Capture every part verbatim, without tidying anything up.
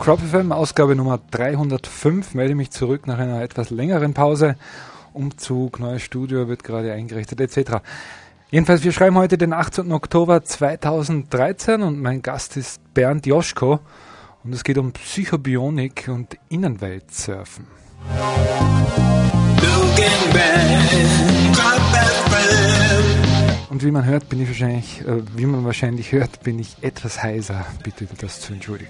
Crop F M, Ausgabe Nummer dreihundertfünf. Melde mich zurück nach einer etwas längeren Pause. Umzug, neues Studio wird gerade eingerichtet et cetera. Jedenfalls, wir schreiben heute den achtzehnten Oktober zweitausenddreizehn und mein Gast ist Bernd Joschko und es geht um Psychobionik und Innenweltsurfen. Und wie man hört, bin ich wahrscheinlich, äh, wie man wahrscheinlich hört, bin ich etwas heiser. Bitte das zu entschuldigen.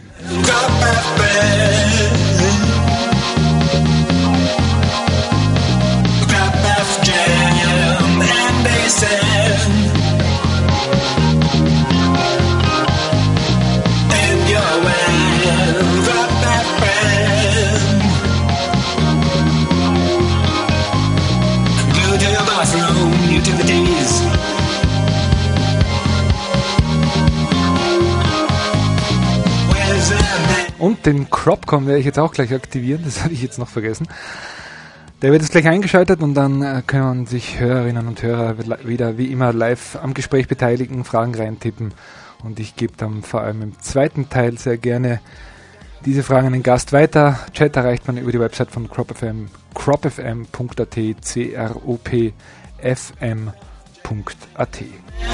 Und den Cropcom werde ich jetzt auch gleich aktivieren, das habe ich jetzt noch vergessen. Der wird jetzt gleich eingeschaltet und dann äh, können sich Hörerinnen und Hörer wieder wie immer live am Gespräch beteiligen, Fragen reintippen und ich gebe dann vor allem im zweiten Teil sehr gerne diese Fragen an den Gast weiter. Chat erreicht man über die Website von Crop F M, crop f m punkt a t, c r o p f m punkt a t.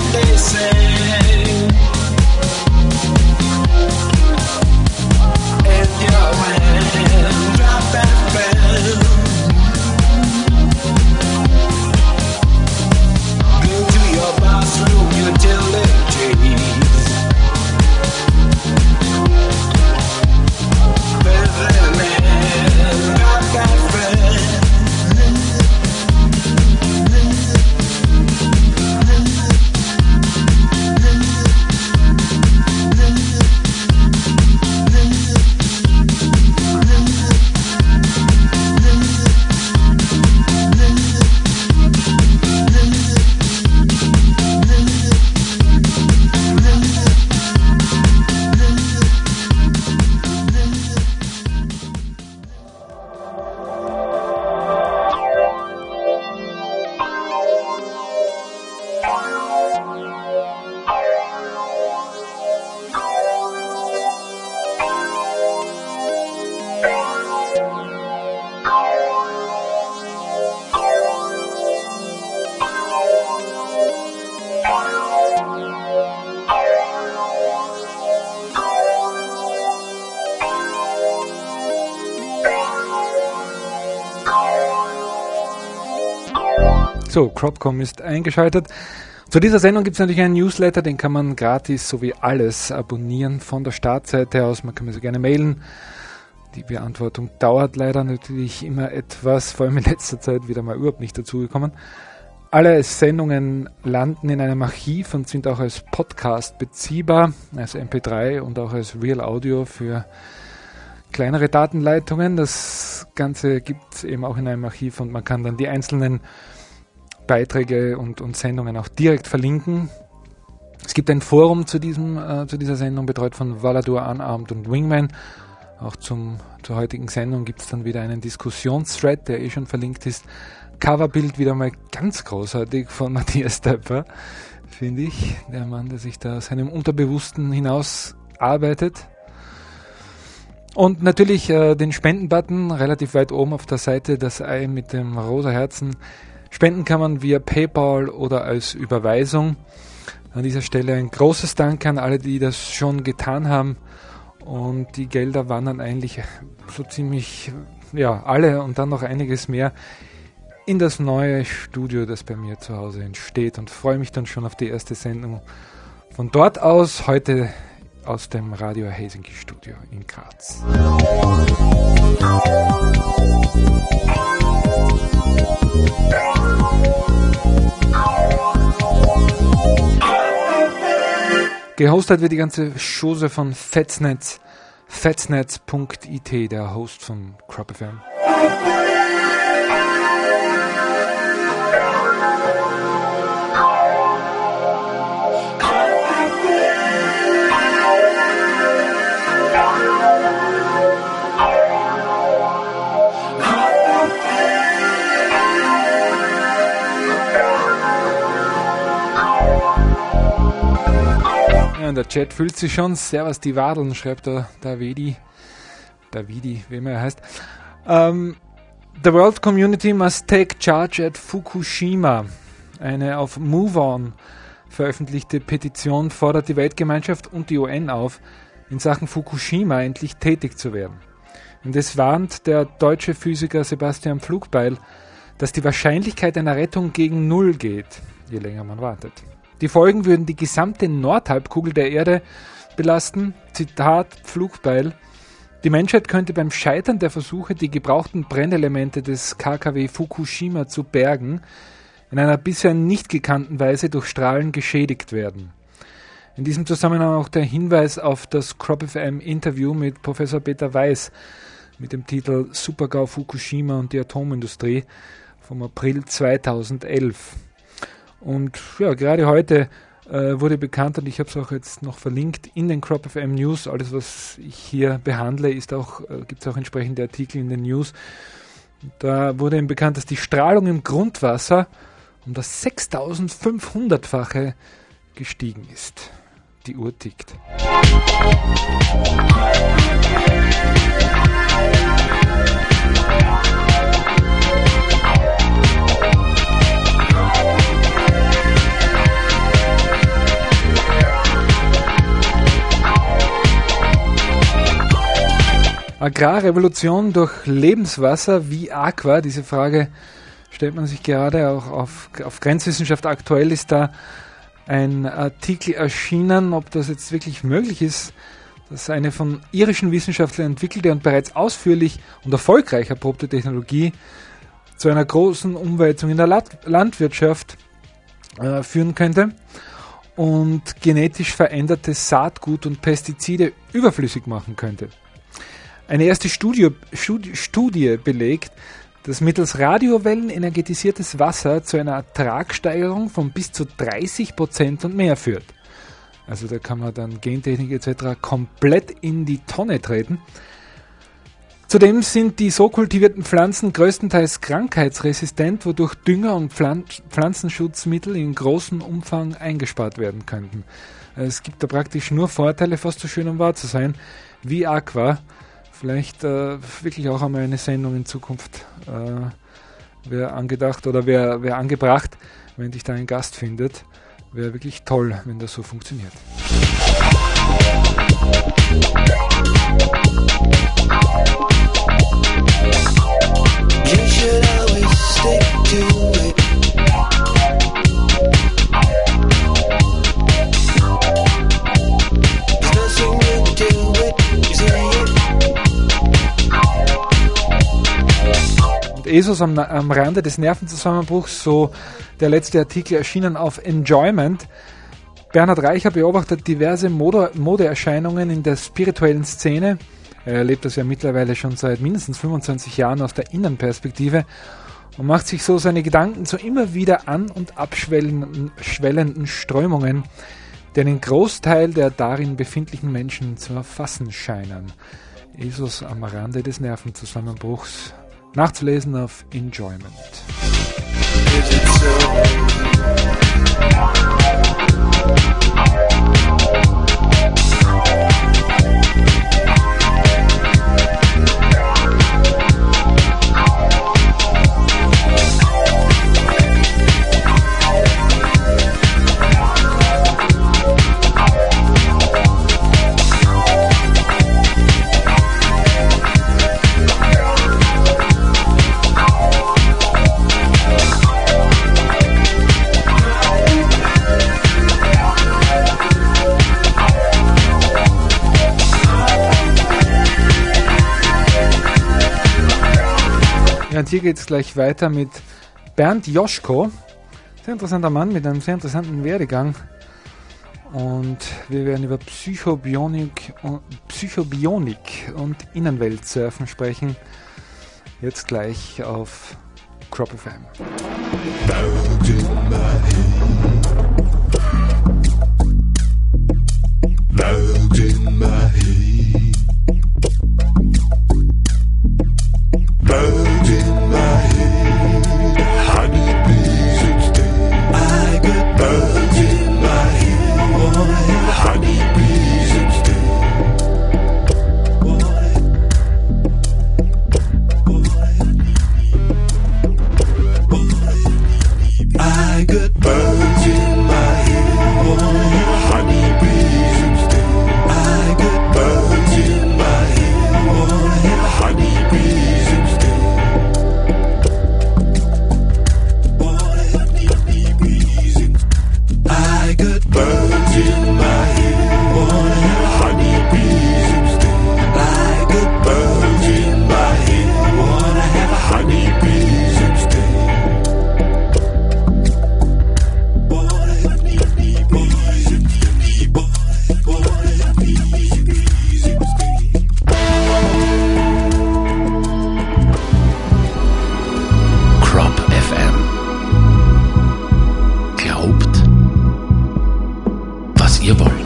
So, Cropcom ist eingeschaltet. Zu dieser Sendung gibt es natürlich einen Newsletter, den kann man gratis, so wie alles, abonnieren von der Startseite aus. Man kann mir so gerne mailen. Die Beantwortung dauert leider natürlich immer etwas, vor allem in letzter Zeit wieder mal überhaupt nicht dazugekommen. Alle Sendungen landen in einem Archiv und sind auch als Podcast beziehbar, als M P drei und auch als Real Audio für kleinere Datenleitungen. Das Ganze gibt es eben auch in einem Archiv und man kann dann die einzelnen Beiträge und, und Sendungen auch direkt verlinken. Es gibt ein Forum zu, diesem, äh, zu dieser Sendung, betreut von Valadur, Unarmed und Wingman. Auch zum, zur heutigen Sendung gibt es dann wieder einen Diskussionsthread, der eh schon verlinkt ist. Coverbild wieder mal ganz großartig von Matthias Töpfer, finde ich. Der Mann, der sich da aus seinem Unterbewussten hinaus arbeitet. Und natürlich äh, den Spendenbutton, relativ weit oben auf der Seite, das Ei mit dem rosa Herzen. Spenden kann man via PayPal oder als Überweisung. An dieser Stelle ein großes Dank an alle, die das schon getan haben. Und die Gelder wandern eigentlich so ziemlich, ja, alle und dann noch einiges mehr in das neue Studio, das bei mir zu Hause entsteht. Und freue mich dann schon auf die erste Sendung von dort aus, heute aus dem Radio Helsinki Studio in Graz. Gehostet wird die ganze Chose von Fetsnetz, fetsnetz punkt i t, der Host von Crop F M. Ja, der Chat fühlt sich schon. Servus die Wadeln, schreibt der Davedi. Davidi, wie immer er heißt. Um, The world community must take charge at Fukushima. Eine auf MoveOn veröffentlichte Petition fordert die Weltgemeinschaft und die U N auf, in Sachen Fukushima endlich tätig zu werden. Und es warnt der deutsche Physiker Sebastian Pflugbeil, dass die Wahrscheinlichkeit einer Rettung gegen Null geht, je länger man wartet. Die Folgen würden die gesamte Nordhalbkugel der Erde belasten. Zitat Pflugbeil: Die Menschheit könnte beim Scheitern der Versuche, die gebrauchten Brennelemente des K K W Fukushima zu bergen, in einer bisher nicht gekannten Weise durch Strahlen geschädigt werden. In diesem Zusammenhang auch der Hinweis auf das Crop F M Interview mit Professor Peter Weiß mit dem Titel Super-GAU Fukushima und die Atomindustrie vom April zweitausendelf. Und ja, gerade heute äh, wurde bekannt, und ich habe es auch jetzt noch verlinkt in den Crop F M News, alles was ich hier behandle, ist auch, äh, gibt es auch entsprechende Artikel in den News. Da wurde eben bekannt, dass die Strahlung im Grundwasser um das sechstausendfünfhundertfache gestiegen ist. Die Uhr tickt. Agrarrevolution durch Lebenswasser wie Aqua, diese Frage stellt man sich gerade auch auf, auf Grenzwissenschaft aktuell, ist da ein Artikel erschienen, ob das jetzt wirklich möglich ist, dass eine von irischen Wissenschaftlern entwickelte und bereits ausführlich und erfolgreich erprobte Technologie zu einer großen Umwälzung in der Lat- Landwirtschaft äh, führen könnte und genetisch veränderte Saatgut und Pestizide überflüssig machen könnte. Eine erste Studie, Studie, Studie belegt, dass mittels Radiowellen energetisiertes Wasser zu einer Ertragssteigerung von bis zu dreißig Prozent und mehr führt. Also da kann man dann Gentechnik et cetera komplett in die Tonne treten. Zudem sind die so kultivierten Pflanzen größtenteils krankheitsresistent, wodurch Dünger und Pflanz- Pflanzenschutzmittel in großem Umfang eingespart werden könnten. Also es gibt da praktisch nur Vorteile, fast so schön um wahr zu sein, wie Aqua. Vielleicht äh, wirklich auch einmal eine Sendung in Zukunft äh, wäre angedacht oder wäre wär angebracht, wenn dich da ein Gast findet. Wäre wirklich toll, wenn das so funktioniert. You should always stick to it. There's nothing to do it. You say it. Und ESOS am, am Rande des Nervenzusammenbruchs, so der letzte Artikel erschienen auf Enjoyment. Bernhard Reicher beobachtet diverse Mode, Modeerscheinungen in der spirituellen Szene. Er erlebt das ja mittlerweile schon seit mindestens fünfundzwanzig Jahren aus der Innenperspektive und macht sich so seine Gedanken zu immer wieder an- und abschwellenden schwellenden Strömungen, die einen Großteil der darin befindlichen Menschen zu erfassen scheinen. ESOS am Rande des Nervenzusammenbruchs. Nachzulesen auf Enjoyment. Is it so? Und hier geht es gleich weiter mit Bernd Joschko. Sehr interessanter Mann mit einem sehr interessanten Werdegang. Und wir werden über Psychobionik und, Psychobionik und Innenweltsurfen sprechen. Jetzt gleich auf Crop F M. Bird in my head, honeybees instead. I got birds in my head, boy, honeybees instead. Boy, was ihr wollt.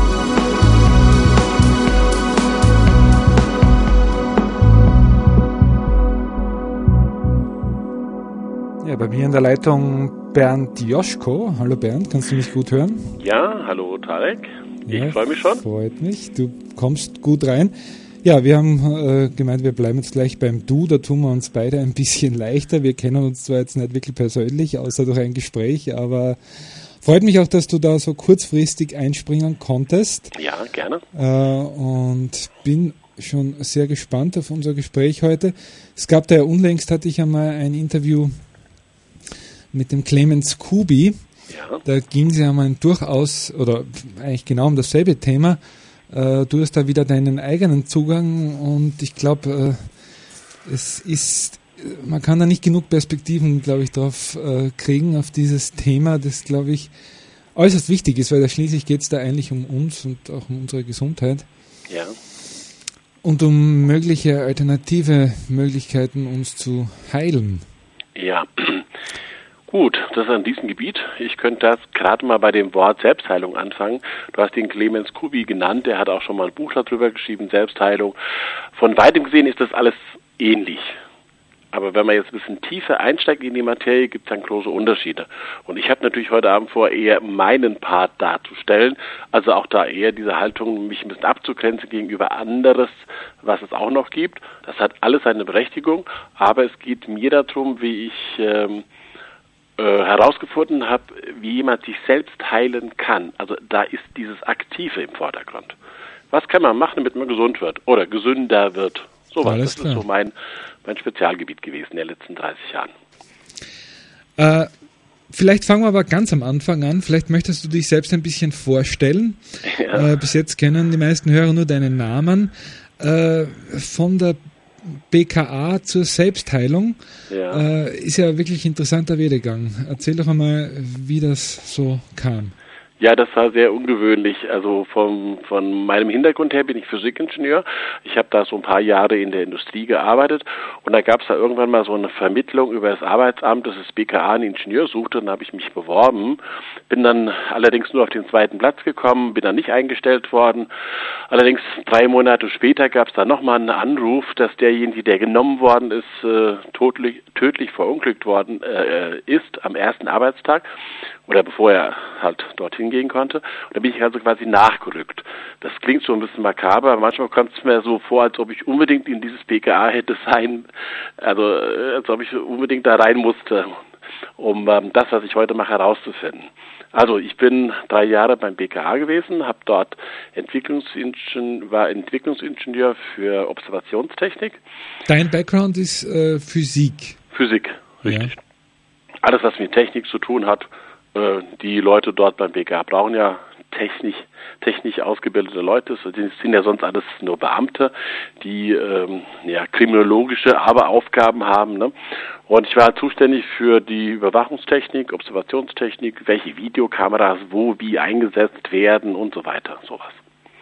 Ja, bei mir in der Leitung Bernd Joschko. Hallo Bernd, kannst du mich gut hören? Ja, hallo Tarek. Ich ja, freue mich schon. Freut mich, du kommst gut rein. Ja, wir haben äh, gemeint, wir bleiben jetzt gleich beim Du, da tun wir uns beide ein bisschen leichter. Wir kennen uns zwar jetzt nicht wirklich persönlich, außer durch ein Gespräch, aber freut mich auch, dass du da so kurzfristig einspringen konntest. Ja, gerne. Äh, und bin schon sehr gespannt auf unser Gespräch heute. Es gab da ja unlängst, hatte ich einmal ein Interview mit dem Clemens Kubi. Ja. Da ging es ja mal durchaus, oder eigentlich genau um dasselbe Thema. Äh, du hast da wieder deinen eigenen Zugang und ich glaube, äh, es ist, man kann da nicht genug Perspektiven, glaube ich, drauf äh, kriegen, auf dieses Thema, das, glaube ich, äußerst wichtig ist, weil da schließlich geht es da eigentlich um uns und auch um unsere Gesundheit. Ja. Und um mögliche alternative Möglichkeiten, uns zu heilen. Ja. Gut, das ist an diesem Gebiet. Ich könnte das gerade mal bei dem Wort Selbstheilung anfangen. Du hast den Clemens Kubi genannt, der hat auch schon mal ein Buch darüber geschrieben, Selbstheilung. Von weitem gesehen ist das alles ähnlich. Aber wenn man jetzt ein bisschen tiefer einsteigt in die Materie, gibt es dann große Unterschiede. Und ich habe natürlich heute Abend vor, eher meinen Part darzustellen, also auch da eher diese Haltung, mich ein bisschen abzugrenzen gegenüber anderes, was es auch noch gibt. Das hat alles seine Berechtigung, aber es geht mir darum, wie ich ähm, herausgefunden habe, wie jemand sich selbst heilen kann. Also da ist dieses Aktive im Vordergrund. Was kann man machen, damit man gesund wird oder gesünder wird? So was. Das ist so mein, mein Spezialgebiet gewesen in den letzten dreißig Jahren. Äh, vielleicht fangen wir aber ganz am Anfang an. Vielleicht möchtest du dich selbst ein bisschen vorstellen. Ja. Äh, bis jetzt kennen die meisten Hörer nur deinen Namen. Äh, von der B K A zur Selbstheilung, ja. Äh, ist ja wirklich interessanter Werdegang. Erzähl doch einmal, wie das so kam. Ja, das war sehr ungewöhnlich. Also vom, von meinem Hintergrund her bin ich Physikingenieur. Ich habe da so ein paar Jahre in der Industrie gearbeitet und da gab es da irgendwann mal so eine Vermittlung über das Arbeitsamt, dass das B K A einen Ingenieur suchte, und da habe ich mich beworben. Bin dann allerdings nur auf den zweiten Platz gekommen, bin dann nicht eingestellt worden. Allerdings drei Monate später gab es da nochmal einen Anruf, dass derjenige, der genommen worden ist, äh, tödlich, tödlich verunglückt worden äh, ist am ersten Arbeitstag oder bevor er halt dorthin gehen konnte. Und da bin ich also quasi nachgerückt. Das klingt so ein bisschen makaber, aber manchmal kommt es mir so vor, als ob ich unbedingt in dieses B K A hätte sein, also als ob ich unbedingt da rein musste, um ähm, das, was ich heute mache, herauszufinden. Also ich bin drei Jahre beim B K A gewesen, habe dort Entwicklungsingenieur, war Entwicklungsingenieur für Observationstechnik. Dein Background ist äh, Physik. Physik, richtig. Ja. Alles, was mit Technik zu tun hat. Die Leute dort beim B K A brauchen ja technisch, technisch ausgebildete Leute. Das sind ja sonst alles nur Beamte, die ähm, ja, kriminologische aber Aufgaben haben. Ne? Und ich war zuständig für die Überwachungstechnik, Observationstechnik, welche Videokameras wo wie eingesetzt werden und so weiter, sowas.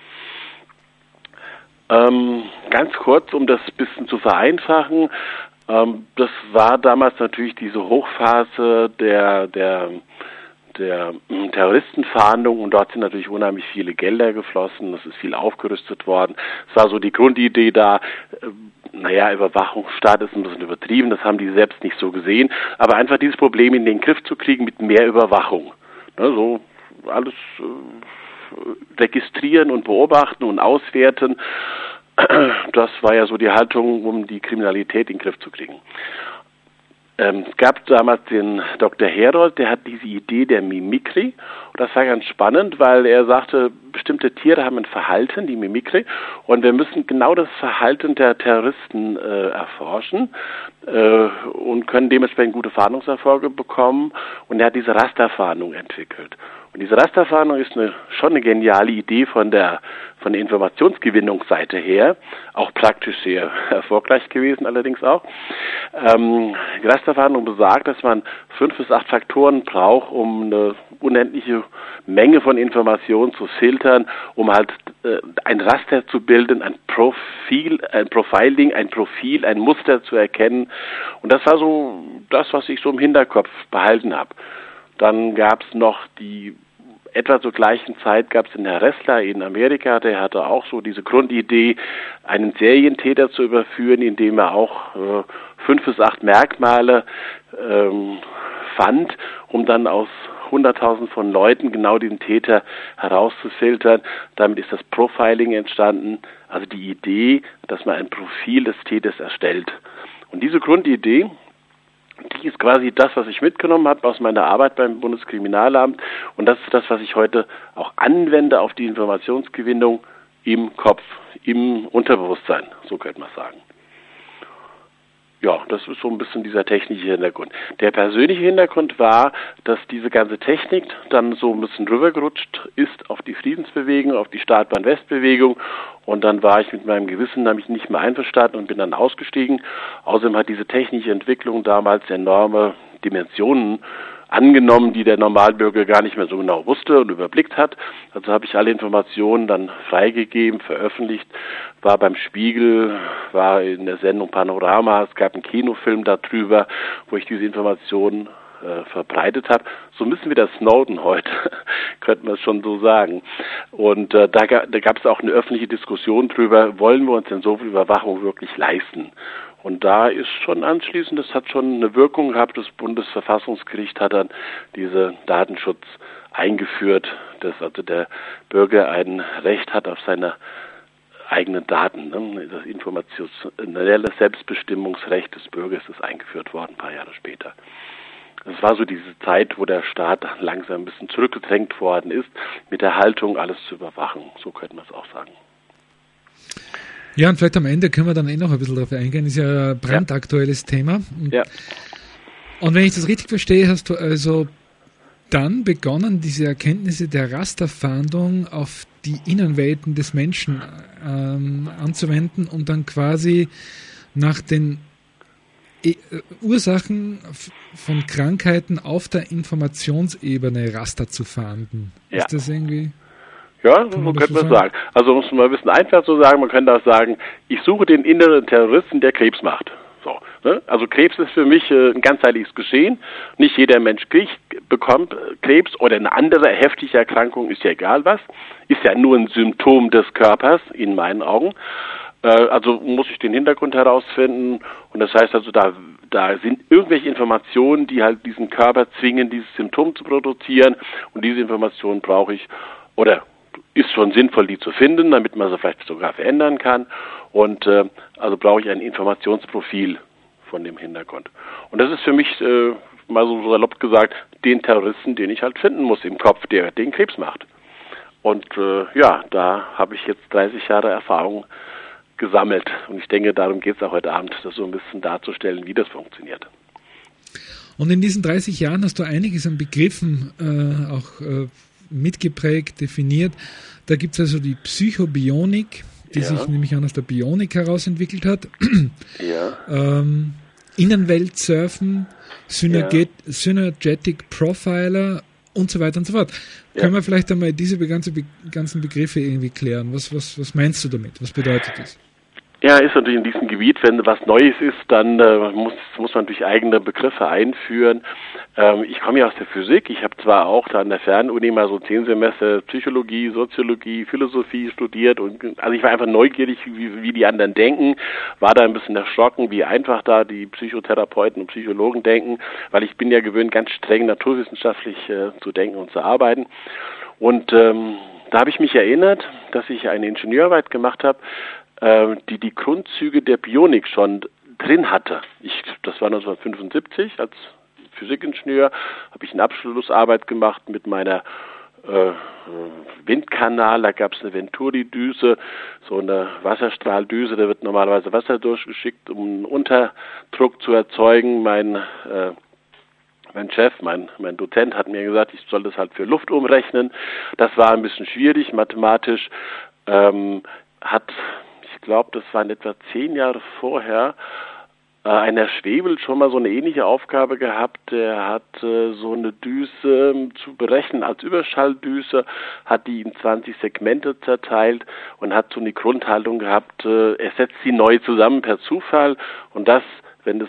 Ähm, ganz kurz, um das ein bisschen zu vereinfachen, ähm, das war damals natürlich diese Hochphase der der der Terroristenfahndung und dort sind natürlich unheimlich viele Gelder geflossen, es ist viel aufgerüstet worden. Es war so die Grundidee da, äh, naja, Überwachungsstaat ist ein bisschen übertrieben, das haben die selbst nicht so gesehen, aber einfach dieses Problem in den Griff zu kriegen mit mehr Überwachung. Ne, so alles äh, registrieren und beobachten und auswerten, das war ja so die Haltung, um die Kriminalität in den Griff zu kriegen. Ähm, es gab damals den Doktor Herold, der hat diese Idee der Mimikry. Und das war ganz spannend, weil er sagte, bestimmte Tiere haben ein Verhalten, die Mimikry, und wir müssen genau das Verhalten der Terroristen äh, erforschen äh, und können dementsprechend gute Fahndungserfolge bekommen. Und er hat diese Rasterfahndung entwickelt. Und diese Rasterfahndung ist eine, schon eine geniale Idee von der von der Informationsgewinnungsseite her, auch praktisch sehr erfolgreich gewesen allerdings auch. Ähm, die Rasterfahndung besagt, dass man fünf bis acht Faktoren braucht, um eine unendliche Menge von Informationen zu filtern, um halt äh, ein Raster zu bilden, ein Profil, ein Profiling, ein Profil, ein Muster zu erkennen. Und das war so das, was ich so im Hinterkopf behalten habe. Dann gab es noch die etwa zur gleichen Zeit gab es den Herr Ressler in Amerika, der hatte auch so diese Grundidee, einen Serientäter zu überführen, indem er auch äh, fünf bis acht Merkmale ähm, fand, um dann aus hunderttausend von Leuten genau den Täter herauszufiltern. Damit ist das Profiling entstanden, also die Idee, dass man ein Profil des Täters erstellt. Und diese Grundidee, die ist quasi das, was ich mitgenommen habe aus meiner Arbeit beim Bundeskriminalamt, und das ist das, was ich heute auch anwende auf die Informationsgewinnung im Kopf, im Unterbewusstsein, so könnte man sagen. Ja, das ist so ein bisschen dieser technische Hintergrund. Der persönliche Hintergrund war, dass diese ganze Technik dann so ein bisschen rübergerutscht ist auf die Friedensbewegung, auf die Staatbahn-West-Bewegung, und dann war ich mit meinem Gewissen nämlich nicht mehr einverstanden und bin dann ausgestiegen. Außerdem hat diese technische Entwicklung damals enorme Dimensionen angenommen, die der Normalbürger gar nicht mehr so genau wusste und überblickt hat. Also habe ich alle Informationen dann freigegeben, veröffentlicht, war beim Spiegel, war in der Sendung Panorama, es gab einen Kinofilm darüber, wo ich diese Informationen äh, verbreitet habe. So ein bisschen wie der Snowden heute, könnte man es schon so sagen. Und äh, da, da gab es auch eine öffentliche Diskussion drüber, wollen wir uns denn so viel Überwachung wirklich leisten? Und da ist schon anschließend, das hat schon eine Wirkung gehabt, das Bundesverfassungsgericht hat dann diese Datenschutz eingeführt, dass also der Bürger ein Recht hat auf seine eigenen Daten. Ne? Das informationelle Selbstbestimmungsrecht des Bürgers ist eingeführt worden, ein paar Jahre später. Es war so diese Zeit, wo der Staat langsam ein bisschen zurückgedrängt worden ist, mit der Haltung, alles zu überwachen. So könnte man es auch sagen. Ja, und vielleicht am Ende können wir dann eh noch ein bisschen darauf eingehen. Ist ja ein brandaktuelles ja. Thema. Und, ja. und wenn ich das richtig verstehe, hast du also dann begonnen, diese Erkenntnisse der Rasterfahndung auf die Innenwelten des Menschen ähm, anzuwenden, um dann quasi nach den e- Ursachen f- von Krankheiten auf der Informationsebene Raster zu fahnden. Ja. Ist das irgendwie... Ja, so könnte man sagen. Also muss man ein bisschen einfach so sagen, man könnte auch sagen, ich suche den inneren Terroristen, der Krebs macht. So, ne? Also Krebs ist für mich äh, ein ganzheitliches Geschehen. Nicht jeder Mensch kriegt, bekommt Krebs oder eine andere heftige Erkrankung, ist ja egal was. Ist ja nur ein Symptom des Körpers, in meinen Augen. Äh, also muss ich den Hintergrund herausfinden, und das heißt also, da da sind irgendwelche Informationen, die halt diesen Körper zwingen, dieses Symptom zu produzieren, und diese Informationen brauche ich, oder ist schon sinnvoll, die zu finden, damit man sie vielleicht sogar verändern kann. Und äh, also brauche ich ein Informationsprofil von dem Hintergrund. Und das ist für mich, äh, mal so salopp gesagt, den Terroristen, den ich halt finden muss im Kopf, der den Krebs macht. Und äh, ja, da habe ich jetzt dreißig Jahre Erfahrung gesammelt. Und ich denke, darum geht es auch heute Abend, das so ein bisschen darzustellen, wie das funktioniert. Und in diesen dreißig Jahren hast du einiges an Begriffen äh, auch äh, mitgeprägt, definiert. Da gibt es also die Psychobionik, die ja. sich nämlich aus der Bionik heraus entwickelt hat. Ja. Ähm, Innenweltsurfen, Synerget- ja. Synergetic Profiler und so weiter und so fort. Ja. Können wir vielleicht einmal diese ganze, ganzen Begriffe irgendwie klären? Was, was, was meinst du damit? Was bedeutet das? Ja, ist natürlich in diesem Gebiet, wenn was Neues ist, dann äh, muss, muss man durch eigene Begriffe einführen. Ähm, ich komme ja aus der Physik. Ich habe zwar auch da an der Fernuni mal so zehn Semester Psychologie, Soziologie, Philosophie studiert, und also ich war einfach neugierig, wie, wie die anderen denken, war da ein bisschen erschrocken, wie einfach da die Psychotherapeuten und Psychologen denken, weil ich bin ja gewöhnt, ganz streng naturwissenschaftlich äh, zu denken und zu arbeiten. Und ähm, da habe ich mich erinnert, dass ich eine Ingenieurarbeit gemacht habe, die die Grundzüge der Bionik schon drin hatte. Ich, das war neunzehnhundertfünfundsiebzig, als Physikingenieur habe ich eine Abschlussarbeit gemacht mit meiner äh, Windkanal, da gab es eine Venturi-Düse, so eine Wasserstrahldüse, da wird normalerweise Wasser durchgeschickt, um einen Unterdruck zu erzeugen. Mein äh, Mein Chef, mein, mein Dozent hat mir gesagt, ich soll das halt für Luft umrechnen. Das war ein bisschen schwierig, mathematisch. Ähm, hat Ich glaube, das waren etwa zehn Jahre vorher, äh, ein Herr Schwebel schon mal so eine ähnliche Aufgabe gehabt. Der hat äh, so eine Düse äh, zu berechnen als Überschalldüse, hat die in zwanzig Segmente zerteilt und hat so eine Grundhaltung gehabt, äh, er setzt sie neu zusammen per Zufall, und das, wenn das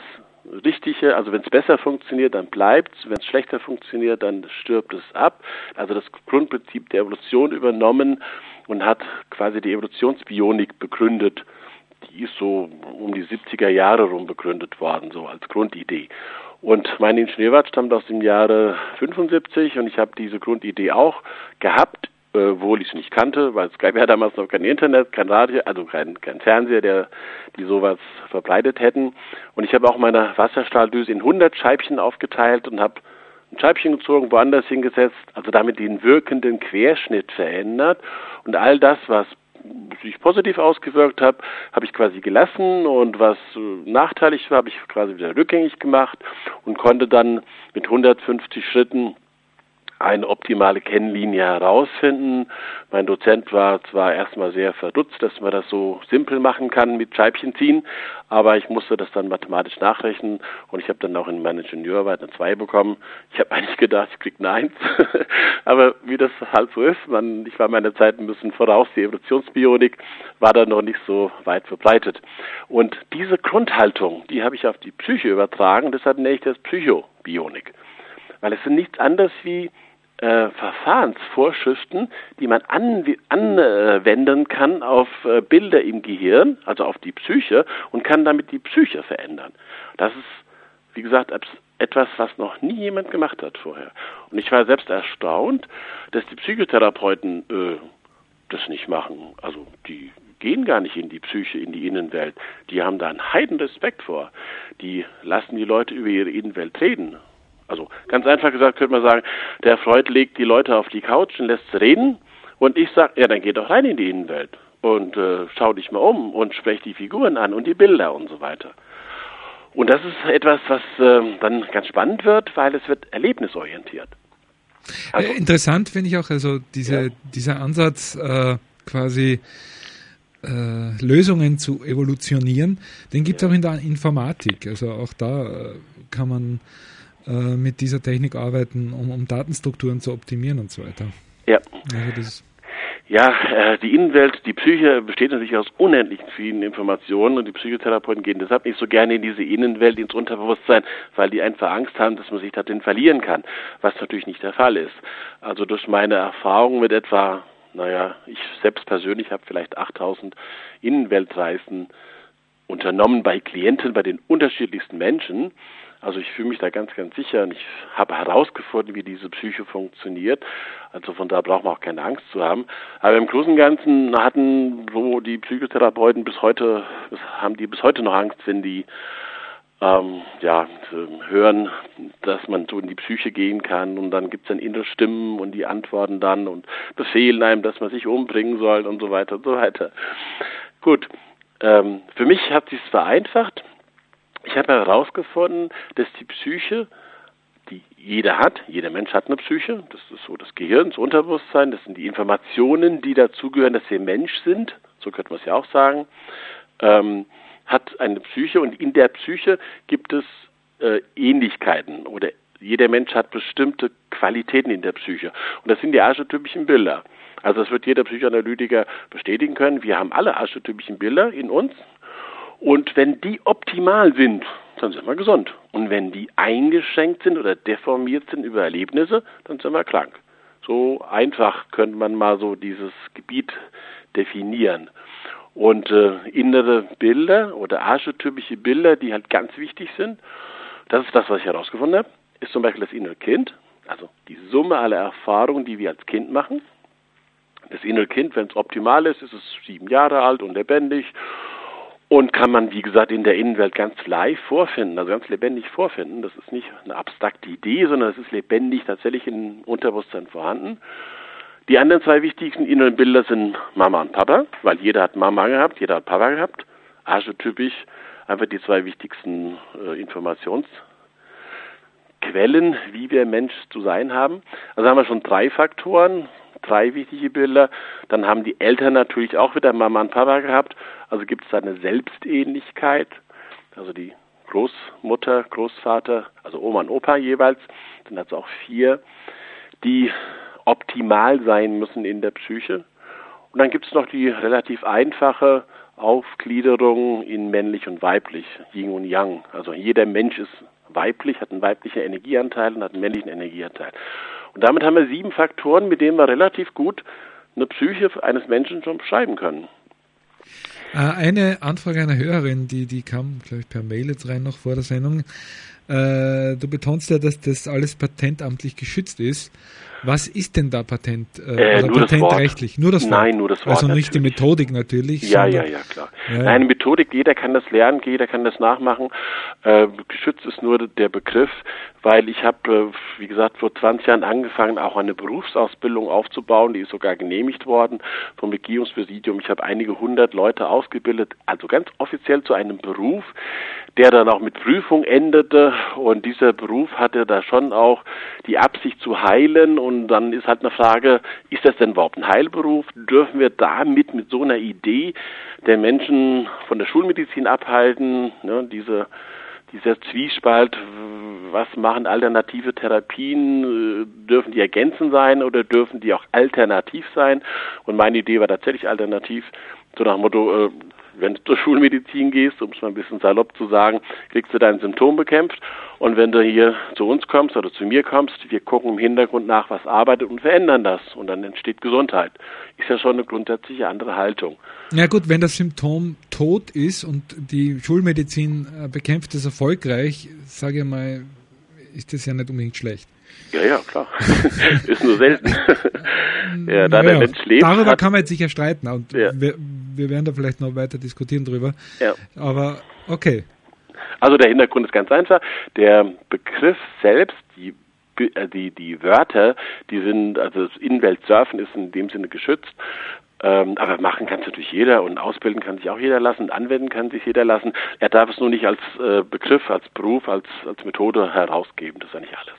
Richtige, also wenn es besser funktioniert, dann bleibt es, wenn es schlechter funktioniert, dann stirbt es ab. Also das Grundprinzip der Evolution übernommen und hat quasi die Evolutionsbionik begründet. Die ist so um die siebziger Jahre rum begründet worden, so als Grundidee. Und meine Ingenieurwelt stammt aus dem Jahre fünfundsiebzig und ich habe diese Grundidee auch gehabt, äh, obwohl ich es nicht kannte, weil es gab ja damals noch kein Internet, kein Radio, also kein, kein Fernseher, der die sowas verbreitet hätten. Und ich habe auch meine Wasserstrahldüse in hundert Scheibchen aufgeteilt und habe ein Scheibchen gezogen, woanders hingesetzt, also damit den wirkenden Querschnitt verändert. Und all das, was sich positiv ausgewirkt hat, habe ich quasi gelassen und was äh, nachteilig war, habe ich quasi wieder rückgängig gemacht und konnte dann mit hundertfünfzig Schritten eine optimale Kennlinie herausfinden. Mein Dozent war zwar erstmal sehr verdutzt, dass man das so simpel machen kann mit Scheibchen ziehen, aber ich musste das dann mathematisch nachrechnen und ich habe dann auch in meiner Ingenieurarbeit eine zwei bekommen. Ich habe eigentlich gedacht, ich kriege eine eins, aber wie das halt so ist, man, ich war meiner Zeit ein bisschen voraus, die Evolutionsbionik war da noch nicht so weit verbreitet. Und diese Grundhaltung, die habe ich auf die Psyche übertragen, deshalb nenne ich das Psychobionik, weil es sind nichts anderes wie Äh, Verfahrensvorschriften, die man an, anwenden kann auf äh, Bilder im Gehirn, also auf die Psyche, und kann damit die Psyche verändern. Das ist, wie gesagt, etwas, was noch nie jemand gemacht hat vorher. Und ich war selbst erstaunt, dass die Psychotherapeuten äh, das nicht machen. Also die gehen gar nicht in die Psyche, in die Innenwelt. Die haben da einen Heidenrespekt vor. Die lassen die Leute über ihre Innenwelt reden. Also ganz einfach gesagt könnte man sagen, der Freud legt die Leute auf die Couch und lässt sie reden und ich sage, ja, dann geh doch rein in die Innenwelt und äh, schau dich mal um und sprech die Figuren an und die Bilder und so weiter. Und das ist etwas, was äh, dann ganz spannend wird, weil es wird erlebnisorientiert. Also, äh, interessant finde ich auch, also diese, ja. dieser Ansatz äh, quasi äh, Lösungen zu evolutionieren, den gibt es ja. auch in der Informatik. Also auch da äh, kann man mit dieser Technik arbeiten, um, um Datenstrukturen zu optimieren und so weiter. Ja. Also das ja, äh, die Innenwelt, die Psyche besteht natürlich aus unendlich vielen Informationen und die Psychotherapeuten gehen deshalb nicht so gerne in diese Innenwelt, ins Unterbewusstsein, weil die einfach Angst haben, dass man sich darin verlieren kann, was natürlich nicht der Fall ist. Also durch meine Erfahrung mit etwa, naja, ich selbst persönlich habe vielleicht achttausend Innenweltreisen unternommen bei Klienten, bei den unterschiedlichsten Menschen. Also ich fühle mich da ganz, ganz sicher und ich habe herausgefunden, wie diese Psyche funktioniert. Also von da braucht man auch keine Angst zu haben. Aber im Großen und Ganzen hatten so die Psychotherapeuten bis heute, haben die bis heute noch Angst, wenn die ähm, ja, hören, dass man so in die Psyche gehen kann und dann gibt es dann innere Stimmen und die antworten dann und befehlen einem, dass man sich umbringen soll und so weiter und so weiter. Gut, ähm, für mich hat sich es vereinfacht. Ich habe herausgefunden, dass die Psyche, die jeder hat, jeder Mensch hat eine Psyche, das ist so das Gehirn, das Unterbewusstsein, das sind die Informationen, die dazugehören, dass wir Mensch sind, so könnte man es ja auch sagen, ähm, hat eine Psyche und in der Psyche gibt es äh, Ähnlichkeiten oder jeder Mensch hat bestimmte Qualitäten in der Psyche und das sind die archetypischen Bilder. Also das wird jeder Psychoanalytiker bestätigen können, wir haben alle archetypischen Bilder in uns. Und wenn die optimal sind, dann sind wir gesund. Und wenn die eingeschränkt sind oder deformiert sind über Erlebnisse, dann sind wir krank. So einfach könnte man mal so dieses Gebiet definieren. Und äh, innere Bilder oder archetypische Bilder, die halt ganz wichtig sind, das ist das, was ich herausgefunden habe, ist zum Beispiel das innere Kind, also die Summe aller Erfahrungen, die wir als Kind machen. Das innere Kind, wenn es optimal ist, ist es sieben Jahre alt und lebendig. Und kann man, wie gesagt, in der Innenwelt ganz live vorfinden, also ganz lebendig vorfinden. Das ist nicht eine abstrakte Idee, sondern es ist lebendig tatsächlich im Unterbewusstsein vorhanden. Die anderen zwei wichtigsten inneren Bilder sind Mama und Papa, weil jeder hat Mama gehabt, jeder hat Papa gehabt. Archetypisch einfach die zwei wichtigsten äh, Informationsquellen, wie wir Mensch zu sein haben. Also haben wir schon drei Faktoren. Drei wichtige Bilder. Dann haben die Eltern natürlich auch wieder Mama und Papa gehabt. Also gibt es da eine Selbstähnlichkeit. Also die Großmutter, Großvater, also Oma und Opa jeweils. Dann hat es auch vier, die optimal sein müssen in der Psyche. Und dann gibt es noch die relativ einfache, Aufgliederung in männlich und weiblich, Yin und Yang. Also jeder Mensch ist weiblich, hat einen weiblichen Energieanteil und hat einen männlichen Energieanteil. Und damit haben wir sieben Faktoren, mit denen wir relativ gut eine Psyche eines Menschen schon beschreiben können. Eine Anfrage einer Hörerin, die, die kam, glaube ich, per Mail jetzt rein noch vor der Sendung. Äh, du betonst ja, dass das alles patentamtlich geschützt ist. Was ist denn da Patent äh, äh, oder nur patentrechtlich? Nur das Wort? Nein, nur das Wort. Also nicht natürlich. Die Methodik natürlich. Ja, ja, ja, klar. Ja. Eine Methodik, jeder kann das lernen, jeder kann das nachmachen. Äh, geschützt ist nur der Begriff, weil ich habe, wie gesagt, vor zwanzig Jahren angefangen, auch eine Berufsausbildung aufzubauen. Die ist sogar genehmigt worden vom Regierungspräsidium. Ich habe einige hundert Leute ausgebildet, also ganz offiziell zu einem Beruf, der dann auch mit Prüfung endete. Und dieser Beruf hatte da schon auch die Absicht zu heilen. Und dann ist halt eine Frage, ist das denn überhaupt ein Heilberuf? Dürfen wir damit mit so einer Idee der Menschen von der Schulmedizin abhalten? Ne, diese Dieser Zwiespalt, was machen alternative Therapien, dürfen die ergänzend sein oder dürfen die auch alternativ sein? Und meine Idee war tatsächlich alternativ, so nach dem Motto, wenn du zur Schulmedizin gehst, um es mal ein bisschen salopp zu sagen, kriegst du dein Symptom bekämpft. Und wenn du hier zu uns kommst oder zu mir kommst, wir gucken im Hintergrund nach, was arbeitet und verändern das. Und dann entsteht Gesundheit. Ist ja schon eine grundsätzliche andere Haltung. Ja gut, wenn das Symptom tot ist und die Schulmedizin bekämpft es erfolgreich, sage ich mal, ist das ja nicht unbedingt schlecht. Ja, ja, klar. Ist nur selten. ja, da naja, der Mensch lebt. Darüber hat, kann man jetzt sicher streiten und ja. wir, wir werden da vielleicht noch weiter diskutieren drüber. Ja. Aber okay. Also der Hintergrund ist ganz einfach. Der Begriff selbst, die die die Wörter, die sind, also das Innenwelt-Surfen ist in dem Sinne geschützt. Ähm, aber machen kann es natürlich jeder und ausbilden kann sich auch jeder lassen, anwenden kann sich jeder lassen. Er darf es nur nicht als äh, Begriff, als Beruf, als als Methode herausgeben. Das ist ja nicht alles.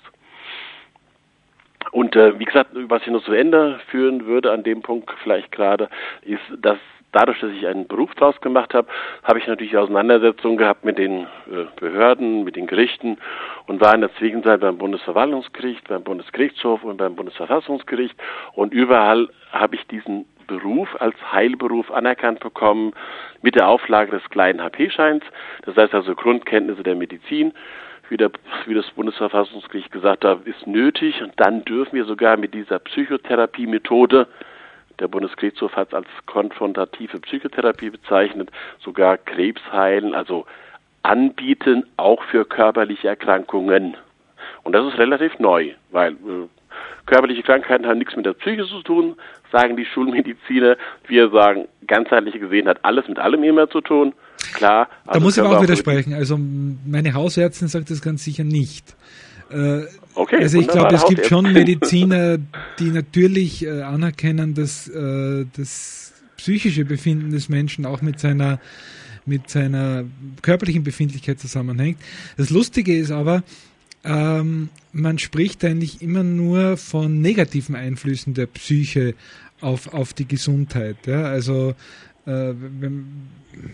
Und äh, wie gesagt, was ich noch zu Ende führen würde an dem Punkt vielleicht gerade, ist, dass dadurch, dass ich einen Beruf draus gemacht habe, habe ich natürlich Auseinandersetzungen gehabt mit den äh, Behörden, mit den Gerichten und war in der Zwischenzeit beim Bundesverwaltungsgericht, beim Bundesgerichtshof und beim Bundesverfassungsgericht. Und überall habe ich diesen Beruf als Heilberuf anerkannt bekommen mit der Auflage des kleinen H P-Scheins. Das heißt also Grundkenntnisse der Medizin, wie, der, wie das Bundesverfassungsgericht gesagt hat, ist nötig. Und dann dürfen wir sogar mit dieser Psychotherapie-Methode, der Bundesgerichtshof hat es als konfrontative Psychotherapie bezeichnet, sogar Krebs heilen, also anbieten, auch für körperliche Erkrankungen. Und das ist relativ neu, weil äh, körperliche Krankheiten haben nichts mit der Psyche zu tun, sagen die Schulmediziner. Wir sagen, ganzheitlich gesehen hat alles mit allem immer zu tun. Klar. Also da muss ich aber auch widersprechen. Also meine Hausärztin sagt das ganz sicher nicht. Äh, okay, also ich glaube, es gibt schon Mediziner, die natürlich äh, anerkennen, dass äh, das psychische Befinden des Menschen auch mit seiner mit seiner körperlichen Befindlichkeit zusammenhängt. Das Lustige ist aber, ähm, man spricht eigentlich immer nur von negativen Einflüssen der Psyche auf, auf die Gesundheit. Ja? Also äh, wenn,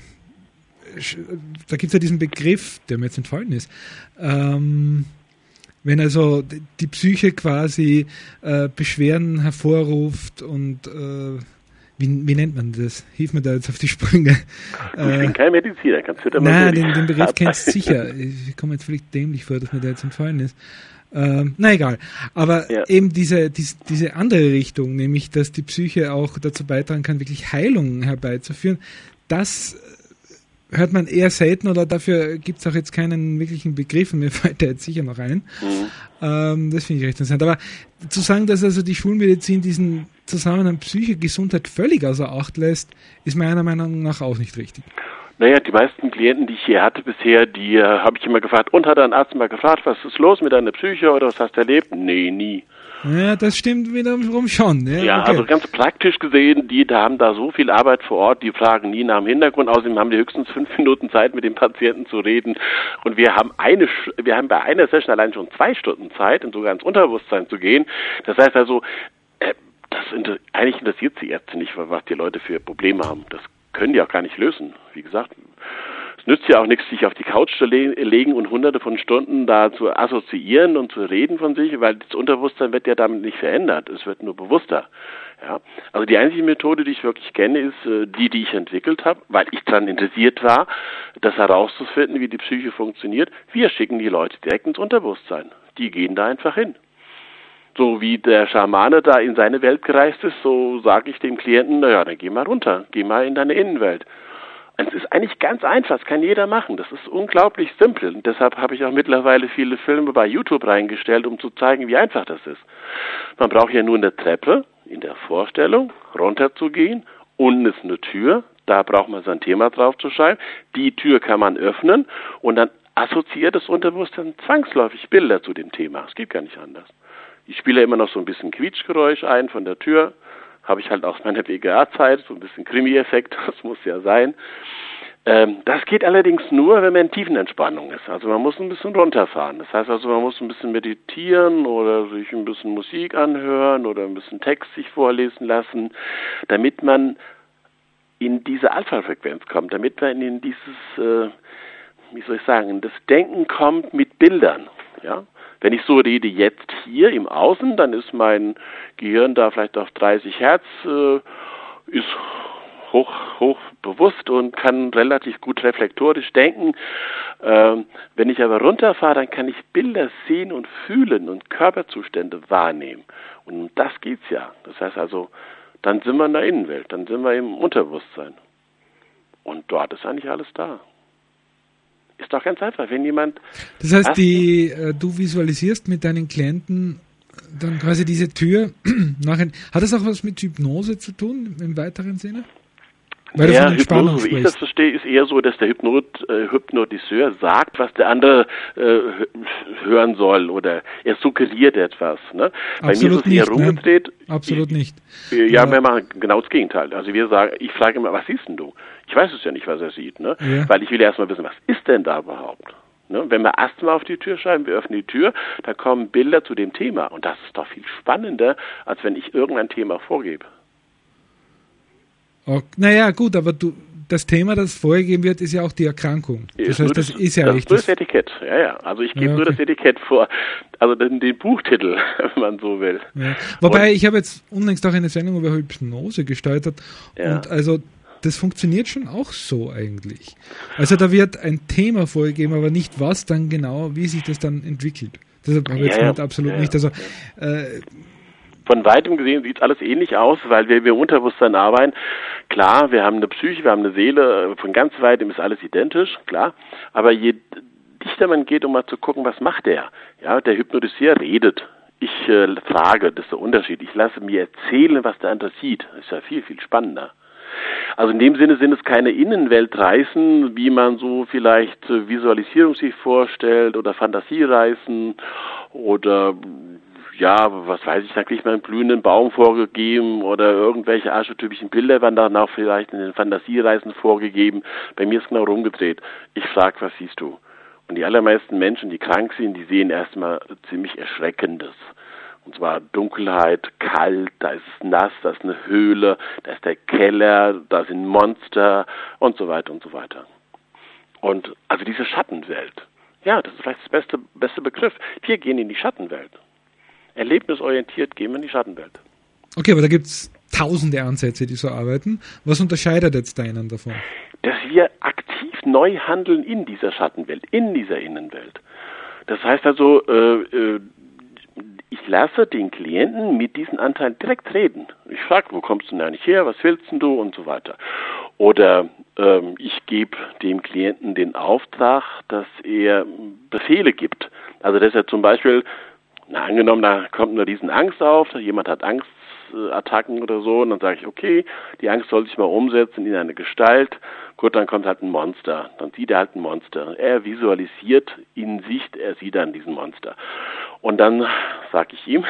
da gibt es ja diesen Begriff, der mir jetzt entfallen ist, ähm, wenn also die Psyche quasi äh, Beschwerden hervorruft und äh, wie, wie nennt man das? Hilf mir da jetzt auf die Sprünge. Ich äh, bin kein Mediziner, kannst du da mal Nein, den, den Begriff kennst du sicher. Ich komme jetzt völlig dämlich vor, dass mir der jetzt entfallen ist. Ähm, na egal. Aber ja. eben diese, diese, diese andere Richtung, nämlich, dass die Psyche auch dazu beitragen kann, wirklich Heilung herbeizuführen, das hört man eher selten oder dafür gibt es auch jetzt keinen wirklichen Begriff und mir fällt der jetzt sicher noch ein. Mhm. Ähm, das finde ich recht interessant. Aber zu sagen, dass also die Schulmedizin diesen Zusammenhang Psyche, Gesundheit völlig außer Acht lässt, ist meiner Meinung nach auch nicht richtig. Naja, die meisten Klienten, die ich hier hatte bisher, die äh, habe ich immer gefragt, und hat ein Arzt mal gefragt, was ist los mit deiner Psyche oder was hast du erlebt? Nee, nie. Ja, das stimmt wiederum schon. Ja, ja okay. Also ganz praktisch gesehen, die da haben da so viel Arbeit vor Ort, die fragen nie nach dem Hintergrund, außerdem haben die höchstens fünf Minuten Zeit, mit dem Patienten zu reden. Und wir haben eine, wir haben bei einer Session allein schon zwei Stunden Zeit, und sogar ins Unterbewusstsein zu gehen. Das heißt also, äh, das inter- eigentlich interessiert die Ärzte nicht, was die Leute für Probleme haben. Das können die auch gar nicht lösen. Wie gesagt, es nützt ja auch nichts, sich auf die Couch zu le- legen und hunderte von Stunden da zu assoziieren und zu reden von sich, weil das Unterbewusstsein wird ja damit nicht verändert. Es wird nur bewusster. Ja, also die einzige Methode, die ich wirklich kenne, ist äh, die, die ich entwickelt habe, weil ich daran interessiert war, das herauszufinden, wie die Psyche funktioniert. Wir schicken die Leute direkt ins Unterbewusstsein. Die gehen da einfach hin. So wie der Schamane da in seine Welt gereist ist, so sage ich dem Klienten, naja, dann geh mal runter, geh mal in deine Innenwelt. Und es ist eigentlich ganz einfach, das kann jeder machen. Das ist unglaublich simpel. Und deshalb habe ich auch mittlerweile viele Filme bei YouTube reingestellt, um zu zeigen, wie einfach das ist. Man braucht ja nur eine Treppe in der Vorstellung, runterzugehen. Unten ist eine Tür, da braucht man sein Thema drauf zu schreiben. Die Tür kann man öffnen und dann assoziiert das Unterbewusstsein zwangsläufig Bilder zu dem Thema. Es geht gar nicht anders. Ich spiele immer noch so ein bisschen Quietschgeräusch ein von der Tür. Habe ich halt aus meiner B G A-Zeit, so ein bisschen Krimi-Effekt, das muss ja sein. Ähm, das geht allerdings nur, wenn man in Tiefenentspannung ist. Also man muss ein bisschen runterfahren. Das heißt also, man muss ein bisschen meditieren oder sich ein bisschen Musik anhören oder ein bisschen Text sich vorlesen lassen, damit man in diese Alpha-Frequenz kommt, damit man in dieses, äh, wie soll ich sagen, in das Denken kommt mit Bildern, ja. Wenn ich so rede jetzt hier im Außen, dann ist mein Gehirn da vielleicht auf dreißig Hertz, äh, ist hoch, hoch bewusst und kann relativ gut reflektorisch denken. Ähm, wenn ich aber runterfahre, dann kann ich Bilder sehen und fühlen und Körperzustände wahrnehmen. Und um das geht's ja. Das heißt also, dann sind wir in der Innenwelt, dann sind wir im Unterbewusstsein. Und dort ist eigentlich alles da. Ist doch ganz einfach, wenn jemand... Das heißt, die, äh, du visualisierst mit deinen Klienten dann quasi diese Tür nachher. Hat das auch was mit Hypnose zu tun, im weiteren Sinne? Weil ja, Hypnose, wie ich das verstehe, ist eher so, dass der Hypnot, äh, Hypnotiseur sagt, was der andere äh, hören soll oder er suggeriert etwas. Ne? Bei mir ist es eher rumgedreht. Absolut nicht. Ja, ja, wir machen genau das Gegenteil. Also wir sagen, ich frage immer, was siehst denn du? Ich weiß es ja nicht, was er sieht, ne? Ja. Weil ich will erst mal wissen, was ist denn da überhaupt? Ne? Wenn wir erstmal auf die Tür schreiben, wir öffnen die Tür, da kommen Bilder zu dem Thema. Und das ist doch viel spannender, als wenn ich irgendein Thema vorgebe. Okay. Naja, gut, aber du, das Thema, das vorgegeben wird, ist ja auch die Erkrankung. Das ist heißt, das, das ist ja das richtig. Das ist nur das Etikett, ja, ja. Also ich gebe ja, okay. nur das Etikett vor, also den, den Buchtitel, wenn man so will. Ja. Wobei, und, ich habe jetzt unlängst auch eine Sendung über Hypnose gestaltet ja. und also das funktioniert schon auch so eigentlich. Also da wird ein Thema vorgegeben, aber nicht was dann genau, wie sich das dann entwickelt. Deshalb habe ich jetzt ja, ja. absolut ja, nicht, also äh, von weitem gesehen sieht alles ähnlich aus, weil wir im Unterbewusstsein arbeiten. Klar, wir haben eine Psyche, wir haben eine Seele, von ganz weitem ist alles identisch, klar. Aber je dichter man geht, um mal zu gucken, was macht der? Ja, der Hypnotiseur redet. Ich äh, frage, das ist der Unterschied. Ich lasse mir erzählen, was der andere sieht. Das ist ja viel, viel spannender. Also in dem Sinne sind es keine Innenweltreisen, wie man so vielleicht äh, Visualisierung sich vorstellt oder Fantasiereisen oder ja, was weiß ich, da kriegt man einen blühenden Baum vorgegeben oder irgendwelche archetypischen Bilder werden dann auch vielleicht in den Fantasiereisen vorgegeben. Bei mir ist genau rumgedreht. Ich frage, was siehst du? Und die allermeisten Menschen, die krank sind, die sehen erstmal ziemlich Erschreckendes. Und zwar Dunkelheit, kalt, da ist es nass, da ist eine Höhle, da ist der Keller, da sind Monster und so weiter und so weiter. Und also diese Schattenwelt, ja, das ist vielleicht das beste, beste Begriff. Wir gehen in die Schattenwelt. Erlebnisorientiert gehen wir in die Schattenwelt. Okay, aber da gibt es tausende Ansätze, die so arbeiten. Was unterscheidet jetzt deinen davon? Dass wir aktiv neu handeln in dieser Schattenwelt, in dieser Innenwelt. Das heißt also, äh, äh, ich lasse den Klienten mit diesen Anteilen direkt reden. Ich frage, wo kommst du denn eigentlich her, was willst denn du und so weiter. Oder ähm, ich gebe dem Klienten den Auftrag, dass er Befehle gibt. Also dass er zum Beispiel, na angenommen, da kommt eine riesen Angst auf, jemand hat Angstattacken oder so, und dann sage ich, okay, die Angst soll sich mal umsetzen in eine Gestalt. Gut, dann kommt halt ein Monster. Dann sieht er halt ein Monster. Er visualisiert in Sicht, er sieht dann diesen Monster. Und dann sage ich ihm,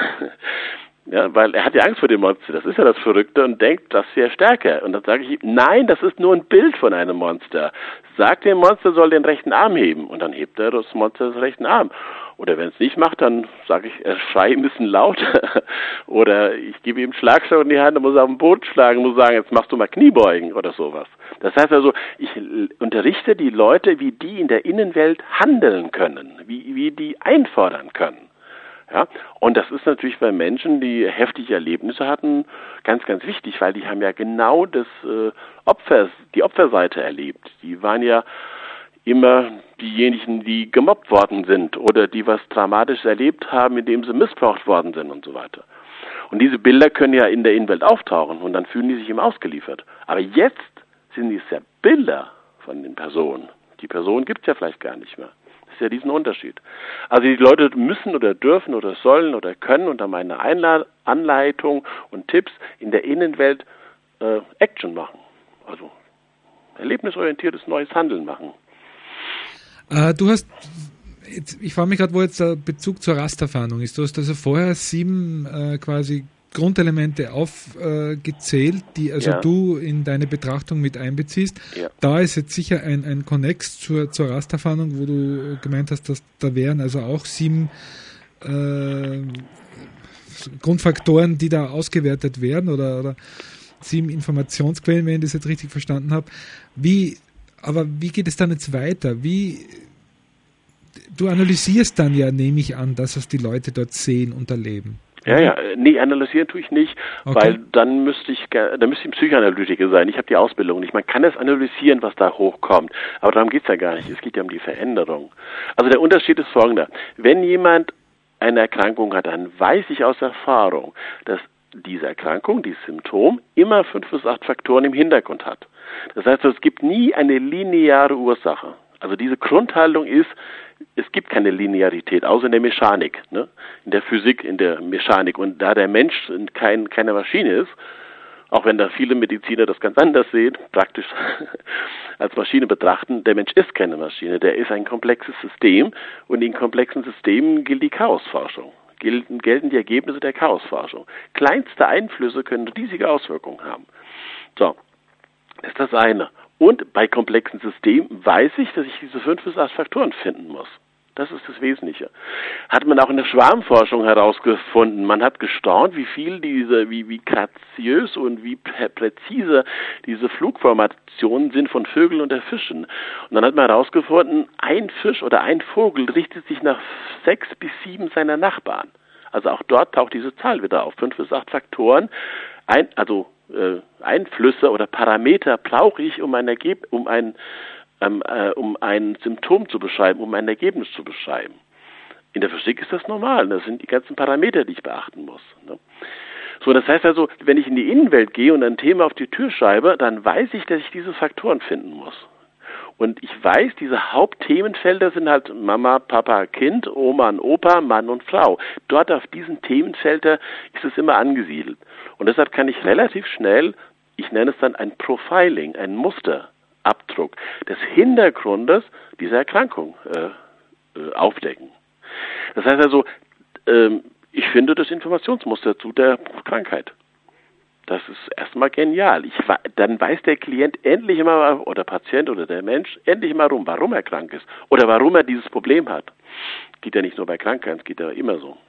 ja, weil er hat ja Angst vor dem Monster, das ist ja das Verrückte, und denkt, das wäre stärker. Und dann sage ich ihm, nein, das ist nur ein Bild von einem Monster. Sag dem Monster, soll den rechten Arm heben. Und dann hebt er das Monster den rechten Arm. Oder wenn es nicht macht, dann sage ich, er schreit ein bisschen lauter. Oder ich gebe ihm Schlagstock in die Hand, er muss auf den Boden schlagen, muss sagen, jetzt machst du mal Kniebeugen oder sowas. Das heißt also, ich unterrichte die Leute, wie die in der Innenwelt handeln können, wie, wie die einfordern können. Ja, und das ist natürlich bei Menschen, die heftige Erlebnisse hatten, ganz, ganz wichtig, weil die haben ja genau das äh, Opfers, die Opferseite erlebt. Die waren ja immer diejenigen, die gemobbt worden sind oder die was Dramatisches erlebt haben, indem sie missbraucht worden sind und so weiter. Und diese Bilder können ja in der Innenwelt auftauchen und dann fühlen die sich ihm ausgeliefert. Aber jetzt sind es ja Bilder von den Personen. Die Person gibt es ja vielleicht gar nicht mehr. Das ist ja diesen Unterschied. Also die Leute müssen oder dürfen oder sollen oder können unter meiner Einla- Anleitung und Tipps in der Innenwelt äh, Action machen. Also erlebnisorientiertes neues Handeln machen. Äh, du hast, jetzt, ich frage mich gerade, wo jetzt der Bezug zur Rasterfahndung ist. Du hast also vorher sieben äh, quasi Grundelemente aufgezählt, äh, die also ja. du in deine Betrachtung mit einbeziehst. Ja. Da ist jetzt sicher ein, ein Konnex zur, zur Rasterfahndung, wo du gemeint hast, dass da wären also auch sieben äh, Grundfaktoren, die da ausgewertet werden oder, oder sieben Informationsquellen, wenn ich das jetzt richtig verstanden habe. Wie, aber wie geht es dann jetzt weiter? Wie, du analysierst dann ja, nehme ich an, das, was die Leute dort sehen und erleben. Ja, ja, nee, analysieren tue ich nicht, okay. weil dann müsste ich, dann müsste ich ein Psychoanalytiker sein. Ich habe die Ausbildung nicht. Man kann das analysieren, was da hochkommt, aber darum geht's ja gar nicht. Es geht ja um die Veränderung. Also der Unterschied ist folgender. Wenn jemand eine Erkrankung hat, dann weiß ich aus Erfahrung, dass diese Erkrankung, dieses Symptom, immer fünf bis acht Faktoren im Hintergrund hat. Das heißt, es gibt nie eine lineare Ursache. Also diese Grundhaltung ist, es gibt keine Linearität, außer in der Mechanik, ne? In der Physik, in der Mechanik. Und da der Mensch kein, keine Maschine ist, auch wenn da viele Mediziner das ganz anders sehen, praktisch als Maschine betrachten, der Mensch ist keine Maschine, der ist ein komplexes System und in komplexen Systemen gilt die Chaosforschung, gelten, gelten die Ergebnisse der Chaosforschung. Kleinste Einflüsse können riesige Auswirkungen haben. So, das ist das eine. Und bei komplexen Systemen weiß ich, dass ich diese fünf bis acht Faktoren finden muss. Das ist das Wesentliche. Hat man auch in der Schwarmforschung herausgefunden. Man hat gestaunt, wie viel diese, wie, wie graziös und wie präzise diese Flugformationen sind von Vögeln und der Fischen. Und dann hat man herausgefunden, ein Fisch oder ein Vogel richtet sich nach sechs bis sieben seiner Nachbarn. Also auch dort taucht diese Zahl wieder auf. Fünf bis acht Faktoren. Ein, also äh, Einflüsse oder Parameter brauche ich, um ein Ergebnis, um ein Ähm, äh, um ein Symptom zu beschreiben, um ein Ergebnis zu beschreiben. In der Physik ist das normal. Das sind die ganzen Parameter, die ich beachten muss. Ne? So, das heißt also, wenn ich in die Innenwelt gehe und ein Thema auf die Tür schreibe, dann weiß ich, dass ich diese Faktoren finden muss. Und ich weiß, diese Hauptthemenfelder sind halt Mama, Papa, Kind, Oma und Opa, Mann und Frau. Dort auf diesen Themenfelder ist es immer angesiedelt. Und deshalb kann ich relativ schnell, ich nenne es dann ein Profiling, ein Muster, Abdruck des Hintergrundes dieser Erkrankung äh, äh, aufdecken. Das heißt also, ähm, ich finde das Informationsmuster zu der Krankheit. Das ist erstmal genial. Ich, dann weiß der Klient endlich mal, oder Patient oder der Mensch, endlich mal rum, warum er krank ist oder warum er dieses Problem hat. Geht ja nicht nur bei Krankheiten, es geht ja immer so.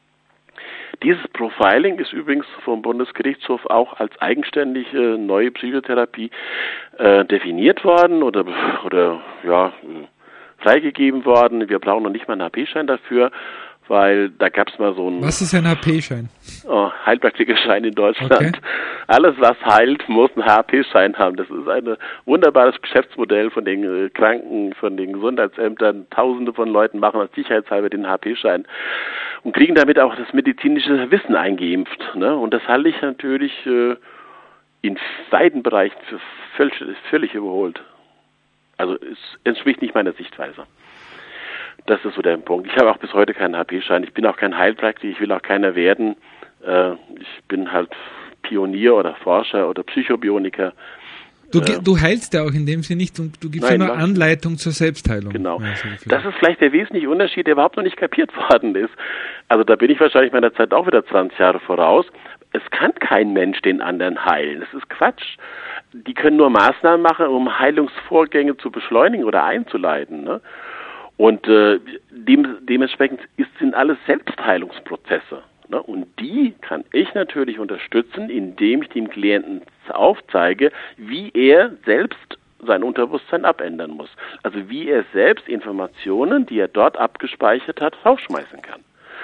Dieses Profiling ist übrigens vom Bundesgerichtshof auch als eigenständige neue Psychotherapie äh, definiert worden oder, oder ja, freigegeben worden. Wir brauchen noch nicht mal einen H P-Schein dafür, weil da gab es mal so einen... Was ist ein H P-Schein? Oh, Heilpraktikerschein in Deutschland. Okay. Alles, was heilt, muss einen H P-Schein haben. Das ist ein wunderbares Geschäftsmodell von den äh, Kranken, von den Gesundheitsämtern. Tausende von Leuten machen als sicherheitshalber den H P-Schein und kriegen damit auch das medizinische Wissen eingeimpft. Ne? Und das halte ich natürlich äh, in weiten Bereichen für völlig, völlig überholt. Also es entspricht nicht meiner Sichtweise. Das ist so der Punkt. Ich habe auch bis heute keinen H P-Schein. Ich bin auch kein Heilpraktiker, ich will auch keiner werden. Äh, ich bin halt Pionier oder Forscher oder Psychobioniker. Du, äh, du heilst ja auch in dem Sinne nicht und du gibst nein, ja nur Anleitung zur Selbstheilung. Genau. Ja, das ist vielleicht der wesentliche Unterschied, der überhaupt noch nicht kapiert worden ist. Also da bin ich wahrscheinlich meiner Zeit auch wieder zwanzig Jahre voraus. Es kann kein Mensch den anderen heilen. Das ist Quatsch. Die können nur Maßnahmen machen, um Heilungsvorgänge zu beschleunigen oder einzuleiten, ne? Und äh, dem, dementsprechend ist, sind alles Selbstheilungsprozesse. Ne? Und die kann ich natürlich unterstützen, indem ich dem Klienten aufzeige, wie er selbst sein Unterbewusstsein abändern muss. Also wie er selbst Informationen, die er dort abgespeichert hat, rausschmeißen kann.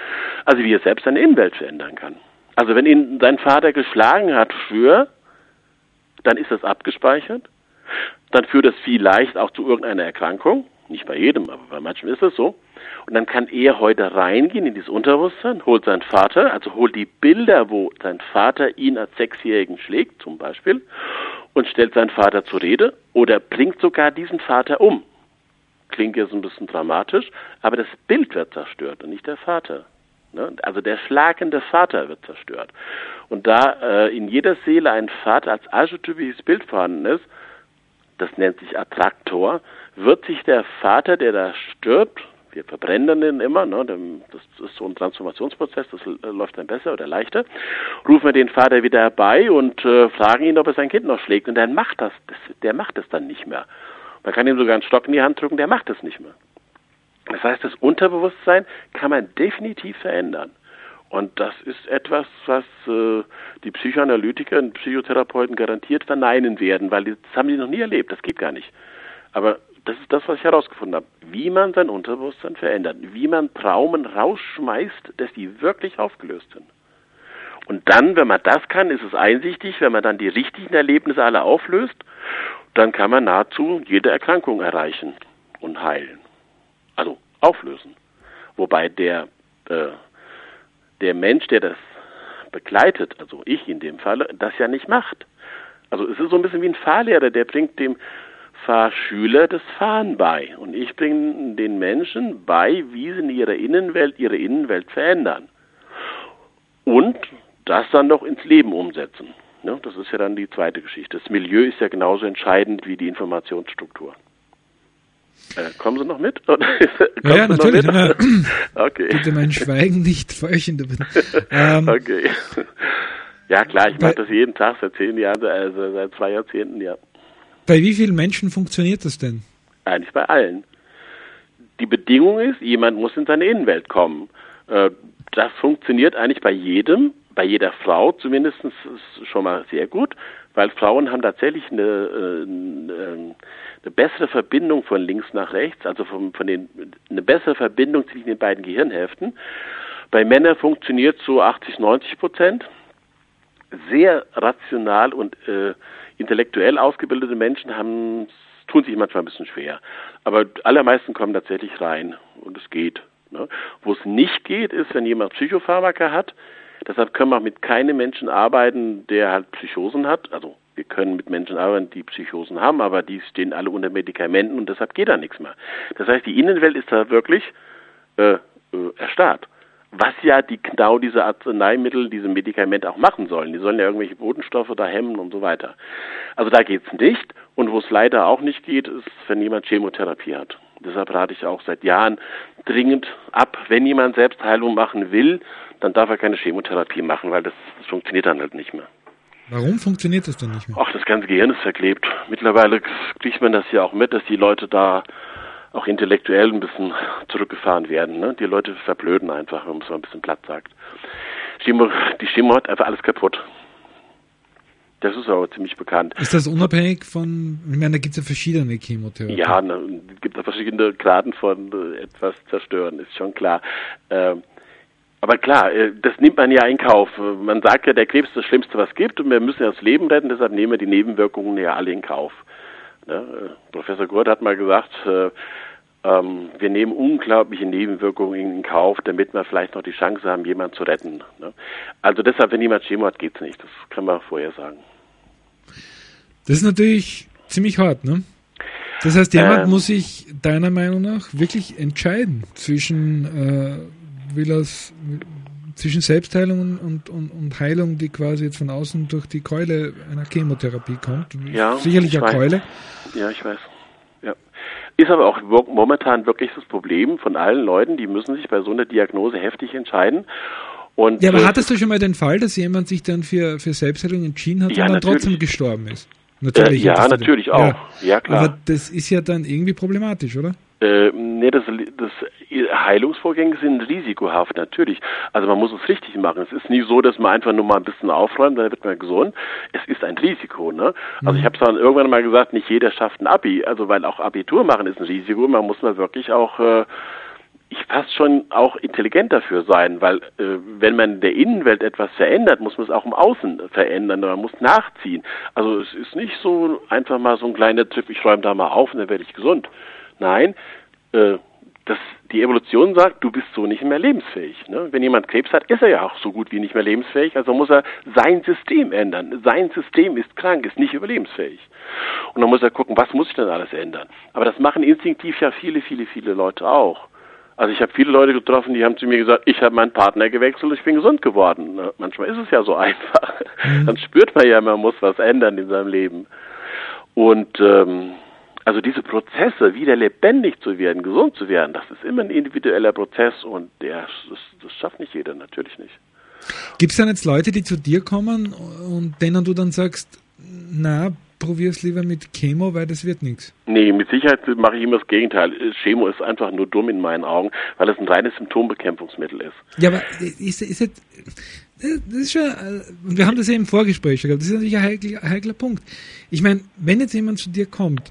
Also wie er selbst seine Innenwelt verändern kann. Also wenn ihn sein Vater geschlagen hat früher, dann ist das abgespeichert. Dann führt das vielleicht auch zu irgendeiner Erkrankung. Nicht bei jedem, aber bei manchen ist es so. Und dann kann er heute reingehen in dieses Unterbewusstsein, holt seinen Vater, also holt die Bilder, wo sein Vater ihn als Sechsjährigen schlägt, zum Beispiel, und stellt seinen Vater zur Rede oder bringt sogar diesen Vater um. Klingt jetzt ein bisschen dramatisch, aber das Bild wird zerstört und nicht der Vater. Also der schlagende Vater wird zerstört. Und da äh, in jeder Seele ein Vater als archetypisches Bild vorhanden ist, das nennt sich Attraktor, wird sich der Vater, der da stirbt, wir verbrennen den immer, ne, das ist so ein Transformationsprozess, das läuft dann besser oder leichter, rufen wir den Vater wieder herbei und äh, fragen ihn, ob er sein Kind noch schlägt. Und dann macht das, das, der macht das dann nicht mehr. Man kann ihm sogar einen Stock in die Hand drücken, der macht das nicht mehr. Das heißt, das Unterbewusstsein kann man definitiv verändern. Und das ist etwas, was äh, die Psychoanalytiker und Psychotherapeuten garantiert verneinen werden, weil das haben die noch nie erlebt, das geht gar nicht. Aber das ist das, was ich herausgefunden habe, wie man sein Unterbewusstsein verändert, wie man Traumen rausschmeißt, dass die wirklich aufgelöst sind. Und dann, wenn man das kann, ist es einsichtig, wenn man dann die richtigen Erlebnisse alle auflöst, dann kann man nahezu jede Erkrankung erreichen und heilen. Also auflösen. Wobei der, äh, der Mensch, der das begleitet, also ich in dem Falle, das ja nicht macht. Also es ist so ein bisschen wie ein Fahrlehrer, der bringt dem Fahrschüler das Fahren bei. Und ich bringe den Menschen bei, wie sie in ihrer Innenwelt ihre Innenwelt verändern. Und das dann noch ins Leben umsetzen. Ne? Das ist ja dann die zweite Geschichte. Das Milieu ist ja genauso entscheidend wie die Informationsstruktur. Äh, kommen Sie noch mit? Ja, ja natürlich. Mit? Okay. Bitte mein Schweigen nicht feuchen. Ähm, okay. Ja klar, ich mache das jeden Tag seit zehn Jahren, also seit zwei Jahrzehnten, ja. Bei wie vielen Menschen funktioniert das denn? Eigentlich bei allen. Die Bedingung ist, jemand muss in seine Innenwelt kommen. Das funktioniert eigentlich bei jedem, bei jeder Frau zumindest schon mal sehr gut, weil Frauen haben tatsächlich eine, eine, eine bessere Verbindung von links nach rechts, also von, von den, eine bessere Verbindung zwischen den beiden Gehirnhälften. Bei Männern funktioniert so achtzig, neunzig Prozent. Sehr rational und äh, intellektuell ausgebildete Menschen haben, tun sich manchmal ein bisschen schwer. Aber die allermeisten kommen tatsächlich rein und es geht. Ne? Wo es nicht geht, ist, wenn jemand Psychopharmaka hat. Deshalb können wir auch mit keinem Menschen arbeiten, der halt Psychosen hat. Also wir können mit Menschen arbeiten, die Psychosen haben, aber die stehen alle unter Medikamenten und deshalb geht da nichts mehr. Das heißt, die Innenwelt ist da wirklich äh, äh, erstarrt. Was ja die, genau diese Arzneimittel, diese Medikamente auch machen sollen. Die sollen ja irgendwelche Botenstoffe da hemmen und so weiter. Also da geht's nicht. Und wo es leider auch nicht geht, ist, wenn jemand Chemotherapie hat. Deshalb rate ich auch seit Jahren dringend ab, wenn jemand Selbstheilung machen will, dann darf er keine Chemotherapie machen, weil das, das funktioniert dann halt nicht mehr. Warum funktioniert das dann nicht mehr? Ach, das ganze Gehirn ist verklebt. Mittlerweile kriegt man das ja auch mit, dass die Leute da auch intellektuell ein bisschen zurückgefahren werden. Ne? Die Leute verblöden einfach, wenn man es mal ein bisschen platt sagt. Chemo, die Chemo hat einfach alles kaputt. Das ist aber ziemlich bekannt. Ist das unabhängig von, ich meine, da gibt es ja verschiedene Chemotherapien. Ja, ne, es gibt auch verschiedene Graden von äh, etwas zerstören, ist schon klar. Ähm, aber klar, äh, das nimmt man ja in Kauf. Man sagt ja, der Krebs ist das Schlimmste, was es gibt und wir müssen ja das Leben retten, deshalb nehmen wir die Nebenwirkungen ja alle in Kauf. Ne? Äh, Professor Gurt hat mal gesagt, äh, ähm, wir nehmen unglaubliche Nebenwirkungen in Kauf, damit wir vielleicht noch die Chance haben, jemanden zu retten. Ne? Also deshalb, wenn jemand Chemo hat, geht's nicht. Das kann man vorher sagen. Das ist natürlich ziemlich hart, ne? Das heißt, jemand ähm, muss sich deiner Meinung nach wirklich entscheiden zwischen äh, will das, zwischen Selbstheilung und, und, und Heilung, die quasi jetzt von außen durch die Keule einer Chemotherapie kommt. Ja, sicherlich eine Keule. Ja, ich weiß. Ja. Ist aber auch momentan wirklich das Problem von allen Leuten, die müssen sich bei so einer Diagnose heftig entscheiden. Und, ja, aber äh, hattest du schon mal den Fall, dass jemand sich dann für, für Selbstheilung entschieden hat ja, und dann natürlich. trotzdem gestorben ist? Natürlich. Äh, ja, natürlich auch. Ja. ja, klar. Aber das ist ja dann irgendwie problematisch, oder? Äh, nee, das, das Heilungsvorgänge sind risikohaft, natürlich. Also man muss es richtig machen. Es ist nie so, dass man einfach nur mal ein bisschen aufräumt, dann wird man gesund. Es ist ein Risiko, ne? Also mhm. ich habe dann irgendwann mal gesagt, nicht jeder schafft ein Abi. Also weil auch Abitur machen ist ein Risiko. Man muss mal wirklich auch äh, ich fast schon auch intelligent dafür sein, weil äh, wenn man in der Innenwelt etwas verändert, muss man es auch im Außen verändern, man muss nachziehen. Also es ist nicht so einfach mal so ein kleiner Trip, ich räume da mal auf und dann werde ich gesund. Nein, äh, das, die Evolution sagt, du bist so nicht mehr lebensfähig. Ne? Wenn jemand Krebs hat, ist er ja auch so gut wie nicht mehr lebensfähig, also muss er sein System ändern. Sein System ist krank, ist nicht überlebensfähig. Und dann muss er gucken, was muss ich denn alles ändern? Aber das machen instinktiv ja viele, viele, viele Leute auch. Also ich habe viele Leute getroffen, die haben zu mir gesagt, ich habe meinen Partner gewechselt und ich bin gesund geworden. Ne? Manchmal ist es ja so einfach. Mhm. Dann spürt man ja, man muss was ändern in seinem Leben. Und ähm, also diese Prozesse, wieder lebendig zu werden, gesund zu werden, das ist immer ein individueller Prozess und der, das, das schafft nicht jeder, natürlich nicht. Gibt es dann jetzt Leute, die zu dir kommen und denen du dann sagst, na, probier's lieber mit Chemo, weil das wird nichts? Nee, mit Sicherheit mache ich immer das Gegenteil. Chemo ist einfach nur dumm in meinen Augen, weil es ein reines Symptombekämpfungsmittel ist. Ja, aber ist, ist jetzt, das ist schon, wir haben das ja im Vorgespräch schon gehabt, das ist natürlich ein heikler, heikler Punkt. Ich meine, wenn jetzt jemand zu dir kommt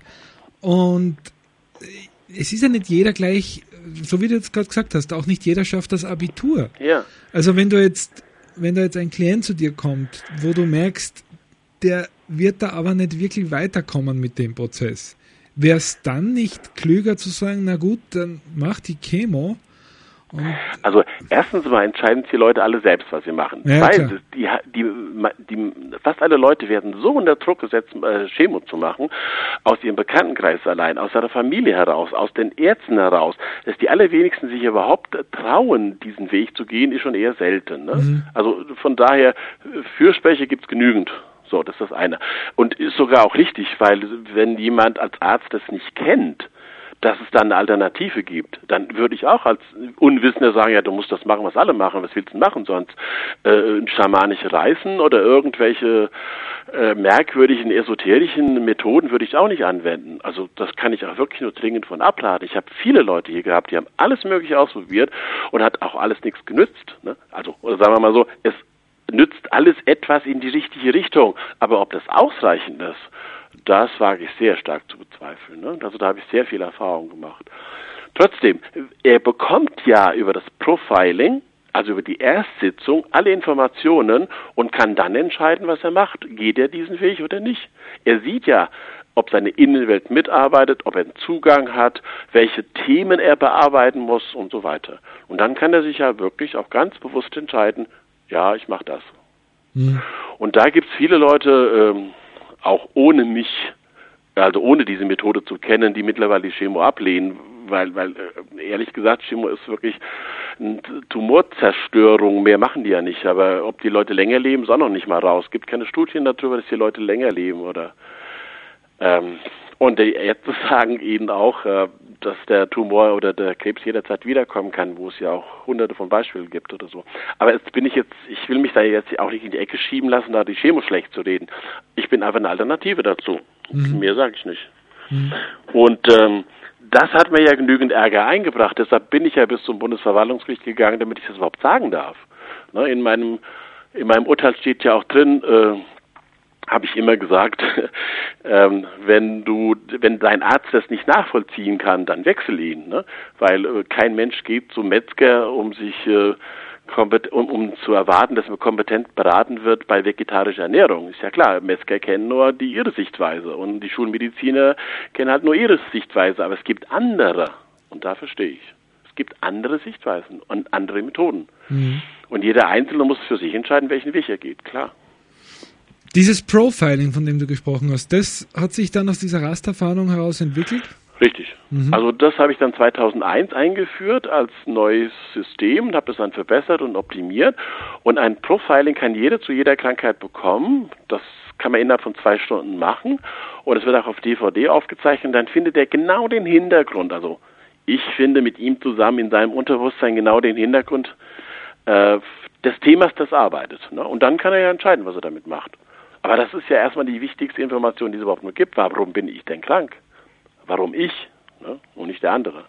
und es ist ja nicht jeder gleich, so wie du jetzt gerade gesagt hast, auch nicht jeder schafft das Abitur. Ja. Also wenn du jetzt, wenn da jetzt ein Klient zu dir kommt, wo du merkst, der wird da aber nicht wirklich weiterkommen mit dem Prozess. Wäre es dann nicht klüger zu sagen, na gut, dann mach die Chemo? Und also erstens mal entscheiden die Leute alle selbst, was sie machen. Ja, Zweitens, die, die, die, fast alle Leute werden so unter Druck gesetzt, äh, Chemo zu machen, aus ihrem Bekanntenkreis allein, aus ihrer Familie heraus, aus den Ärzten heraus, dass die allerwenigsten sich überhaupt trauen, diesen Weg zu gehen, ist schon eher selten. Ne? Mhm. Also von daher, Fürsprecher gibt's genügend. So, das ist das eine. Und ist sogar auch richtig, weil wenn jemand als Arzt das nicht kennt, dass es dann eine Alternative gibt, dann würde ich auch als Unwissender sagen, ja, du musst das machen, was alle machen, was willst du machen sonst? Äh, schamanische Reisen oder irgendwelche äh, merkwürdigen, esoterischen Methoden würde ich auch nicht anwenden. Also das kann ich auch wirklich nur dringend von abraten. Ich habe viele Leute hier gehabt, die haben alles Mögliche ausprobiert und hat auch alles nichts genützt. Ne? Also, oder sagen wir mal so, es nützt alles etwas in die richtige Richtung, aber ob das ausreichend ist, das wage ich sehr stark zu bezweifeln. Ne? Also da habe ich sehr viel Erfahrung gemacht. Trotzdem, er bekommt ja über das Profiling, also über die Erstsitzung, alle Informationen und kann dann entscheiden, was er macht. Geht er diesen Weg oder nicht? Er sieht ja, ob seine Innenwelt mitarbeitet, ob er einen Zugang hat, welche Themen er bearbeiten muss und so weiter. Und dann kann er sich ja wirklich auch ganz bewusst entscheiden, ja, ich mache das. Mhm. Und da gibt es viele Leute, ähm, auch ohne mich, also ohne diese Methode zu kennen, die mittlerweile die Chemo ablehnen, weil, weil ehrlich gesagt, Chemo ist wirklich eine Tumorzerstörung, mehr machen die ja nicht, aber ob die Leute länger leben, ist auch noch nicht mal raus. Es gibt keine Studien darüber, dass die Leute länger leben oder ähm, und die Ärzte sagen ihnen auch, äh, dass der Tumor oder der Krebs jederzeit wiederkommen kann, wo es ja auch hunderte von Beispielen gibt oder so. Aber jetzt bin ich jetzt, ich will mich da jetzt auch nicht in die Ecke schieben lassen, da die Chemo schlecht zu reden. Ich bin einfach eine Alternative dazu. Mhm. Mehr sage ich nicht. Mhm. Und ähm, das hat mir ja genügend Ärger eingebracht. Deshalb bin ich ja bis zum Bundesverwaltungsgericht gegangen, damit ich das überhaupt sagen darf. Ne, in meinem in meinem Urteil steht ja auch drin, äh, habe ich immer gesagt, ähm, wenn du, wenn dein Arzt das nicht nachvollziehen kann, dann wechsel ihn, ne? Weil äh, kein Mensch geht zum Metzger, um sich äh, kompet- um, um zu erwarten, dass man kompetent beraten wird bei vegetarischer Ernährung. Ist ja klar, Metzger kennen nur die ihre Sichtweise und die Schulmediziner kennen halt nur ihre Sichtweise, aber es gibt andere und da verstehe ich. Es gibt andere Sichtweisen und andere Methoden. Mhm. Und jeder Einzelne muss für sich entscheiden, welchen Weg er geht, klar. Dieses Profiling, von dem du gesprochen hast, das hat sich dann aus dieser Rasterfahndung heraus entwickelt? Richtig. Mhm. Also das habe ich dann zweitausendeins eingeführt als neues System und habe das dann verbessert und optimiert. Und ein Profiling kann jeder zu jeder Krankheit bekommen. Das kann man innerhalb von zwei Stunden machen. Und es wird auch auf D V D aufgezeichnet. Und dann findet er genau den Hintergrund. Also ich finde mit ihm zusammen in seinem Unterbewusstsein genau den Hintergrund äh, des Themas, das arbeitet. Ne? Und dann kann er ja entscheiden, was er damit macht. Aber das ist ja erstmal die wichtigste Information, die es überhaupt nur gibt. Warum bin ich denn krank? Warum ich, ne? Und nicht der andere?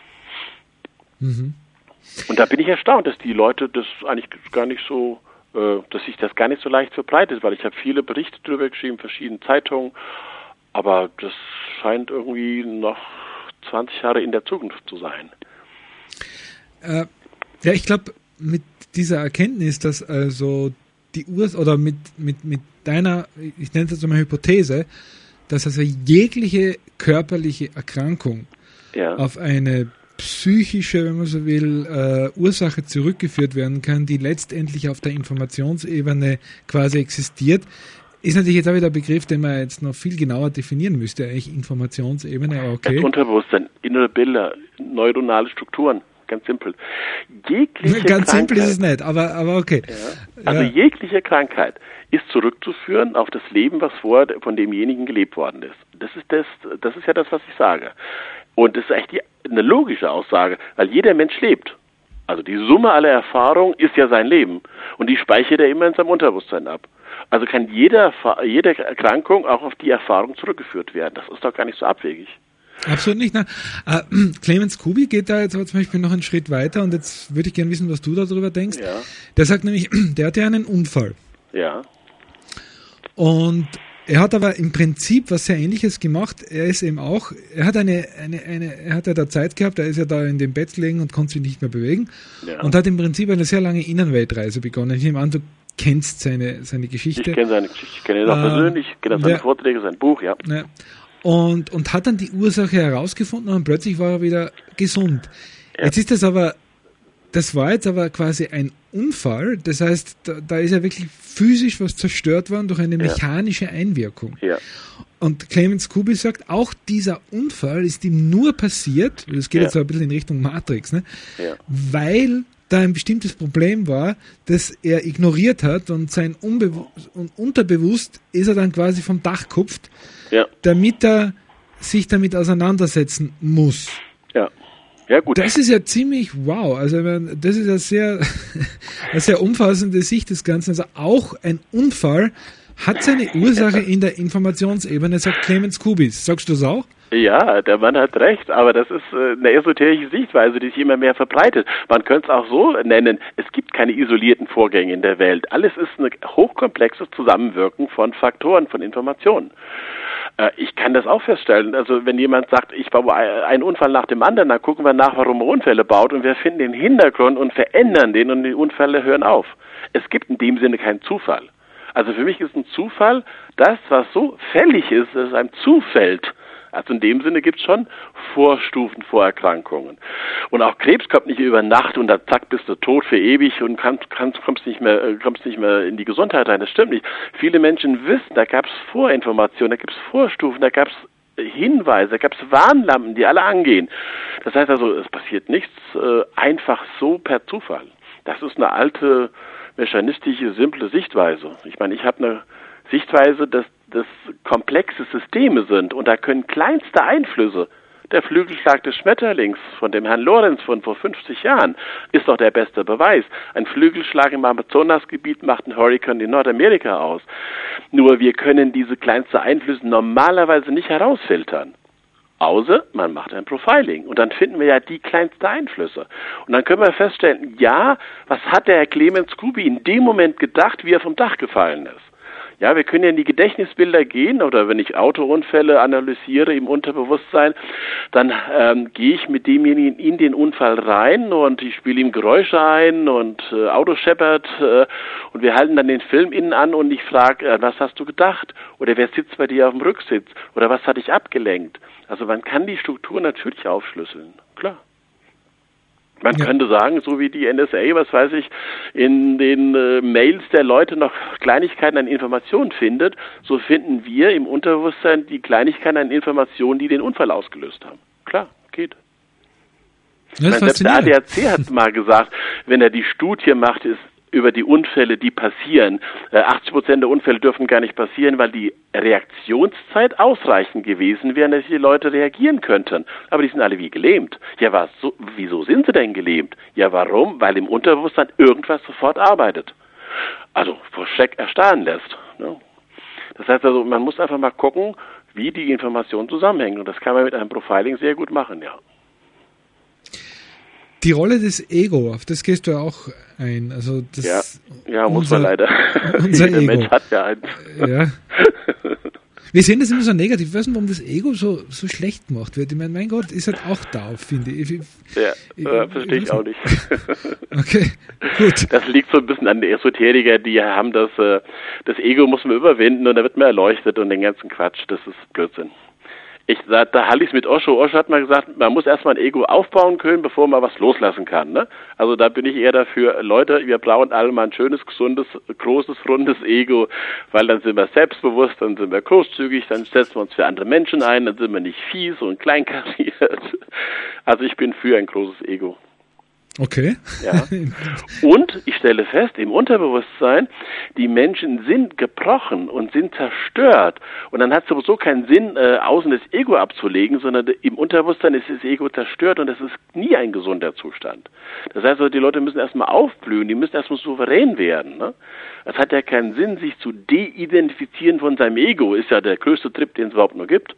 Mhm. Und da bin ich erstaunt, dass die Leute das eigentlich gar nicht so, äh, dass sich das gar nicht so leicht verbreitet, weil ich habe viele Berichte darüber geschrieben, verschiedene Zeitungen, aber das scheint irgendwie noch zwanzig Jahre in der Zukunft zu sein. Äh, ja, ich glaube, mit dieser Erkenntnis, dass also die Urs oder mit, mit, mit deiner, ich nenne es jetzt mal Hypothese, dass also jegliche körperliche Erkrankung ja. auf eine psychische, wenn man so will, äh, Ursache zurückgeführt werden kann, die letztendlich auf der Informationsebene quasi existiert, ist natürlich jetzt auch wieder ein Begriff, den man jetzt noch viel genauer definieren müsste, eigentlich Informationsebene, aber okay. Das Unterbewusstsein, innere Bilder, neuronale Strukturen, ganz simpel. Jegliche ganz simpel ist es nicht, aber, aber okay. Ja. Also ja. jegliche Krankheit ist zurückzuführen auf das Leben, was vorher von demjenigen gelebt worden ist. Das ist das, das ist ja das, was ich sage. Und das ist echt die, eine logische Aussage, weil jeder Mensch lebt. Also die Summe aller Erfahrungen ist ja sein Leben. Und die speichert er immer in seinem Unterbewusstsein ab. Also kann jede, jede Erkrankung auch auf die Erfahrung zurückgeführt werden. Das ist doch gar nicht so abwegig. Absolut nicht. Ne? Äh, Clemens Kubi geht da jetzt aber zum Beispiel noch einen Schritt weiter und jetzt würde ich gerne wissen, was du darüber denkst. Ja. Der sagt nämlich, der hatte ja einen Unfall. Ja. Und er hat aber im Prinzip was sehr Ähnliches gemacht. Er ist eben auch, er hat eine, eine, eine, er hat ja da Zeit gehabt, er ist ja da in dem Bett gelegen und konnte sich nicht mehr bewegen ja. und hat im Prinzip eine sehr lange Innenweltreise begonnen. Ich nehme an, du kennst seine, seine Geschichte. Ich kenne seine Geschichte, ich kenne ihn auch äh, persönlich, ich kenne seine ja, Vorträge, sein Buch, ja. ja. Und, und hat dann die Ursache herausgefunden und plötzlich war er wieder gesund. Ja. Jetzt ist das aber, das war jetzt aber quasi ein Unfall, das heißt, da, da ist ja wirklich physisch was zerstört worden durch eine mechanische ja. Einwirkung. Ja. Und Clemens Kubi sagt, auch dieser Unfall ist ihm nur passiert, das geht ja. jetzt so ein bisschen in Richtung Matrix, ne? Ja. weil da ein bestimmtes Problem war, das er ignoriert hat und sein Unbewu- und unterbewusst ist er dann quasi vom Dach gekupft, ja. damit er sich damit auseinandersetzen muss. Ja, ja gut. Das ist ja ziemlich wow. Also das ist ja sehr, eine sehr umfassende Sicht des Ganzen. Also auch ein Unfall hat seine Ursache in der Informationsebene, sagt Clemens Kubis. Sagst du das auch? Ja, der Mann hat recht, aber das ist eine esoterische Sichtweise, die sich immer mehr verbreitet. Man könnte es auch so nennen, es gibt keine isolierten Vorgänge in der Welt. Alles ist ein hochkomplexes Zusammenwirken von Faktoren, von Informationen. Ich kann das auch feststellen. Also wenn jemand sagt, ich baue einen Unfall nach dem anderen, dann gucken wir nach, warum er Unfälle baut und wir finden den Hintergrund und verändern den und die Unfälle hören auf. Es gibt in dem Sinne keinen Zufall. Also für mich ist ein Zufall das, was so fällig ist, dass es einem zufällt. Also in dem Sinne gibt es schon Vorstufen, Vorerkrankungen. Und auch Krebs kommt nicht über Nacht und dann zack bist du tot für ewig und kannst, kannst, kommst nicht mehr, kommst nicht mehr in die Gesundheit rein. Das stimmt nicht. Viele Menschen wissen, da gab es Vorinformationen, da gibt es Vorstufen, da gab es Hinweise, da gab es Warnlampen, die alle angehen. Das heißt also, es passiert nichts äh, einfach so per Zufall. Das ist eine alte, mechanistische, simple Sichtweise. Ich meine, ich habe eine Sichtweise, dass das komplexe Systeme sind und da können kleinste Einflüsse, der Flügelschlag des Schmetterlings von dem Herrn Lorenz von vor fünfzig Jahren, ist doch der beste Beweis. Ein Flügelschlag im Amazonasgebiet macht einen Hurrikan in Nordamerika aus. Nur wir können diese kleinsten Einflüsse normalerweise nicht herausfiltern. Außer man macht ein Profiling und dann finden wir ja die kleinsten Einflüsse. Und dann können wir feststellen, ja, was hat der Herr Clemens Kubi in dem Moment gedacht, wie er vom Dach gefallen ist? Ja, wir können ja in die Gedächtnisbilder gehen oder wenn ich Autounfälle analysiere im Unterbewusstsein, dann ähm, gehe ich mit demjenigen in den Unfall rein und ich spiele ihm Geräusche ein und äh, Auto scheppert äh, und wir halten dann den Film innen an und ich frage, äh, was hast du gedacht? Oder wer sitzt bei dir auf dem Rücksitz? Oder was hat dich abgelenkt? Also man kann die Struktur natürlich aufschlüsseln, klar. Man ja. könnte sagen, so wie die N S A, was weiß ich, in den äh, Mails der Leute noch Kleinigkeiten an Informationen findet, so finden wir im Unterbewusstsein die Kleinigkeiten an Informationen, die den Unfall ausgelöst haben. Klar, geht. Ich meine, selbst der A D A C hat mal gesagt, wenn er die Studie macht, ist über die Unfälle, die passieren. achtzig Prozent der Unfälle dürfen gar nicht passieren, weil die Reaktionszeit ausreichend gewesen wäre, dass die Leute reagieren könnten. Aber die sind alle wie gelähmt. Ja, was, so, wieso sind sie denn gelähmt? Ja, warum? Weil im Unterbewusstsein irgendwas sofort arbeitet. Also vor Schreck erstarren lässt. Ne? Das heißt also, man muss einfach mal gucken, wie die Informationen zusammenhängen. Und das kann man mit einem Profiling sehr gut machen, ja. Die Rolle des Ego, auf das gehst du auch ein. Also das ja, ja, muss unser, man leider. Unser Jeder Ego. Mensch hat ja eins. Ja. Wir sehen das immer so negativ. Ich weiß nicht, warum das Ego so, so schlecht gemacht wird. Ich meine, mein Gott, ist halt auch da, finde ich. ich ja, ich, äh, verstehe ich, ich auch nicht. Okay, gut. Das liegt so ein bisschen an den Esoteriker, die haben das, äh, das Ego muss man überwinden und da wird man erleuchtet und den ganzen Quatsch. Das ist Blödsinn. Ich, da, da halte ich es mit Osho. Osho hat mal gesagt, man muss erstmal ein Ego aufbauen können, bevor man was loslassen kann. Ne? Also da bin ich eher dafür, Leute, wir brauchen alle mal ein schönes, gesundes, großes, rundes Ego, weil dann sind wir selbstbewusst, dann sind wir großzügig, dann setzen wir uns für andere Menschen ein, dann sind wir nicht fies und kleinkariert. Also ich bin für ein großes Ego. Okay. Ja. Und ich stelle fest, im Unterbewusstsein, die Menschen sind gebrochen und sind zerstört. Und dann hat es sowieso keinen Sinn, äh, außen das Ego abzulegen, sondern im Unterbewusstsein ist das Ego zerstört und das ist nie ein gesunder Zustand. Das heißt, also, die Leute müssen erstmal aufblühen, die müssen erstmal souverän werden. Ne? Es hat ja keinen Sinn, sich zu de-identifizieren von seinem Ego. Ist ja der größte Trip, den es überhaupt nur gibt.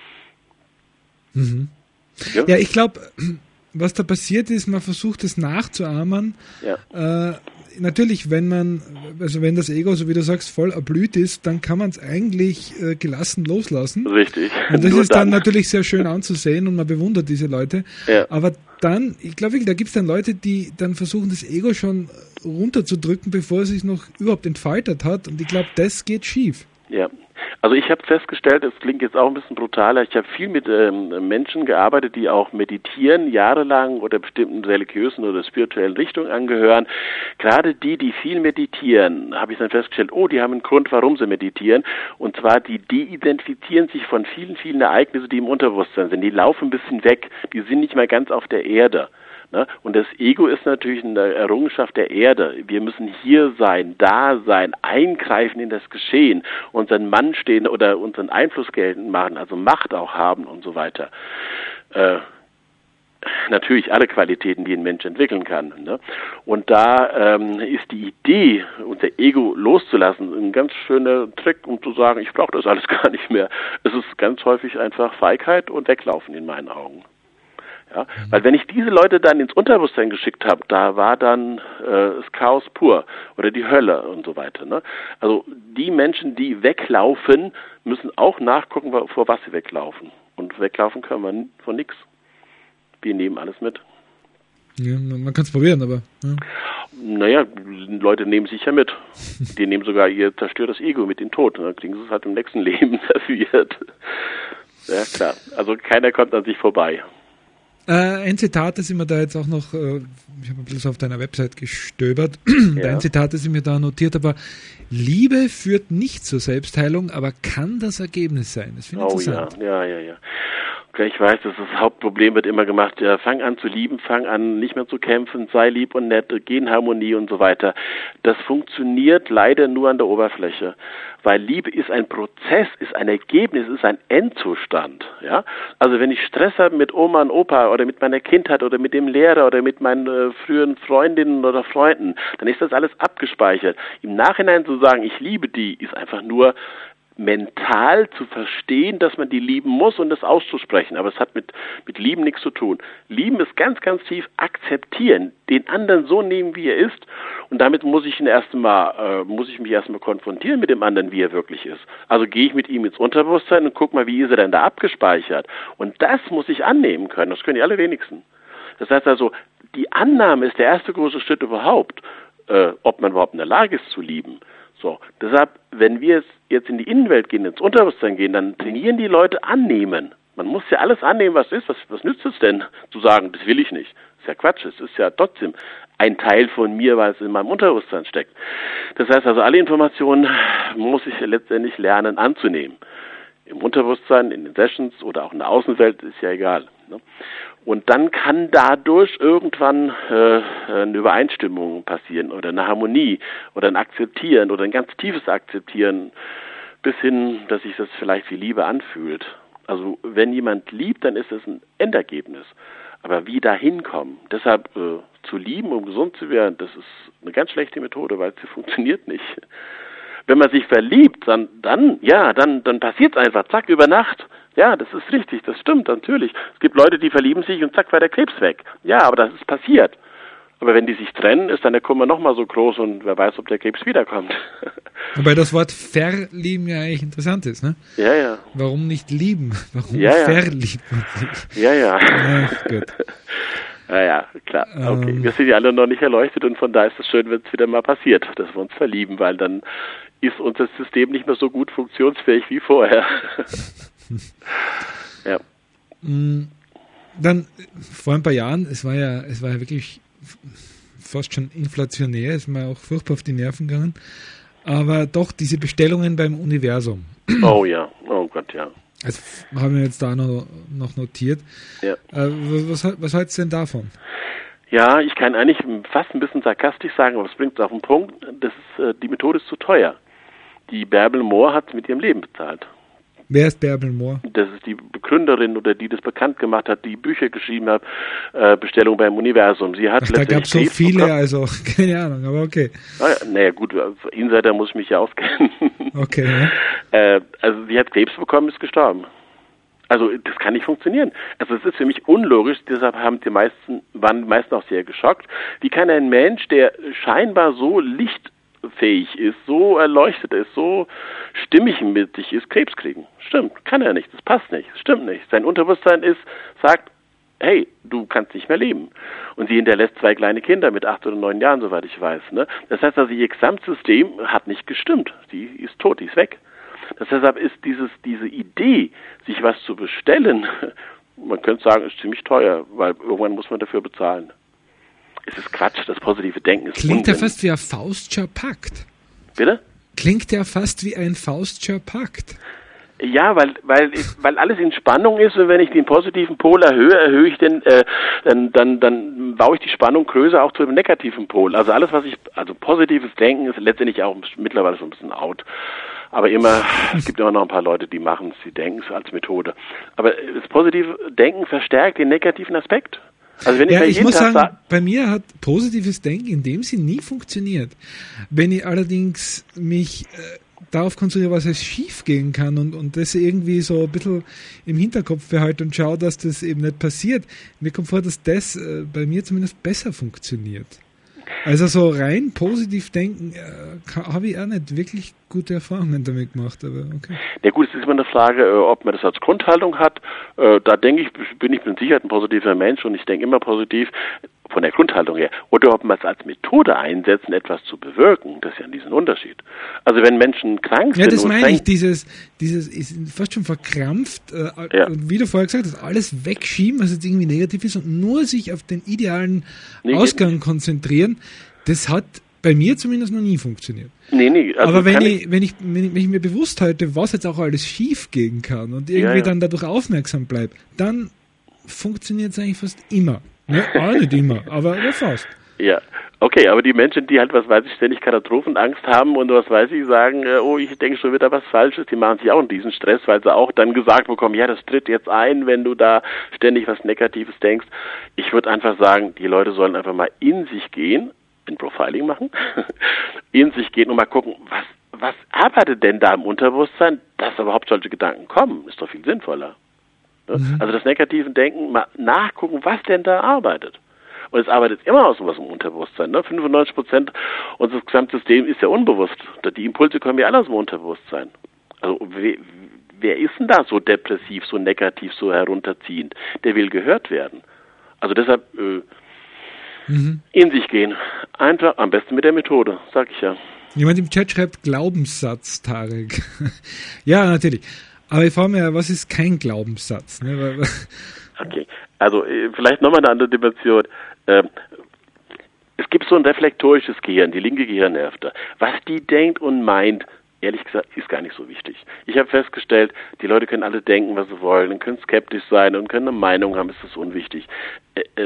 Mhm. Ja? ja, ich glaube... Was da passiert ist, man versucht es nachzuahmen. Ja. Äh, natürlich, wenn man, also wenn das Ego, so wie du sagst, voll erblüht ist, dann kann man es eigentlich äh, gelassen loslassen. Richtig. Und das Nur ist dann, dann natürlich sehr schön anzusehen und man bewundert diese Leute. Ja. Aber dann, ich glaube, da gibt es dann Leute, die dann versuchen, das Ego schon runterzudrücken, bevor es sich noch überhaupt entfaltet hat. Und ich glaube, das geht schief. Ja. Also ich habe festgestellt, es klingt jetzt auch ein bisschen brutaler, ich habe viel mit ähm, Menschen gearbeitet, die auch meditieren, jahrelang oder bestimmten religiösen oder spirituellen Richtungen angehören. Gerade die, die viel meditieren, habe ich dann festgestellt, oh, die haben einen Grund, warum sie meditieren. Und zwar, die de-identifizieren sich von vielen, vielen Ereignissen, die im Unterbewusstsein sind. Die laufen ein bisschen weg, die sind nicht mehr ganz auf der Erde. Und das Ego ist natürlich eine Errungenschaft der Erde. Wir müssen hier sein, da sein, eingreifen in das Geschehen, unseren Mann stehen oder unseren Einfluss geltend machen, also Macht auch haben und so weiter. Äh, natürlich alle Qualitäten, die ein Mensch entwickeln kann. Ne? Und da ähm, ist die Idee, unser Ego loszulassen, ein ganz schöner Trick, um zu sagen, ich brauche das alles gar nicht mehr. Es ist ganz häufig einfach Feigheit und Weglaufen in meinen Augen. Ja, weil wenn ich diese Leute dann ins Unterbewusstsein geschickt habe, da war dann äh, das Chaos pur oder die Hölle und so weiter. Ne? Also die Menschen, die weglaufen, müssen auch nachgucken, vor was sie weglaufen. Und weglaufen können wir von nichts. Wir nehmen alles mit. Ja, man kann es probieren, aber... Ja. Naja, Leute nehmen sich ja mit. Die nehmen sogar ihr zerstörtes Ego mit in den Tod. Dann kriegen sie es halt im nächsten Leben serviert. Ja, klar. Also keiner kommt an sich vorbei. Äh, ein Zitat, das ich mir da jetzt auch noch, äh, ich habe ein bisschen auf deiner Website gestöbert, ja. Ein Zitat, das ich mir da notiert habe, Liebe führt nicht zur Selbstheilung, aber kann das Ergebnis sein. Das finde ich oh, interessant. Ja, ja, ja, ja. Ich weiß, das, das Hauptproblem wird immer gemacht, ja, fang an zu lieben, fang an nicht mehr zu kämpfen, sei lieb und nett, geh in Harmonie und so weiter. Das funktioniert leider nur an der Oberfläche, weil Liebe ist ein Prozess, ist ein Ergebnis, ist ein Endzustand. Ja? Also wenn ich Stress habe mit Oma und Opa oder mit meiner Kindheit oder mit dem Lehrer oder mit meinen äh, früheren Freundinnen oder Freunden, dann ist das alles abgespeichert. Im Nachhinein zu sagen, ich liebe die, ist einfach nur mental zu verstehen, dass man die lieben muss und das auszusprechen. Aber es hat mit, mit Lieben nichts zu tun. Lieben ist ganz, ganz tief akzeptieren, den anderen so nehmen, wie er ist. Und damit muss ich ihn erst mal, äh, muss ich mich erstmal konfrontieren mit dem anderen, wie er wirklich ist. Also gehe ich mit ihm ins Unterbewusstsein und guck mal, wie ist er denn da abgespeichert. Und das muss ich annehmen können. Das können die allerwenigsten. Das heißt also, die Annahme ist der erste große Schritt überhaupt, äh, ob man überhaupt in der Lage ist zu lieben. So, deshalb, wenn wir jetzt in die Innenwelt gehen, ins Unterbewusstsein gehen, dann trainieren die Leute annehmen. Man muss ja alles annehmen, was ist. Was, was nützt es denn, zu sagen, das will ich nicht? Das ist ja Quatsch. Es ist ja trotzdem ein Teil von mir, weil es in meinem Unterbewusstsein steckt. Das heißt also, alle Informationen muss ich letztendlich lernen anzunehmen. Im Unterbewusstsein, in den Sessions oder auch in der Außenwelt, ist ja egal. Ne? Und dann kann dadurch irgendwann äh, eine Übereinstimmung passieren oder eine Harmonie oder ein Akzeptieren oder ein ganz tiefes Akzeptieren bis hin, dass sich das vielleicht wie Liebe anfühlt. Also wenn jemand liebt, dann ist das ein Endergebnis. Aber wie da hinkommen, deshalb äh, zu lieben, um gesund zu werden, das ist eine ganz schlechte Methode, weil sie funktioniert nicht. Wenn man sich verliebt, dann, dann ja, dann, dann passiert es einfach, zack, über Nacht. Ja, das ist richtig, das stimmt, natürlich. Es gibt Leute, die verlieben sich und zack, war der Krebs weg. Ja, aber das ist passiert. Aber wenn die sich trennen, ist dann der Kummer nochmal so groß und wer weiß, ob der Krebs wiederkommt. Wobei das Wort verlieben ja eigentlich interessant ist, ne? Ja, ja. Warum nicht lieben? Warum ja, ja. verliebt man sich? Ja, ja. Ach, gut. Ja, ja, klar. Okay. Ähm. Wir sind ja alle noch nicht erleuchtet und von da ist es schön, wenn es wieder mal passiert, dass wir uns verlieben, weil dann ist unser System nicht mehr so gut funktionsfähig wie vorher. Ja. Dann vor ein paar Jahren, es war ja, es war ja wirklich fast schon inflationär, ist mir auch furchtbar auf die Nerven gegangen, aber doch diese Bestellungen beim Universum. Oh ja, oh Gott, ja. Also haben wir jetzt da noch, noch notiert. Ja. Äh, was, was hältst du denn davon? Ja, ich kann eigentlich fast ein bisschen sarkastisch sagen, aber es bringt es auf den Punkt, das ist, äh, die Methode ist zu teuer. Die Bärbel Mohr hat es mit ihrem Leben bezahlt. Wer ist Bärbel Mohr? Das ist die Begründerin oder die das bekannt gemacht hat, die Bücher geschrieben hat, äh, Bestellung beim Universum. Sie hat Ach, da gab es so Krebs viele, bekommen. also keine Ahnung, aber okay. Naja, naja gut, Insider muss ich mich ja auskennen. Okay. Ja. äh, also sie hat Krebs bekommen, ist gestorben. Also das kann nicht funktionieren. Also es ist für mich unlogisch, deshalb haben die meisten, waren die meisten auch sehr geschockt. Wie kann ein Mensch, der scheinbar so lichtfähig ist, so erleuchtet ist, so stimmig mit sich ist, Krebs kriegen? Stimmt, kann er nicht, das passt nicht, das stimmt nicht. Sein Unterbewusstsein ist, sagt, hey, du kannst nicht mehr leben. Und sie hinterlässt zwei kleine Kinder mit acht oder neun Jahren, soweit ich weiß. Ne? Das heißt also, ihr Gesamtsystem hat nicht gestimmt. Die ist tot, die ist weg. Das deshalb ist dieses, diese Idee, sich was zu bestellen, man könnte sagen, ist ziemlich teuer, weil irgendwann muss man dafür bezahlen. Es ist Quatsch, das positive Denken ist Klingt ja Unsinn. fast wie ein Faustscher Pakt. Bitte? Klingt ja fast wie ein Faustscher Pakt. Ja, weil, weil, weil alles in Spannung ist und wenn ich den positiven Pol erhöhe, erhöhe ich den, äh, dann, dann, dann baue ich die Spannung größer auch zu dem negativen Pol. Also alles, was ich, also positives Denken ist letztendlich auch mittlerweile schon ein bisschen out. Aber immer, es gibt immer noch ein paar Leute, die machen es, die denken es als Methode. Aber das positive Denken verstärkt den negativen Aspekt. Also wenn ich, Ja, ich jeden muss Tag sagen, bei mir hat positives Denken in dem Sinn nie funktioniert. Wenn ich allerdings mich äh, darauf konzentriere, was es schief gehen kann und, und das irgendwie so ein bisschen im Hinterkopf behalte und schaue, dass das eben nicht passiert, mir kommt vor, dass das äh, bei mir zumindest besser funktioniert. Also so rein positiv denken, äh, habe ich auch nicht wirklich gute Erfahrungen damit gemacht, aber okay. Ja gut, es ist immer eine Frage, äh, ob man das als Grundhaltung hat. Äh, da denke ich, bin ich mit Sicherheit ein positiver Mensch und ich denke immer positiv von der Grundhaltung her. Oder ob man es als Methode einsetzt, etwas zu bewirken, das ist ja diesen Unterschied. Also wenn Menschen krank sind... Ja, das und meine ich, krank, dieses, dieses ist fast schon verkrampft, äh, Ja. wie du vorher gesagt hast, alles wegschieben, was jetzt irgendwie negativ ist und nur sich auf den idealen Nee, Ausgang konzentrieren, das hat bei mir zumindest noch nie funktioniert. nee, nee. Also Aber wenn kann ich, wenn, ich, wenn ich wenn ich mir bewusst halte, was jetzt auch alles schief gehen kann und irgendwie Ja, ja. dann dadurch aufmerksam bleibe, dann funktioniert es eigentlich fast immer. Ne? Auch nicht immer, aber, aber fast. Ja, okay, aber die Menschen, die halt, was weiß ich, ständig Katastrophenangst haben und was weiß ich, sagen, äh, oh, ich denke schon wieder was Falsches, die machen sich auch in diesen Stress, weil sie auch dann gesagt bekommen, ja, das tritt jetzt ein, wenn du da ständig was Negatives denkst. Ich würde einfach sagen, die Leute sollen einfach mal in sich gehen, ein Profiling machen, in sich gehen und mal gucken, was, was arbeitet denn da im Unterbewusstsein, dass überhaupt solche Gedanken kommen, ist doch viel sinnvoller. Ne? Mhm. Also das negative Denken, mal nachgucken, was denn da arbeitet. Und es arbeitet immer aus was im Unterbewusstsein. Ne? fünfundneunzig Prozent unseres Gesamtsystems ist ja unbewusst. Die Impulse kommen ja alle aus dem Unterbewusstsein. Also wer, wer ist denn da so depressiv, so negativ, so herunterziehend? Der will gehört werden. Also deshalb äh, Mhm. in sich gehen. Einfach am besten mit der Methode, sag ich ja. Jemand im Chat schreibt Glaubenssatz, Tarek. Ja, natürlich. Aber ich frage mich, was ist kein Glaubenssatz? Ne? Weil- Okay, also äh, vielleicht nochmal eine andere Dimension. Ähm, es gibt so ein reflektorisches Gehirn, die linke Gehirnhälfte. Was die denkt und meint, ehrlich gesagt, ist gar nicht so wichtig. Ich habe festgestellt, die Leute können alle denken, was sie wollen, und können skeptisch sein und können eine Meinung haben, ist das unwichtig. Äh, äh,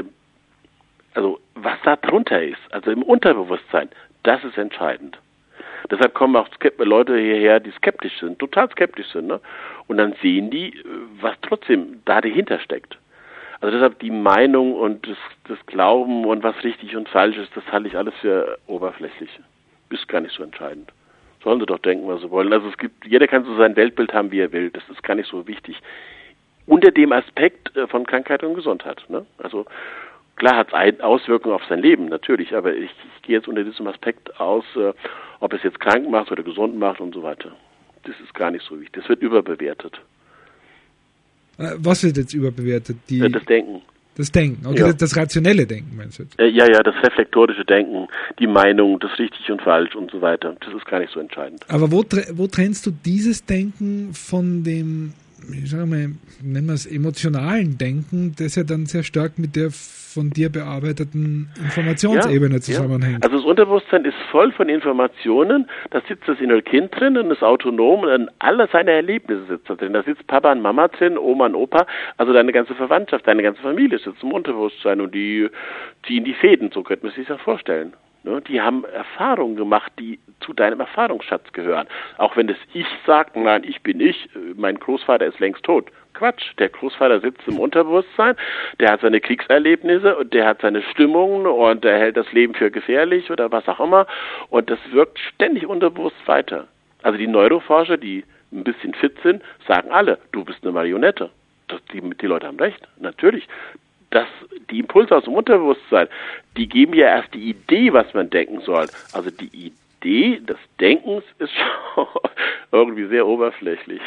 also was da drunter ist, also im Unterbewusstsein, das ist entscheidend. Deshalb kommen auch Skep- Leute hierher, die skeptisch sind, total skeptisch sind, ne? Und dann sehen die, was trotzdem da dahinter steckt. Also deshalb die Meinung und das, das Glauben und was richtig und falsch ist, das halte ich alles für oberflächlich. Ist gar nicht so entscheidend. Sollen sie doch denken, was sie wollen. Also es gibt, jeder kann so sein Weltbild haben, wie er will. Das ist gar nicht so wichtig. Unter dem Aspekt von Krankheit und Gesundheit, ne? Also Klar hat es Auswirkungen auf sein Leben, natürlich, aber ich, ich gehe jetzt unter diesem Aspekt aus, äh, ob es jetzt krank macht oder gesund macht und so weiter. Das ist gar nicht so wichtig. Das wird überbewertet. Äh, was wird jetzt überbewertet? Die, das Denken. Das Denken, okay, ja. das, das rationelle Denken meinst du jetzt? Äh, ja, ja, das reflektorische Denken, die Meinung, das richtig und falsch und so weiter. Das ist gar nicht so entscheidend. Aber wo, wo trennst du dieses Denken von dem, ich sage mal, nennen wir es emotionalen Denken, das ja dann sehr stark mit der von dir bearbeiteten Informationsebene ja, zusammenhängt? Ja. Also das Unterbewusstsein ist voll von Informationen, da sitzt das innere Kind drin und ist autonom und an alle seine Erlebnisse sitzt da drin. Da sitzt Papa und Mama drin, Oma und Opa, also deine ganze Verwandtschaft, deine ganze Familie sitzt im Unterbewusstsein und die ziehen die Fäden, so könnte man sich das vorstellen. Die haben Erfahrungen gemacht, die zu deinem Erfahrungsschatz gehören. Auch wenn das Ich sagt, nein, ich bin ich, mein Großvater ist längst tot. Quatsch, der Großvater sitzt im Unterbewusstsein, der hat seine Kriegserlebnisse und der hat seine Stimmungen und der hält das Leben für gefährlich oder was auch immer und das wirkt ständig unterbewusst weiter. Also die Neuroforscher, die ein bisschen fit sind, sagen alle, du bist eine Marionette. Das, die, die Leute haben recht, natürlich. Das, die Impulse aus dem Unterbewusstsein, die geben ja erst die Idee, was man denken soll. Also die Idee des Denkens ist schon irgendwie sehr oberflächlich.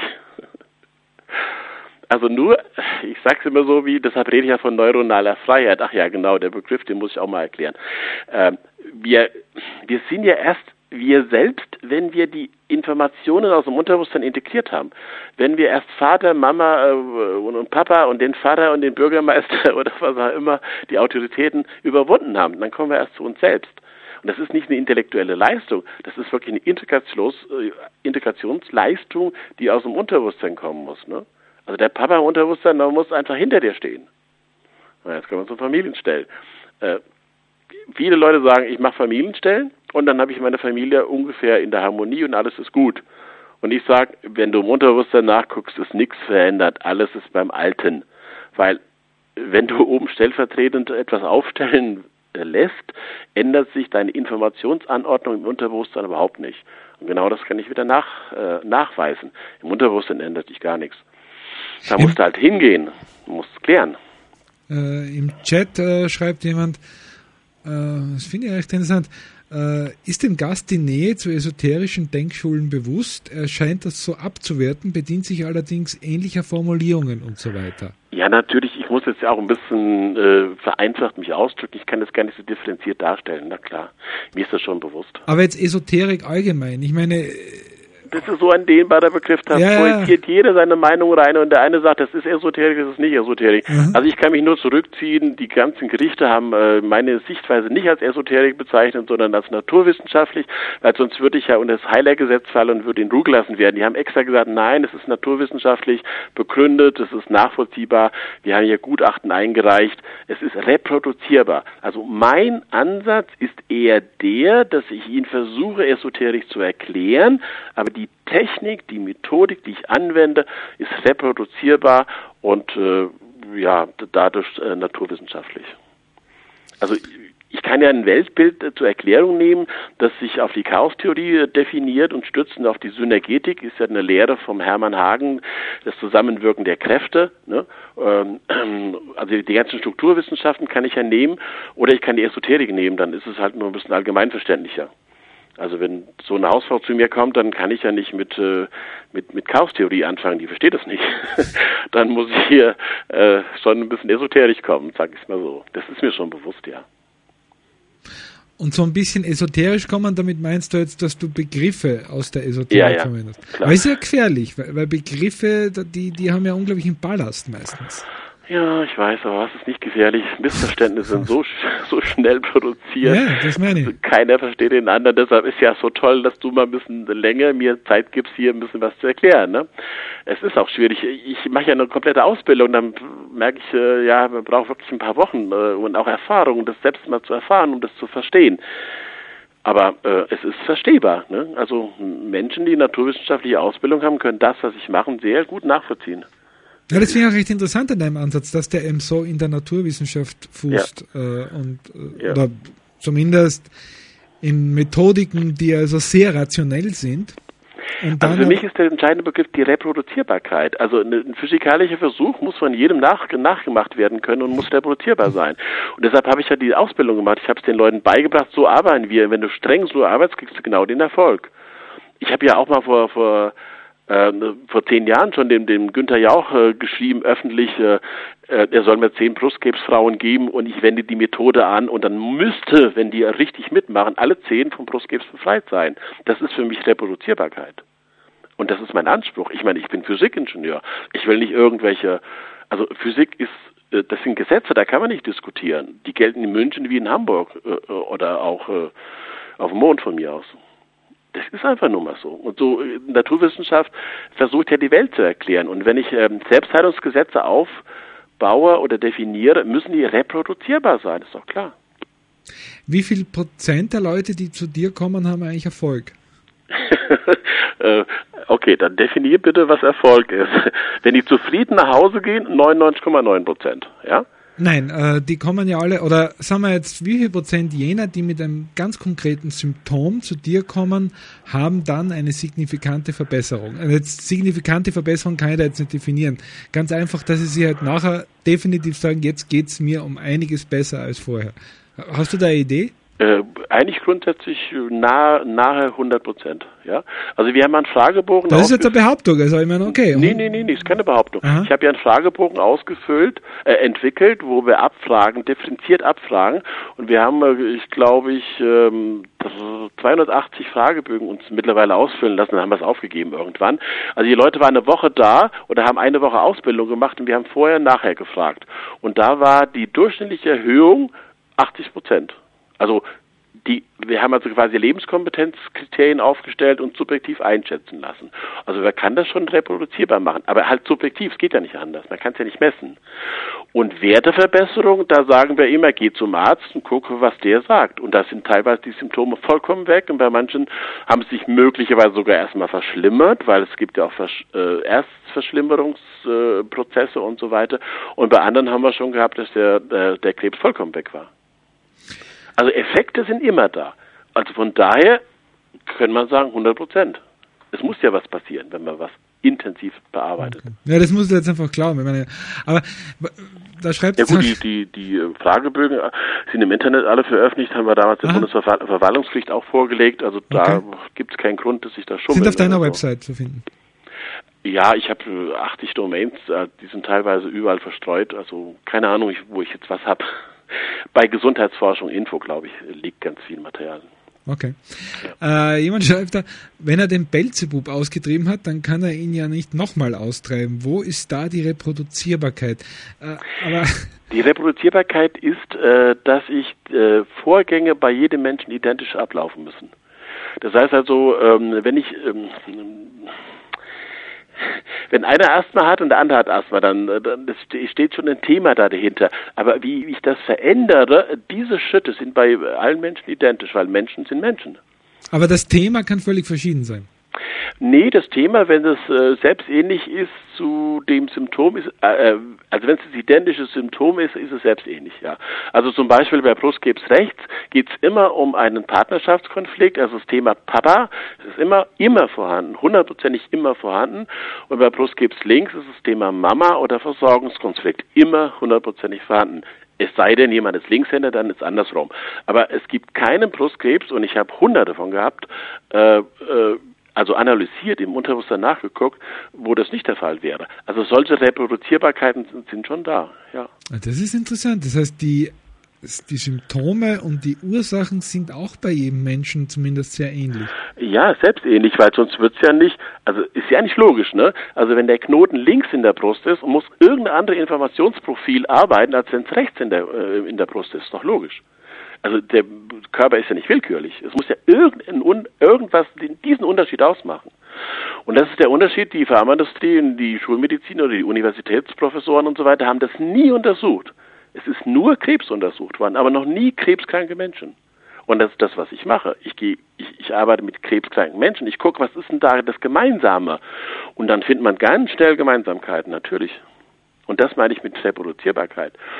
Also nur, ich sag's immer so wie, deshalb rede ich ja von neuronaler Freiheit. Ach ja, genau, der Begriff, den muss ich auch mal erklären. Ähm, wir, wir sind ja erst wir selbst, wenn wir die Informationen aus dem Unterbewusstsein integriert haben. Wenn wir erst Vater, Mama äh, und Papa und den Vater und den Bürgermeister oder was auch immer, die Autoritäten überwunden haben, dann kommen wir erst zu uns selbst. Und das ist nicht eine intellektuelle Leistung, das ist wirklich eine Integrations, äh, Integrationsleistung, die aus dem Unterbewusstsein kommen muss. Ne? Also der Papa im Unterbewusstsein, der muss einfach hinter dir stehen. Na, jetzt kommen wir zum Familienstellen. Äh, viele Leute sagen, ich mache Familienstellen und dann habe ich meine Familie ungefähr in der Harmonie und alles ist gut. Und ich sage, wenn du im Unterbewusstsein nachguckst, ist nichts verändert, alles ist beim Alten. Weil wenn du oben stellvertretend etwas aufstellen lässt, ändert sich deine Informationsanordnung im Unterbewusstsein überhaupt nicht. Und genau das kann ich wieder nach, äh, nachweisen. Im Unterbewusstsein ändert sich gar nichts. Da Im, musst du halt hingehen, du musst es klären. Äh, Im Chat äh, schreibt jemand, äh, das finde ich recht interessant, äh, ist dem Gast die Nähe zu esoterischen Denkschulen bewusst? Er scheint das so abzuwerten, bedient sich allerdings ähnlicher Formulierungen und so weiter. Ja, natürlich, ich muss jetzt ja auch ein bisschen äh, vereinfacht mich ausdrücken, ich kann das gar nicht so differenziert darstellen, na klar, mir ist das schon bewusst. Aber jetzt Esoterik allgemein, ich meine... Das ist so ein dehnbarer Begriff, da ja, projiziert jeder seine Meinung rein und der eine sagt, das ist Esoterik, das ist nicht Esoterik. Mhm. Also ich kann mich nur zurückziehen, die ganzen Gerichte haben äh, meine Sichtweise nicht als Esoterik bezeichnet, sondern als naturwissenschaftlich, weil sonst würde ich ja unter das Heiler-Gesetz fallen und würde in Ruhe gelassen werden. Die haben extra gesagt, nein, es ist naturwissenschaftlich begründet, es ist nachvollziehbar, wir haben hier Gutachten eingereicht, es ist reproduzierbar. Also mein Ansatz ist eher der, dass ich Ihnen versuche, Esoterik zu erklären, aber die Technik, die Methodik, die ich anwende, ist reproduzierbar und äh, ja dadurch äh, naturwissenschaftlich. Also ich kann ja ein Weltbild äh, zur Erklärung nehmen, das sich auf die Chaostheorie äh, definiert und stützend auf die Synergetik, ist ja eine Lehre vom Hermann Hagen, das Zusammenwirken der Kräfte. Ne? Ähm, also die ganzen Strukturwissenschaften kann ich ja nehmen oder ich kann die Esoterik nehmen, dann ist es halt nur ein bisschen allgemeinverständlicher. Also wenn so eine Hausfrau zu mir kommt, dann kann ich ja nicht mit äh, mit mit Chaostheorie anfangen, die versteht das nicht. Dann muss ich hier äh, schon ein bisschen esoterisch kommen, sag ich mal so. Das ist mir schon bewusst, ja. Und so ein bisschen esoterisch kommen, damit meinst du jetzt, dass du Begriffe aus der Esoterik ja, ja, verwendest. Klar. Aber ist ja gefährlich, weil, weil Begriffe, die die haben ja unglaublichen Ballast meistens. Ja, ich weiß, aber es ist nicht gefährlich. Missverständnisse sind so so schnell produziert. Ja, das meine ich. Keiner versteht den anderen. Deshalb ist ja so toll, dass du mal ein bisschen länger mir Zeit gibst, hier ein bisschen was zu erklären. Ne? Es ist auch schwierig. Ich mache ja eine komplette Ausbildung. Dann merke ich, äh, ja, man braucht wirklich ein paar Wochen äh, und auch Erfahrung, das selbst mal zu erfahren, um das zu verstehen. Aber äh, es ist verstehbar. Ne? Also Menschen, die naturwissenschaftliche Ausbildung haben, können das, was ich mache, sehr gut nachvollziehen. Ja, das finde ich auch recht interessant an deinem Ansatz, dass der eben so in der Naturwissenschaft fußt ja. äh, und äh, ja. oder zumindest in Methodiken, die also sehr rationell sind. Also für mich ist der entscheidende Begriff die Reproduzierbarkeit. Also ein physikalischer Versuch muss von jedem nach, nachgemacht werden können und muss reproduzierbar sein. Und deshalb habe ich ja die Ausbildung gemacht. Ich habe es den Leuten beigebracht, so arbeiten wir. Wenn du streng so arbeitest, kriegst du genau den Erfolg. Ich habe ja auch mal vor vor äh, vor zehn Jahren schon dem dem Günther Jauch äh, geschrieben, öffentlich, äh, er soll mir zehn Brustkrebsfrauen geben und ich wende die Methode an und dann müsste, wenn die richtig mitmachen, alle zehn vom Brustkrebs befreit sein. Das ist für mich Reproduzierbarkeit. Und das ist mein Anspruch. Ich meine, ich bin Physikingenieur. Ich will nicht irgendwelche, also Physik ist, das sind Gesetze, da kann man nicht diskutieren. Die gelten in München wie in Hamburg oder auch auf dem Mond von mir aus. Das ist einfach nur mal so. Und so Naturwissenschaft versucht ja die Welt zu erklären. Und wenn ich ähm, Selbstheilungsgesetze aufbaue oder definiere, müssen die reproduzierbar sein, ist doch klar. Wie viel Prozent der Leute, die zu dir kommen, haben eigentlich Erfolg? Okay, dann definier bitte, was Erfolg ist. Wenn die zufrieden nach Hause gehen, neunundneunzig Komma neun Prozent, ja? Nein, äh, die kommen ja alle, oder sagen wir jetzt, wie viel Prozent jener, die mit einem ganz konkreten Symptom zu dir kommen, haben dann eine signifikante Verbesserung? Also jetzt signifikante Verbesserung kann ich da jetzt nicht definieren. Ganz einfach, dass sie halt nachher definitiv sagen, jetzt geht's mir um einiges besser als vorher. Hast du da eine Idee? Äh, eigentlich grundsätzlich nahe, nahe hundert Prozent, ja. Also wir haben einen Fragebogen. Das ist jetzt eine Behauptung, also ich meine, okay. Nee, nee, nee, nee, ist keine Behauptung. Aha. Ich habe ja einen Fragebogen ausgefüllt, äh, entwickelt, wo wir abfragen, differenziert abfragen und wir haben, äh, ich glaube ich, ähm, zweihundertachtzig Fragebögen uns mittlerweile ausfüllen lassen, dann haben wir es aufgegeben irgendwann. Also die Leute waren eine Woche da oder haben eine Woche Ausbildung gemacht und wir haben vorher und nachher gefragt. Und da war die durchschnittliche Erhöhung achtzig Prozent. Also die, wir haben also quasi Lebenskompetenzkriterien aufgestellt und subjektiv einschätzen lassen. Also wer kann das schon reproduzierbar machen, aber halt subjektiv, es geht ja nicht anders, man kann es ja nicht messen. Und Werteverbesserung, da sagen wir immer, geh zum Arzt und gucke, was der sagt. Und da sind teilweise die Symptome vollkommen weg und bei manchen haben sie sich möglicherweise sogar erstmal verschlimmert, weil es gibt ja auch Versch- äh, Erstverschlimmerungsprozesse äh, und so weiter. Und bei anderen haben wir schon gehabt, dass der, äh, der Krebs vollkommen weg war. Also Effekte sind immer da. Also von daher kann man sagen hundert Prozent. Es muss ja was passieren, wenn man was intensiv bearbeitet. Okay. Ja, das muss ich jetzt einfach glauben. Meine, aber da schreibt ja gut, die, die, die Fragebögen sind im Internet alle veröffentlicht, haben wir damals dem Bundesverwaltungsgericht auch vorgelegt. Also da okay. gibt es keinen Grund, dass ich da schummeln. Sind auf deiner so. Website zu finden? Ja, ich habe achtzig Domains, die sind teilweise überall verstreut. Also keine Ahnung, wo ich jetzt was habe. Bei Gesundheitsforschung Info, glaube ich, liegt ganz viel Material. Okay. Ja. Äh, jemand schreibt da, wenn er den Belzebub ausgetrieben hat, dann kann er ihn ja nicht nochmal austreiben. Wo ist da die Reproduzierbarkeit? Äh, aber die Reproduzierbarkeit ist, äh, dass ich äh, Vorgänge bei jedem Menschen identisch ablaufen müssen. Das heißt also, ähm, wenn ich ähm, wenn einer Asthma hat und der andere hat Asthma, dann, dann steht schon ein Thema da dahinter. Aber wie ich das verändere, diese Schritte sind bei allen Menschen identisch, weil Menschen sind Menschen. Aber das Thema kann völlig verschieden sein. Nee, das Thema, wenn es äh, selbstähnlich ist zu dem Symptom, ist, äh, also wenn es das identische Symptom ist, ist es selbstähnlich, ja. Also zum Beispiel bei Brustkrebs rechts geht es immer um einen Partnerschaftskonflikt, also das Thema Papa ist immer, immer vorhanden, hundertprozentig immer vorhanden. Und bei Brustkrebs links ist das Thema Mama oder Versorgungskonflikt immer hundertprozentig vorhanden. Es sei denn, jemand ist Linkshänder, dann ist es andersrum. Aber es gibt keinen Brustkrebs, und ich habe hunderte davon gehabt, äh, äh, also analysiert, im Unterbewusstsein nachgeguckt, wo das nicht der Fall wäre. Also solche Reproduzierbarkeiten sind, sind schon da, ja. Das ist interessant. Das heißt, die, die Symptome und die Ursachen sind auch bei jedem Menschen zumindest sehr ähnlich. Ja, selbst ähnlich, weil sonst wird's ja nicht, also ist ja nicht logisch, ne? Also wenn der Knoten links in der Brust ist, muss irgendein anderes Informationsprofil arbeiten, als wenn es rechts in der, äh, in der Brust ist. Ist doch logisch. Also der Körper ist ja nicht willkürlich. Es muss ja irgendein, irgendwas diesen Unterschied ausmachen. Und das ist der Unterschied, die Pharmaindustrie und die Schulmedizin oder die Universitätsprofessoren und so weiter haben das nie untersucht. Es ist nur Krebs untersucht worden, aber noch nie krebskranke Menschen. Und das ist das, was ich mache. Ich gehe, ich, ich arbeite mit krebskranken Menschen. Ich gucke, was ist denn da das Gemeinsame? Und dann findet man ganz schnell Gemeinsamkeiten, natürlich. Und das meine ich mit Reproduzierbarkeit.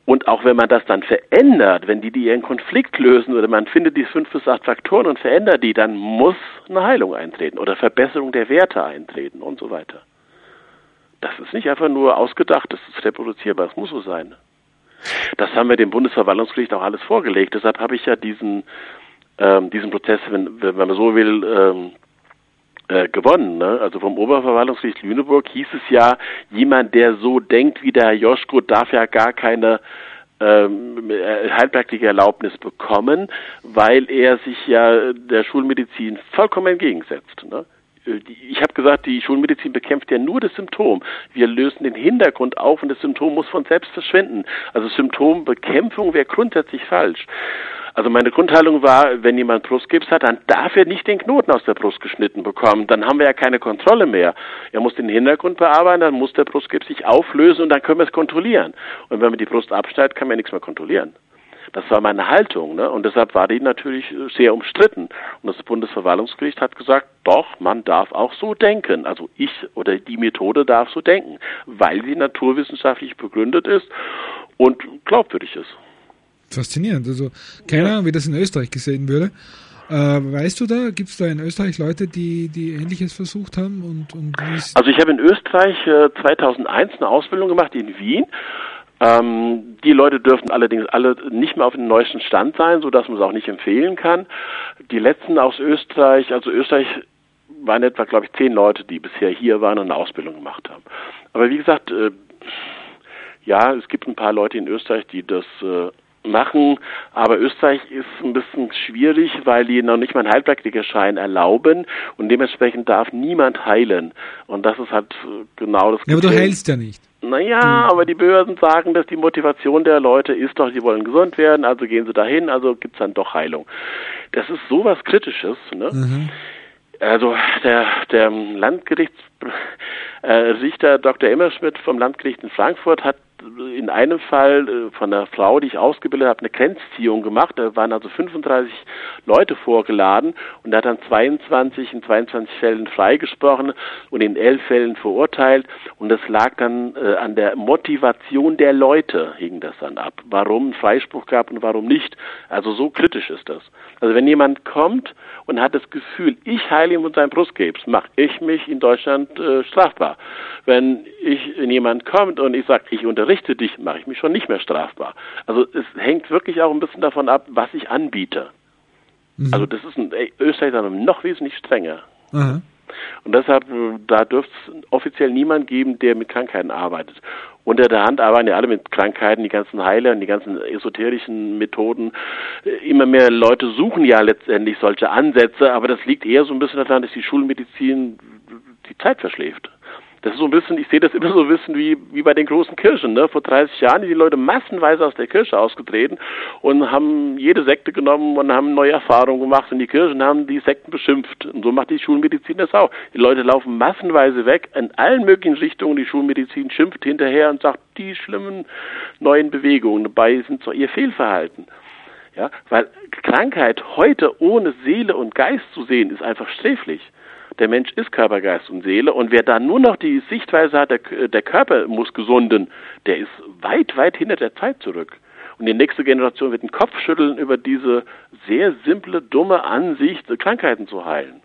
Und auch wenn man das dann verändert, wenn die, die ihren Konflikt lösen oder man findet die fünf bis acht Faktoren und verändert die, dann muss eine Heilung eintreten oder Verbesserung der Werte eintreten und so weiter. Das ist nicht einfach nur ausgedacht, das ist reproduzierbar, das muss so sein. Das haben wir dem Bundesverwaltungsgericht auch alles vorgelegt. Deshalb habe ich ja diesen, ähm, diesen Prozess, wenn, wenn man so will, ähm, äh, gewonnen. Ne? Also vom Oberverwaltungsgericht Lüneburg hieß es ja, jemand, der so denkt wie der Herr Joschko, darf ja gar keine ähm, heilpraktische Erlaubnis bekommen, weil er sich ja der Schulmedizin vollkommen entgegensetzt. Ne? Ich habe gesagt, die Schulmedizin bekämpft ja nur das Symptom. Wir lösen den Hintergrund auf und das Symptom muss von selbst verschwinden. Also Symptombekämpfung wäre grundsätzlich falsch. Also meine Grundhaltung war, wenn jemand Brustkrebs hat, dann darf er nicht den Knoten aus der Brust geschnitten bekommen. Dann haben wir ja keine Kontrolle mehr. Er muss den Hintergrund bearbeiten, dann muss der Brustkrebs sich auflösen und dann können wir es kontrollieren. Und wenn man die Brust abschneidet, kann man ja nichts mehr kontrollieren. Das war meine Haltung, ne? Und deshalb war die natürlich sehr umstritten. Und das Bundesverwaltungsgericht hat gesagt, doch, man darf auch so denken. Also ich oder die Methode darf so denken, weil sie naturwissenschaftlich begründet ist und glaubwürdig ist. Faszinierend. Also keine Ahnung, wie das in Österreich gesehen würde. Äh, weißt du da, gibt es da in Österreich Leute, die, die Ähnliches versucht haben? Und, und also ich habe in Österreich äh, zweitausendeins eine Ausbildung gemacht in Wien. Ähm, die Leute dürften allerdings alle nicht mehr auf dem neuesten Stand sein, sodass man es auch nicht empfehlen kann. Die letzten aus Österreich, also Österreich waren etwa, glaube ich, zehn Leute, die bisher hier waren und eine Ausbildung gemacht haben. Aber wie gesagt, äh, ja, es gibt ein paar Leute in Österreich, die das äh, machen, aber Österreich ist ein bisschen schwierig, weil die noch nicht mal einen Heilpraktikerschein erlauben und dementsprechend darf niemand heilen. Und das ist halt genau das. Ja, aber du heilst ja nicht. Naja, mhm. aber die Behörden sagen, dass die Motivation der Leute ist doch, sie wollen gesund werden, also gehen sie dahin, also gibt's dann doch Heilung. Das ist sowas Kritisches, ne? Mhm. Also der, der Landgerichtsrichter äh, Doktor Emmerschmidt vom Landgericht in Frankfurt hat in einem Fall äh, von einer Frau, die ich ausgebildet habe, eine Grenzziehung gemacht. Da waren also fünfunddreißig Leute vorgeladen und er hat dann zweiundzwanzig in zweiundzwanzig Fällen freigesprochen und in elf Fällen verurteilt. Und das lag dann äh, an der Motivation der Leute, hing das dann ab. Warum ein Freispruch gab und warum nicht. Also so kritisch ist das. Also wenn jemand kommt und hat das Gefühl, ich heile ihm von seinem Brustkrebs, mache ich mich in Deutschland äh, strafbar. Wenn ich, wenn jemand kommt und ich sage, ich unterrichte dich, mache ich mich schon nicht mehr strafbar. Also es hängt wirklich auch ein bisschen davon ab, was ich anbiete. Mhm. Also das ist in Österreich noch wesentlich strenger. Mhm. Und deshalb, da dürfte es offiziell niemand geben, der mit Krankheiten arbeitet. Unter der Hand arbeiten ja alle mit Krankheiten, die ganzen Heiler und die ganzen esoterischen Methoden. Immer mehr Leute suchen ja letztendlich solche Ansätze, aber das liegt eher so ein bisschen daran, dass die Schulmedizin die Zeit verschläft. Das ist so ein bisschen, ich sehe das immer so ein bisschen wie, wie bei den großen Kirchen, ne? Vor dreißig Jahren sind die Leute massenweise aus der Kirche ausgetreten und haben jede Sekte genommen und haben neue Erfahrungen gemacht und die Kirchen haben die Sekten beschimpft. Und so macht die Schulmedizin das auch. Die Leute laufen massenweise weg in allen möglichen Richtungen. Die Schulmedizin schimpft hinterher und sagt, die schlimmen neuen Bewegungen dabei sind so ihr Fehlverhalten. Ja, weil Krankheit heute ohne Seele und Geist zu sehen, ist einfach sträflich. Der Mensch ist Körper, Geist und Seele und wer da nur noch die Sichtweise hat, der, der Körper muss gesunden, der ist weit, weit hinter der Zeit zurück. Und die nächste Generation wird den Kopf schütteln über diese sehr simple, dumme Ansicht, Krankheiten zu heilen.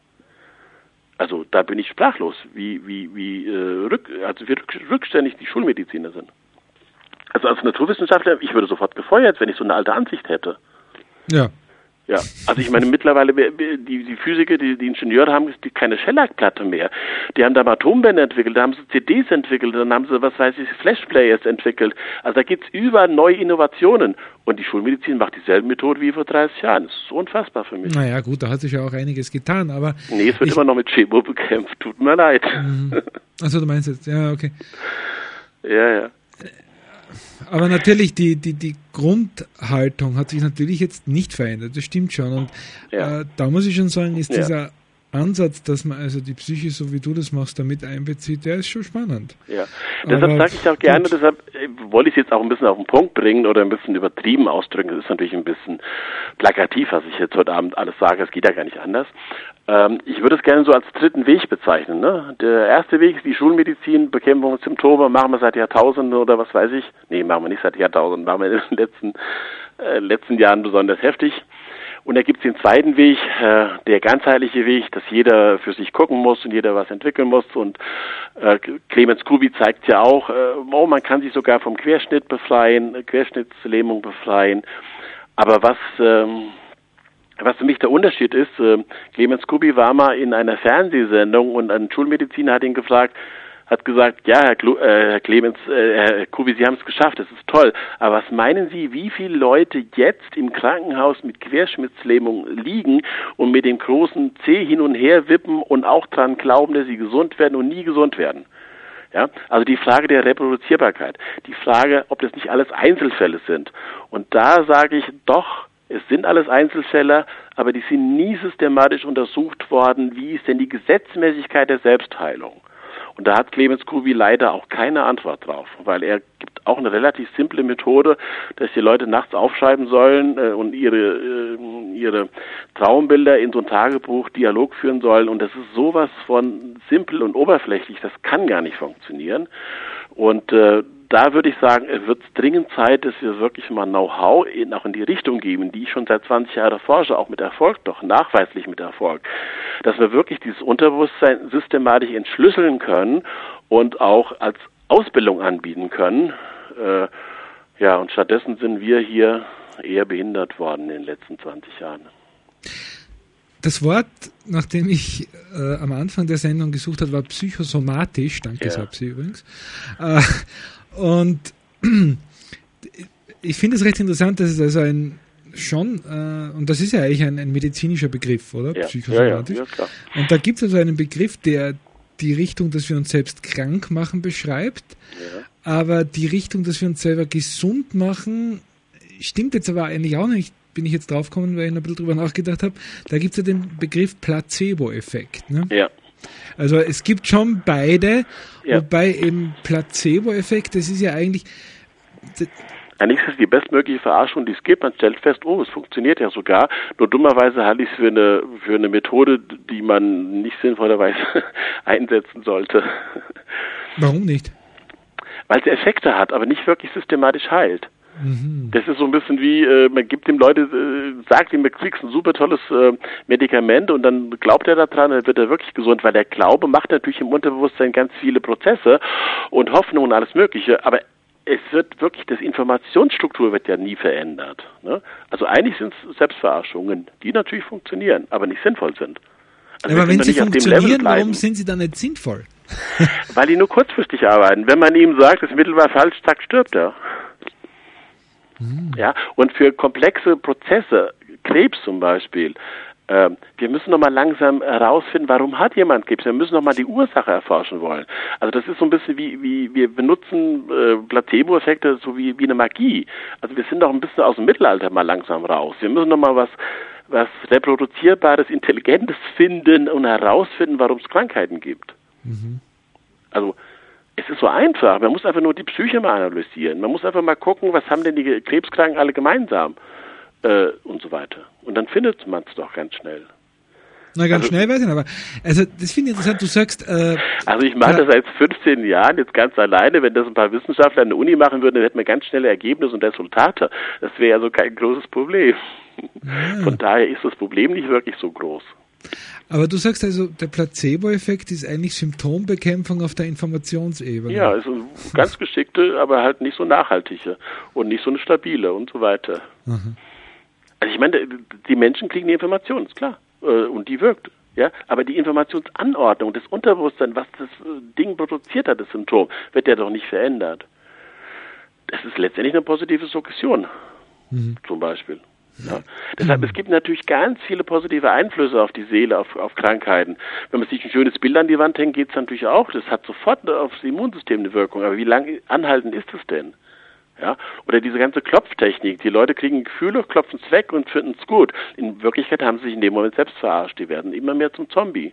Also da bin ich sprachlos, wie, wie, wie, äh, rück, also wie rückständig die Schulmediziner sind. Also als Naturwissenschaftler, ich würde sofort gefeuert, wenn ich so eine alte Ansicht hätte. Ja. Ja, also ich meine, mittlerweile, die, die Physiker, die, die Ingenieure haben die, keine Shellac-Platte mehr. Die haben da Atombänder entwickelt, da haben sie C Ds entwickelt, dann haben sie, was weiß ich, Flashplayers entwickelt. Also da gibt's überall neue Innovationen. Und die Schulmedizin macht dieselbe Methode wie vor dreißig Jahren. Das ist so unfassbar für mich. Naja, gut, da hat sich ja auch einiges getan, aber... Nee, es wird ich, immer noch mit Chemo bekämpft, tut mir leid. Also du meinst jetzt, ja, okay. Ja, ja. Aber natürlich, die, die, die Grundhaltung hat sich natürlich jetzt nicht verändert, das stimmt schon. Und ja. äh, da muss ich schon sagen, ist ja. dieser Ansatz, dass man also die Psyche, so wie du das machst, damit einbezieht, der ist schon spannend. Ja, deshalb sage ich auch gerne, gut. deshalb wollte ich es jetzt auch ein bisschen auf den Punkt bringen oder ein bisschen übertrieben ausdrücken. Das ist natürlich ein bisschen plakativ, was ich jetzt heute Abend alles sage. Es geht ja gar nicht anders. Ähm, ich würde es gerne so als dritten Weg bezeichnen. Ne? Der erste Weg ist die Schulmedizin, Bekämpfung von Symptomen, machen wir seit Jahrtausenden oder was weiß ich. Nee, machen wir nicht seit Jahrtausenden, machen wir in den letzten, äh, letzten Jahren besonders heftig. Und da gibt es den zweiten Weg, äh, der ganzheitliche Weg, dass jeder für sich gucken muss und jeder was entwickeln muss. Und äh, Clemens Kubi zeigt ja auch, äh, oh, man kann sich sogar vom Querschnitt befreien, Querschnittslähmung befreien. Aber was ähm, was für mich der Unterschied ist, äh, Clemens Kubi war mal in einer Fernsehsendung und ein Schulmediziner hat ihn gefragt, hat gesagt, ja, Herr, Klu, äh, Herr Clemens, äh, Herr Kubi, Sie haben es geschafft, das ist toll. Aber was meinen Sie, wie viele Leute jetzt im Krankenhaus mit Querschnittslähmung liegen und mit dem großen Zeh hin und her wippen und auch dran glauben, dass sie gesund werden und nie gesund werden? Ja, also die Frage der Reproduzierbarkeit, die Frage, ob das nicht alles Einzelfälle sind. Und da sage ich doch, es sind alles Einzelfälle, aber die sind nie systematisch untersucht worden. Wie ist denn die Gesetzmäßigkeit der Selbstheilung? Und da hat Clemens Kubi leider auch keine Antwort drauf, weil er gibt auch eine relativ simple Methode, dass die Leute nachts aufschreiben sollen äh, und ihre äh, ihre Traumbilder in so ein Tagebuch Dialog führen sollen. Und das ist sowas von simpel und oberflächlich, das kann gar nicht funktionieren. Und äh, da würde ich sagen, es wird dringend Zeit, dass wir wirklich mal Know-how in, auch in die Richtung geben, die ich schon seit zwanzig Jahren forsche, auch mit Erfolg, doch nachweislich mit Erfolg, dass wir wirklich dieses Unterbewusstsein systematisch entschlüsseln können und auch als Ausbildung anbieten können. Äh, ja, und stattdessen sind wir hier eher behindert worden in den letzten zwanzig Jahren. Das Wort, nachdem ich äh, am Anfang der Sendung gesucht habe, war psychosomatisch, danke, ja. Sapsi übrigens. Äh, und ich finde es recht interessant, dass es also ein schon, äh, und das ist ja eigentlich ein, ein medizinischer Begriff, oder? Ja. Psychosomatisch. Ja, ja, ja, klar. Und da gibt es also einen Begriff, der die Richtung, dass wir uns selbst krank machen, beschreibt, ja. Aber die Richtung, dass wir uns selber gesund machen, stimmt jetzt aber eigentlich auch nicht. Bin ich jetzt draufgekommen, weil ich ein bisschen drüber nachgedacht habe. Da gibt es ja den Begriff Placebo-Effekt. Ne? Ja. Also es gibt schon beide, ja. Wobei eben Placebo-Effekt, das ist ja eigentlich... Eigentlich ist es die bestmögliche Verarschung, die es gibt. Man stellt fest, oh, es funktioniert ja sogar. Nur dummerweise halte ich es für eine, für eine Methode, die man nicht sinnvollerweise einsetzen sollte. Warum nicht? Weil es Effekte hat, aber nicht wirklich systematisch heilt. Mhm. Das ist so ein bisschen wie, äh, man gibt dem Leute, äh, sagt ihm, du kriegst ein super tolles äh, Medikament und dann glaubt er daran, dann wird er wirklich gesund, weil der Glaube macht natürlich im Unterbewusstsein ganz viele Prozesse und Hoffnung und alles Mögliche, aber es wird wirklich, das Informationsstruktur wird ja nie verändert. Ne? Also eigentlich sind es Selbstverarschungen, die natürlich funktionieren, aber nicht sinnvoll sind. Also aber wenn sie funktionieren, warum sind sie dann nicht sinnvoll? Weil die nur kurzfristig arbeiten. Wenn man ihm sagt, das Mittel war falsch, zack, stirbt er. Hm. Ja, und für komplexe Prozesse, Krebs zum Beispiel, äh, wir müssen nochmal langsam herausfinden, warum hat jemand Krebs? Wir müssen nochmal die Ursache erforschen wollen. Also das ist so ein bisschen wie, wie wir benutzen äh, Placebo-Effekte so wie, wie eine Magie. Also wir sind doch ein bisschen aus dem Mittelalter mal langsam raus. Wir müssen nochmal was was reproduzierbares, Intelligentes finden und herausfinden, warum es Krankheiten gibt. Mhm. Also es ist so einfach. Man muss einfach nur die Psyche mal analysieren. Man muss einfach mal gucken, was haben denn die Krebskranken alle gemeinsam äh, und so weiter. Und dann findet man es doch ganz schnell. Na, ganz also, schnell weiß ich nicht, aber also das finde ich interessant, du sagst... Äh, also ich mache das seit fünfzehn Jahren jetzt ganz alleine. Wenn das ein paar Wissenschaftler an der Uni machen würden, dann hätten wir ganz schnelle Ergebnisse und Resultate. Das wäre also kein großes Problem. Ja. Von daher ist das Problem nicht wirklich so groß. Aber du sagst also, der Placebo-Effekt ist eigentlich Symptombekämpfung auf der Informationsebene. Ja, ist eine ganz geschickte, aber halt nicht so nachhaltige und nicht so eine stabile und so weiter. Mhm. Also ich meine, die Menschen kriegen die Information, ist klar. Und die wirkt. Ja, aber die Informationsanordnung, das Unterbewusstsein, was das Ding produziert hat, das Symptom, wird ja doch nicht verändert. Das ist letztendlich eine positive Suggestion, mhm. zum Beispiel. Ja. Deshalb, es gibt natürlich ganz viele positive Einflüsse auf die Seele, auf, auf Krankheiten. Wenn man sich ein schönes Bild an die Wand hängt, geht es natürlich auch. Das hat sofort auf das Immunsystem eine Wirkung. Aber wie lange anhaltend ist es denn? Ja? Oder diese ganze Klopftechnik. Die Leute kriegen Gefühle, klopfen es weg und finden es gut. In Wirklichkeit haben sie sich in dem Moment selbst verarscht. Die werden immer mehr zum Zombie.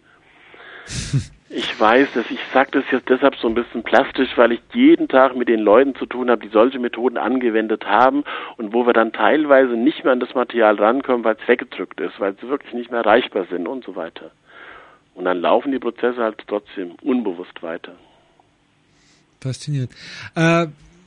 Ich weiß, dass ich sage das jetzt deshalb so ein bisschen plastisch, weil ich jeden Tag mit den Leuten zu tun habe, die solche Methoden angewendet haben und wo wir dann teilweise nicht mehr an das Material rankommen, weil es weggedrückt ist, weil sie wirklich nicht mehr erreichbar sind und so weiter. Und dann laufen die Prozesse halt trotzdem unbewusst weiter. Faszinierend. Äh,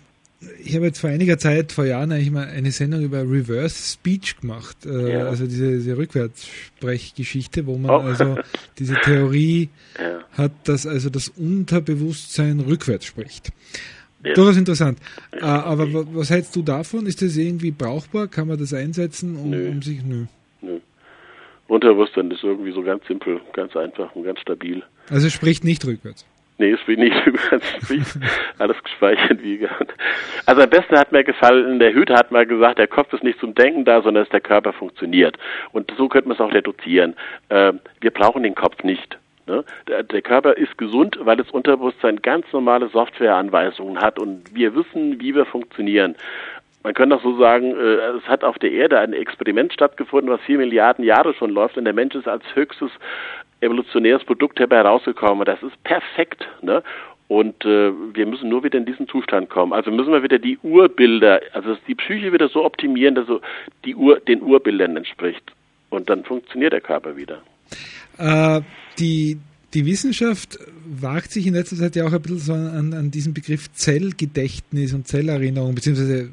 ich habe jetzt vor einiger Zeit, vor Jahren, eigentlich mal eine Sendung über Reverse Speech gemacht. Äh, ja. Also diese, diese Rückwärtssprechgeschichte, wo man oh. also diese Theorie ja. hat, dass also das Unterbewusstsein rückwärts spricht. Ja. Durchaus interessant. Äh, aber w- was hältst du davon? Ist das irgendwie brauchbar? Kann man das einsetzen, um, um sich... Nö. Nö. Unterbewusstsein ist irgendwie so ganz simpel, ganz einfach und ganz stabil. Also es spricht nicht rückwärts? Nee, es spricht nicht rückwärts, es spricht alles gespeichert wie gehabt. Also am besten hat mir gefallen, der Hüter hat mal gesagt, der Kopf ist nicht zum Denken da, sondern dass der Körper funktioniert. Und so könnte man es auch reduzieren. Äh, wir brauchen den Kopf nicht. Ne? Der, der Körper ist gesund, weil das Unterbewusstsein ganz normale Softwareanweisungen hat und wir wissen, wie wir funktionieren. Man könnte auch so sagen, äh, es hat auf der Erde ein Experiment stattgefunden, was vier Milliarden Jahre schon läuft und der Mensch ist als höchstes evolutionäres Produkt dabei herausgekommen. Das ist perfekt, ne? Und äh, wir müssen nur wieder in diesen Zustand kommen. Also müssen wir wieder die Urbilder, also die Psyche wieder so optimieren, dass so die Ur, den Urbildern entspricht. Und dann funktioniert der Körper wieder. Äh, die Die Wissenschaft wagt sich in letzter Zeit ja auch ein bisschen so an, an diesen Begriff Zellgedächtnis und Zellerinnerung, beziehungsweise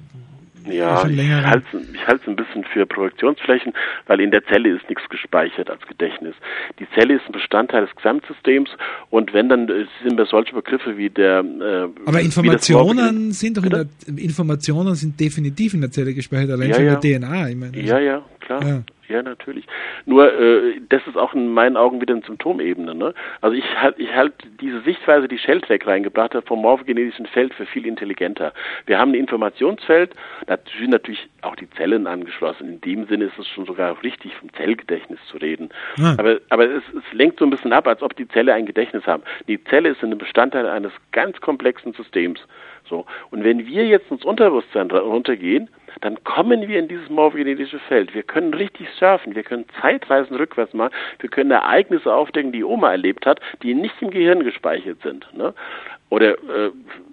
ja, ich halte es ein bisschen für Projektionsflächen, weil in der Zelle ist nichts gespeichert als Gedächtnis. Die Zelle ist ein Bestandteil des Gesamtsystems und wenn dann sind wir solche Begriffe wie der... Äh, Aber Informationen sind doch in der, Informationen sind definitiv in der Zelle gespeichert, allein ja, schon ja. in der D N A. Ich meine, ja, ja, klar. Ja. Ja, natürlich. Nur, äh, das ist auch in meinen Augen wieder eine Symptomebene. Ne? Also ich halte ich halt diese Sichtweise, die Sheldrake reingebracht hat, vom morphogenetischen Feld für viel intelligenter. Wir haben ein Informationsfeld, da sind natürlich auch die Zellen angeschlossen. In dem Sinne ist es schon sogar richtig, vom Zellgedächtnis zu reden. Ja. Aber, aber es, es lenkt so ein bisschen ab, als ob die Zelle ein Gedächtnis haben. Die Zelle ist ein Bestandteil eines ganz komplexen Systems. So. Und wenn wir jetzt ins Unterbewusstsein runtergehen, dann kommen wir in dieses morphogenetische Feld. Wir können richtig surfen, wir können Zeitreisen rückwärts machen, wir können Ereignisse aufdecken, die Oma erlebt hat, die nicht im Gehirn gespeichert sind. Ne? Oder äh,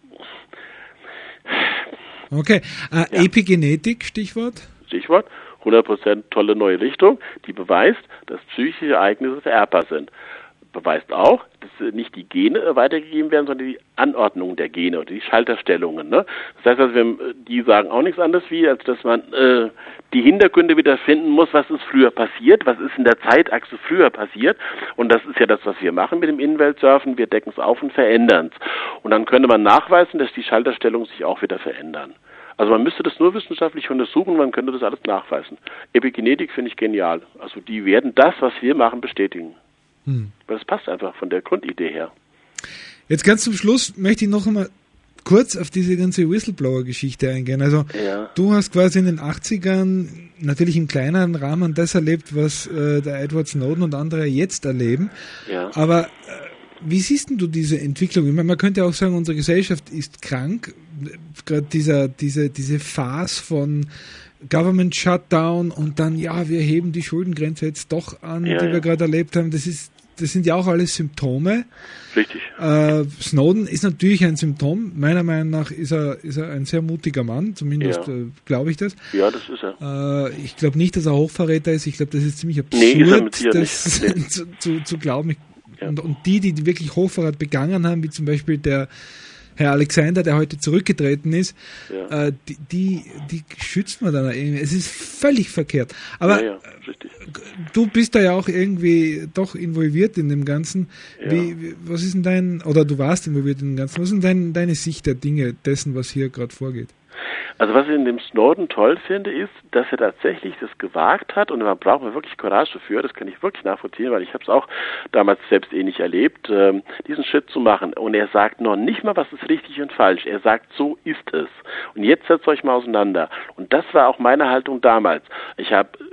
Okay, äh, ja. Epigenetik, Stichwort? Stichwort, hundert Prozent tolle neue Richtung, die beweist, dass psychische Ereignisse vererbbar sind. Beweist auch, dass nicht die Gene weitergegeben werden, sondern die Anordnung der Gene oder die Schalterstellungen. Ne? Das heißt, also, wir, die sagen auch nichts anderes wie, als dass man äh, die Hintergründe wieder finden muss, was ist früher passiert, was ist in der Zeitachse früher passiert. Und das ist ja das, was wir machen mit dem Innenweltsurfen. Wir decken es auf und verändern es. Und dann könnte man nachweisen, dass die Schalterstellungen sich auch wieder verändern. Also man müsste das nur wissenschaftlich untersuchen, man könnte das alles nachweisen. Epigenetik finde ich genial. Also die werden das, was wir machen, bestätigen. Hm. Das passt einfach von der Grundidee her. Jetzt ganz zum Schluss möchte ich noch einmal kurz auf diese ganze Whistleblower-Geschichte eingehen. Also ja. Du hast quasi in den achtzigern natürlich im kleineren Rahmen das erlebt, was äh, der Edward Snowden und andere jetzt erleben. Ja. Aber äh, wie siehst denn du diese Entwicklung? Ich meine, man könnte auch sagen, unsere Gesellschaft ist krank. Gerade dieser, diese, diese Phase von Government Shutdown und dann, ja, wir heben die Schuldengrenze jetzt doch an, ja, die wir ja. gerade erlebt haben. Das ist, das sind ja auch alles Symptome. Richtig. Äh, Snowden ist natürlich ein Symptom. Meiner Meinung nach ist er, ist er ein sehr mutiger Mann, zumindest ja. äh, glaube ich das. Ja, das ist er. Äh, ich glaube nicht, dass er Hochverräter ist. Ich glaube, das ist ziemlich absurd, nee, ist er mit dir das nicht. Nee. zu, zu, zu glauben. Ja. Und, und die, die wirklich Hochverrat begangen haben, wie zum Beispiel der Herr Alexander, der heute zurückgetreten ist, ja. äh, die, die, die schützt man dann irgendwie. Es ist völlig verkehrt. Aber ja, ja, richtig. Du bist da ja auch irgendwie doch involviert in dem Ganzen. Ja. Wie, wie, was ist denn dein, oder du warst involviert in dem Ganzen, was ist denn dein, deine Sicht der Dinge, dessen, was hier gerade vorgeht? Also was ich in dem Snowden toll finde, ist, dass er tatsächlich das gewagt hat und man braucht man wirklich Courage dafür, das kann ich wirklich nachvollziehen, weil ich habe es auch damals selbst eh nicht erlebt, ähm, diesen Schritt zu machen. Und er sagt noch nicht mal, was ist richtig und falsch. Er sagt, so ist es. Und jetzt setzt euch mal auseinander. Und das war auch meine Haltung damals. Ich habe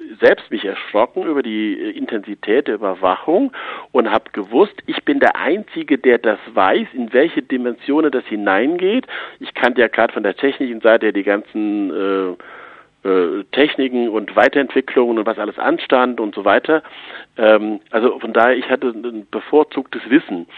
selbst mich erschrocken über die Intensität der Überwachung und habe gewusst, ich bin der Einzige, der das weiß, in welche Dimensionen das hineingeht. Ich kannte ja gerade von der technischen Seite die ganzen äh, äh, Techniken und Weiterentwicklungen und was alles anstand und so weiter. Ähm, also von daher, ich hatte ein bevorzugtes Wissen.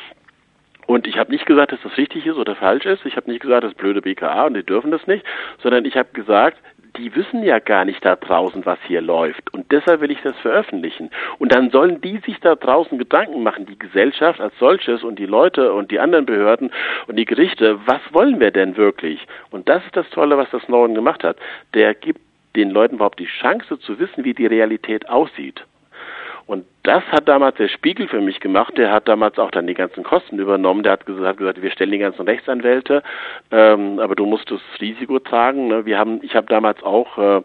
Und ich habe nicht gesagt, dass das richtig ist oder falsch ist. Ich habe nicht gesagt, das ist blöde B K A und die dürfen das nicht, sondern ich habe gesagt, die wissen ja gar nicht da draußen, was hier läuft. Und deshalb will ich das veröffentlichen. Und dann sollen die sich da draußen Gedanken machen, die Gesellschaft als solches und die Leute und die anderen Behörden und die Gerichte, was wollen wir denn wirklich? Und das ist das Tolle, was das Snowden gemacht hat. Der gibt den Leuten überhaupt die Chance zu wissen, wie die Realität aussieht. Und das hat damals der Spiegel für mich gemacht. Der hat damals auch dann die ganzen Kosten übernommen. Der hat gesagt, hat gesagt wir stellen die ganzen Rechtsanwälte, ähm, aber du musst das Risiko tragen. Ne? Wir haben, ich habe damals auch äh,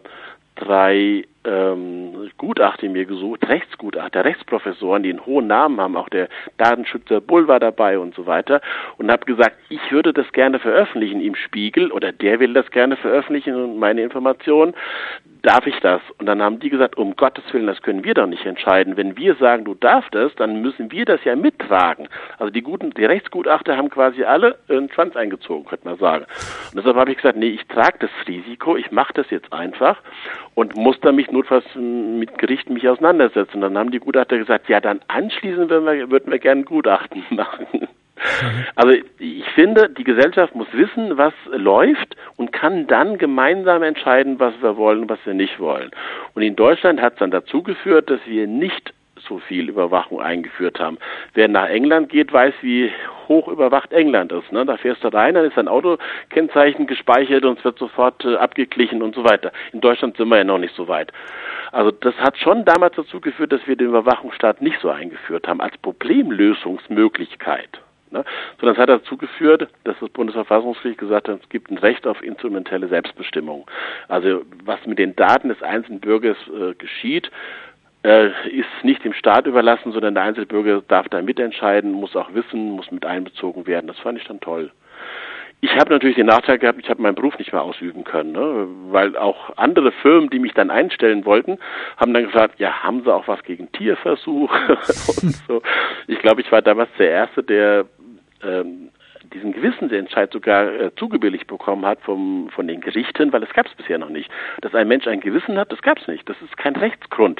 drei ähm, Gutachter mir gesucht, Rechtsgutachter, Rechtsprofessoren, die einen hohen Namen haben, auch der Datenschützer Bull war dabei und so weiter, und habe gesagt, ich würde das gerne veröffentlichen im Spiegel, oder der will das gerne veröffentlichen und meine Informationen, darf ich das? Und dann haben die gesagt, um Gottes Willen, das können wir doch nicht entscheiden. Wenn wir sagen, du darfst das, dann müssen wir das ja mittragen. Also die guten, die Rechtsgutachter haben quasi alle einen Schwanz eingezogen, könnte man sagen. Und deshalb habe ich gesagt, nee, ich trage das Risiko, ich mache das jetzt einfach und muss da mich notfalls mit Gerichten mich auseinandersetzen. Und dann haben die Gutachter gesagt, ja, dann anschließend würden wir, würden wir gerne ein Gutachten machen. Also ich finde, die Gesellschaft muss wissen, was läuft und kann dann gemeinsam entscheiden, was wir wollen und was wir nicht wollen. Und in Deutschland hat es dann dazu geführt, dass wir nicht so viel Überwachung eingeführt haben. Wer nach England geht, weiß, wie hoch überwacht England ist. Ne? Da fährst du rein, dann ist ein Autokennzeichen gespeichert und es wird sofort äh, abgeglichen und so weiter. In Deutschland sind wir ja noch nicht so weit. Also das hat schon damals dazu geführt, dass wir den Überwachungsstaat nicht so eingeführt haben, als Problemlösungsmöglichkeit. Ne? Sondern es hat dazu geführt, dass das Bundesverfassungsgericht gesagt hat, es gibt ein Recht auf instrumentelle Selbstbestimmung. Also was mit den Daten des einzelnen Bürgers äh, geschieht, äh, ist nicht dem Staat überlassen, sondern der Einzelbürger darf da mitentscheiden, muss auch wissen, muss mit einbezogen werden. Das fand ich dann toll. Ich habe natürlich den Nachteil gehabt, ich habe meinen Beruf nicht mehr ausüben können, ne? Weil auch andere Firmen, die mich dann einstellen wollten, haben dann gefragt, ja, haben sie auch was gegen Tierversuch? Und so. Ich glaube, ich war damals der Erste, der ähm, diesen Gewissensentscheid sogar äh, zugebilligt bekommen hat vom von den Gerichten, weil es gab es bisher noch nicht. Dass ein Mensch ein Gewissen hat, das gab es nicht. Das ist kein Rechtsgrund.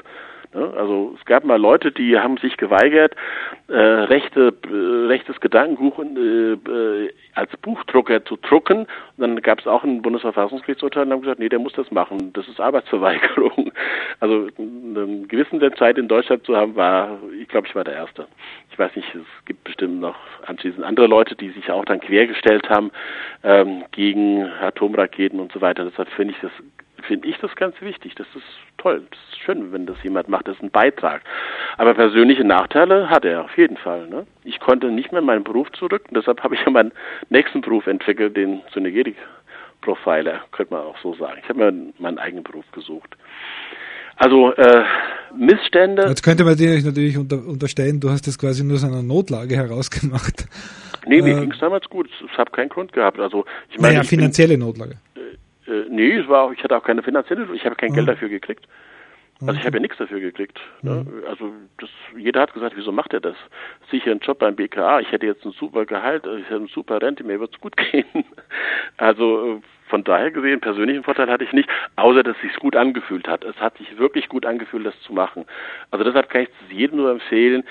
Also es gab mal Leute, die haben sich geweigert, äh, rechte, äh, rechtes Gedankenbuch äh, äh, als Buchdrucker zu drucken. Und dann gab es auch ein Bundesverfassungsgerichtsurteil und haben gesagt, nee, der muss das machen. Das ist Arbeitsverweigerung. Also einen Gewissensentscheid in Deutschland zu haben, war, ich glaube, ich war der Erste. Ich weiß nicht, es gibt bestimmt noch anschließend andere Leute, die sich auch dann quergestellt haben ähm, gegen Atomraketen und so weiter. Deshalb finde ich das finde ich das ganz wichtig. Das ist toll. Das ist schön, wenn das jemand macht. Das ist ein Beitrag. Aber persönliche Nachteile hat er auf jeden Fall. Ne? Ich konnte nicht mehr in meinen Beruf zurück. Und deshalb habe ich ja meinen nächsten Beruf entwickelt, den Synergetik-Profiler, könnte man auch so sagen. Ich habe mir meinen eigenen Beruf gesucht. Also äh, Missstände... Jetzt könnte man dir natürlich unter, unterstellen, du hast das quasi nur aus einer Notlage herausgemacht. Nee, mir äh, ging es damals gut. Es hat keinen Grund gehabt. Also ich meine, naja, ich finanzielle bin, Notlage. Äh, nee, es war auch, ich hatte auch keine finanzielle, ich habe kein oh. Geld dafür gekriegt. Also okay. Ich habe ja nichts dafür gekriegt. Ne? Mhm. Also das, jeder hat gesagt, wieso macht er das? Sicher einen Job beim B K A, ich hätte jetzt ein super Gehalt, ich hätte eine super Rente, mir wird's gut gehen. Also von daher gesehen, persönlichen Vorteil hatte ich nicht, außer dass es sich gut angefühlt hat. Es hat sich wirklich gut angefühlt, das zu machen. Also deshalb kann ich es jedem nur empfehlen,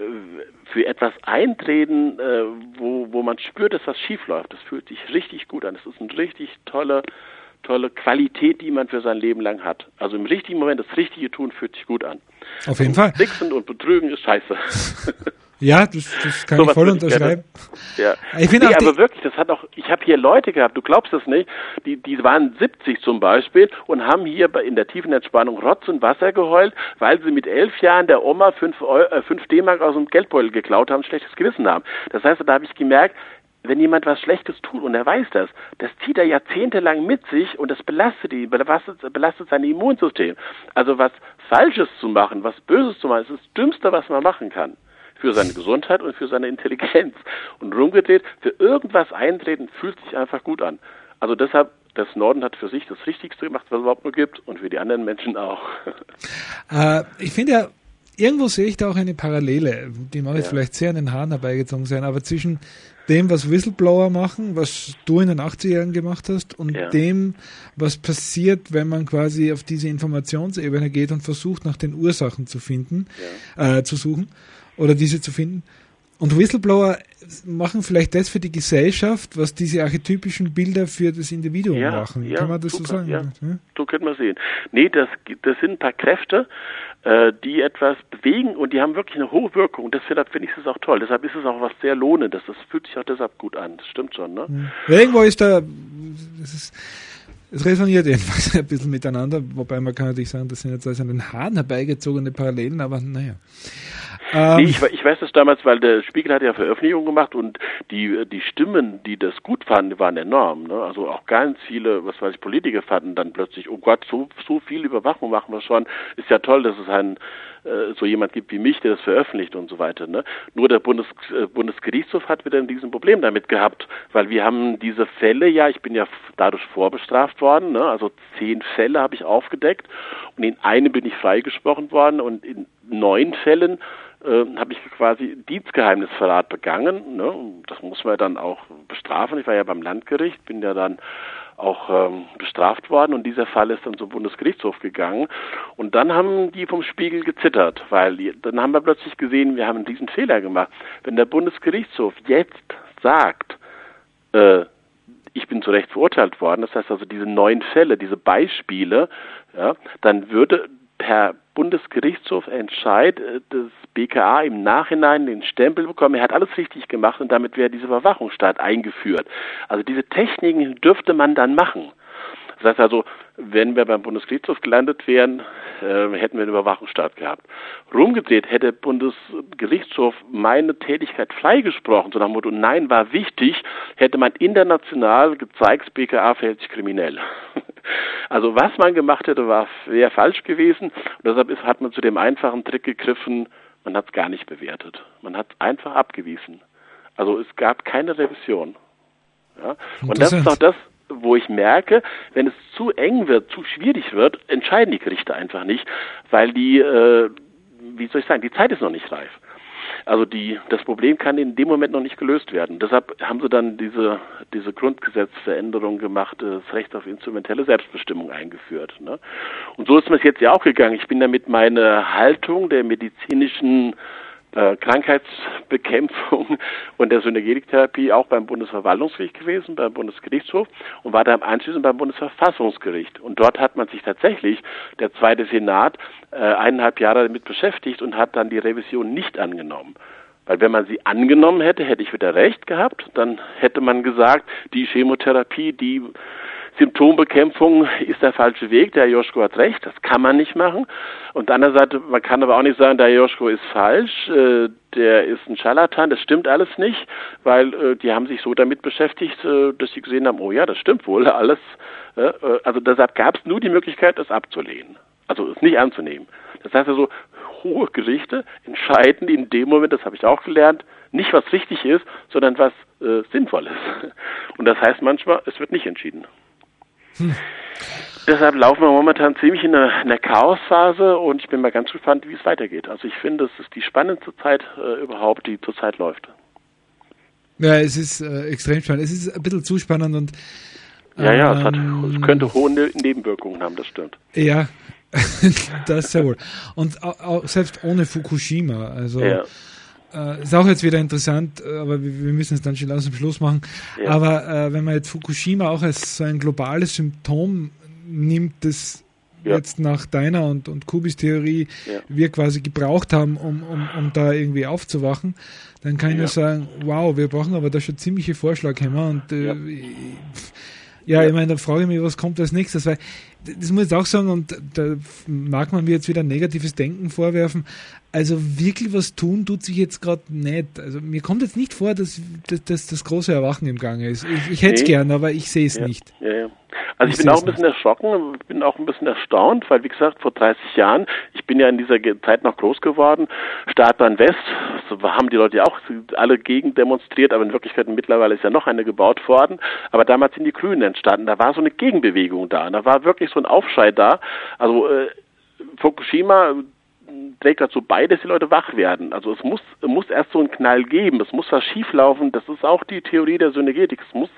für etwas eintreten, wo, wo man spürt, dass was schief läuft. Das fühlt sich richtig gut an. Das ist eine richtig tolle tolle Qualität, die man für sein Leben lang hat. Also im richtigen Moment das Richtige tun, fühlt sich gut an. Auf jeden und Fall. Tricksen und Betrügen ist scheiße. Ja, das, das kann so ich voll unterschreiben. Ja. Ich nee, aber wirklich, das hat auch, ich habe hier Leute gehabt, du glaubst das nicht, die, die waren siebzig zum Beispiel und haben hier bei, in der tiefen Entspannung Rotz und Wasser geheult, weil sie mit elf Jahren der Oma fünf D-Mark aus dem Geldbeutel geklaut haben, schlechtes Gewissen haben. Das heißt, da habe ich gemerkt, wenn jemand was Schlechtes tut und er weiß das, das zieht er jahrzehntelang mit sich und das belastet ihn, belastet, belastet sein Immunsystem. Also was Falsches zu machen, was Böses zu machen, ist das Dümmste, was man machen kann. Für seine Gesundheit und für seine Intelligenz. Und rumgedreht, für irgendwas eintreten, fühlt sich einfach gut an. Also deshalb der Snowden hat für sich das Richtigste gemacht, was es überhaupt nur gibt, und für die anderen Menschen auch. Äh, ich finde ja, irgendwo sehe ich da auch eine Parallele, die mag jetzt ja. vielleicht sehr an den Haaren herbeigezogen sein, aber zwischen dem, was Whistleblower machen, was du in den achtziger Jahren gemacht hast, und ja. dem, was passiert, wenn man quasi auf diese Informationsebene geht und versucht, nach den Ursachen zu finden, ja. äh, zu suchen oder diese zu finden. Und Whistleblower machen vielleicht das für die Gesellschaft, was diese archetypischen Bilder für das Individuum ja, machen. Ja, kann man das super, so sagen? Ja. Ja? So könnte man sehen. Nee, das, das sind ein paar Kräfte, äh, die etwas bewegen, und die haben wirklich eine hohe Wirkung. Deshalb finde ich es auch toll. Deshalb ist es auch was sehr Lohnendes. Das fühlt sich auch deshalb gut an. Das stimmt schon, ne? Ja. Irgendwo ist da, das ist, es resoniert jedenfalls ein bisschen miteinander, wobei man kann natürlich sagen, das sind jetzt also an den Haaren herbeigezogene Parallelen, aber naja. Nee, ich, ich weiß das damals, weil der Spiegel hat ja Veröffentlichungen gemacht, und die die Stimmen, die das gut fanden, waren enorm. Ne? Also auch ganz viele, was weiß ich, Politiker fanden dann plötzlich, oh Gott, so so viel Überwachung machen wir schon. Ist ja toll, dass es ein äh, so jemand gibt wie mich, der das veröffentlicht und so weiter. Ne? Nur der Bundes, äh, Bundesgerichtshof hat wieder ein riesen Problem damit gehabt, weil wir haben diese Fälle, ja, ich bin ja dadurch vorbestraft worden, ne? Also zehn Fälle habe ich aufgedeckt, und in einem bin ich freigesprochen worden, und in neun Fällen äh, habe ich quasi Dienstgeheimnisverrat begangen. Ne? Das muss man dann auch bestrafen. Ich war ja beim Landgericht, bin ja dann auch ähm, bestraft worden, und dieser Fall ist dann zum Bundesgerichtshof gegangen, und dann haben die vom Spiegel gezittert, weil die, dann haben wir plötzlich gesehen, wir haben einen riesen Fehler gemacht. Wenn der Bundesgerichtshof jetzt sagt, äh, ich bin zu Recht verurteilt worden, das heißt also diese neun Fälle, diese Beispiele, ja, dann würde per Bundesgerichtshof Entscheid das B K A im Nachhinein den Stempel bekommen, er hat alles richtig gemacht, und damit wäre dieser Überwachungsstaat eingeführt. Also diese Techniken dürfte man dann machen. Das heißt also, wenn wir beim Bundesgerichtshof gelandet wären, äh, hätten wir einen Überwachungsstaat gehabt. Rumgedreht hätte der Bundesgerichtshof meine Tätigkeit freigesprochen, so nach dem Motto, nein, war wichtig, hätte man international gezeigt, das B K A verhält sich kriminell. Also was man gemacht hätte, war wäre falsch gewesen, und deshalb ist, hat man zu dem einfachen Trick gegriffen, man hat es gar nicht bewertet. Man hat es einfach abgewiesen. Also es gab keine Revision. Ja? Und das ist auch das, wo ich merke, wenn es zu eng wird, zu schwierig wird, entscheiden die Gerichte einfach nicht, weil die, äh, wie soll ich sagen, die Zeit ist noch nicht reif. Also die, das Problem kann in dem Moment noch nicht gelöst werden. Deshalb haben sie dann diese, diese Grundgesetzveränderung gemacht, das Recht auf instrumentelle Selbstbestimmung eingeführt. Ne? Und so ist mir es jetzt ja auch gegangen. Ich bin damit meine Haltung der medizinischen äh, Krankheitsbekämpfung und der Synergetiktherapie auch beim Bundesverwaltungsgericht gewesen, beim Bundesgerichtshof, und war dann anschließend beim Bundesverfassungsgericht. Und dort hat man sich tatsächlich, der zweite Senat, äh, eineinhalb Jahre damit beschäftigt und hat dann die Revision nicht angenommen. Weil wenn man sie angenommen hätte, hätte ich wieder recht gehabt, dann hätte man gesagt, die Chemotherapie, die Symptombekämpfung ist der falsche Weg, der Herr Joschko hat recht, das kann man nicht machen. Und der anderen Seite, man kann aber auch nicht sagen, der Herr Joschko ist falsch, äh, der ist ein Scharlatan, das stimmt alles nicht, weil äh, die haben sich so damit beschäftigt, äh, dass sie gesehen haben, oh ja, das stimmt wohl alles. Äh, also deshalb gab es nur die Möglichkeit, das abzulehnen, also es nicht anzunehmen. Das heißt also, hohe Gerichte entscheiden in dem Moment, das habe ich auch gelernt, nicht was richtig ist, sondern was äh, sinnvoll ist. Und das heißt manchmal, es wird nicht entschieden. Hm. Deshalb laufen wir momentan ziemlich in einer, in einer Chaosphase, und ich bin mal ganz gespannt, wie es weitergeht. Also ich finde, es ist die spannendste Zeit äh, überhaupt, die zurzeit läuft. Ja, es ist äh, extrem spannend. Es ist ein bisschen zu spannend, und ähm, ja, ja, es, hat, es könnte hohe Nebenwirkungen haben, das stimmt. Ja, das sehr wohl. Und auch, auch selbst ohne Fukushima, also ja. Äh, ist auch jetzt wieder interessant, aber wir, wir müssen es dann schnell aus dem Schluss machen. Ja. Aber äh, wenn man jetzt Fukushima auch als so ein globales Symptom nimmt, das ja. jetzt nach deiner und, und Kubis Theorie ja. wir quasi gebraucht haben, um, um, um da irgendwie aufzuwachen, dann kann ich nur sagen, wow, wir brauchen aber da schon ziemliche Vorschlaghämmer, und äh, ja. Ja, ich meine, da frage ich mich, was kommt als nächstes, weil das muss ich jetzt auch sagen, und da mag man mir jetzt wieder negatives Denken vorwerfen, also wirklich was tun tut sich jetzt gerade nicht. Also mir kommt jetzt nicht vor, dass, dass, dass das große Erwachen im Gange ist. Ich, ich hätte es nee. gern, aber ich sehe es ja. nicht. Ja, ja. Also ich bin auch ein bisschen erschrocken, bin auch ein bisschen erstaunt, weil wie gesagt, vor dreißig Jahren, ich bin ja in dieser Zeit noch groß geworden, Startbahn West, so haben die Leute ja auch alle gegen demonstriert, aber in Wirklichkeit mittlerweile ist ja noch eine gebaut worden, aber damals sind die Grünen entstanden, da war so eine Gegenbewegung da, und da war wirklich so ein Aufschrei da, also äh, Fukushima trägt dazu bei, dass die Leute wach werden. Also es muss, muss erst so einen Knall geben, es muss was schieflaufen, das ist auch die Theorie der Synergetik. Es muss,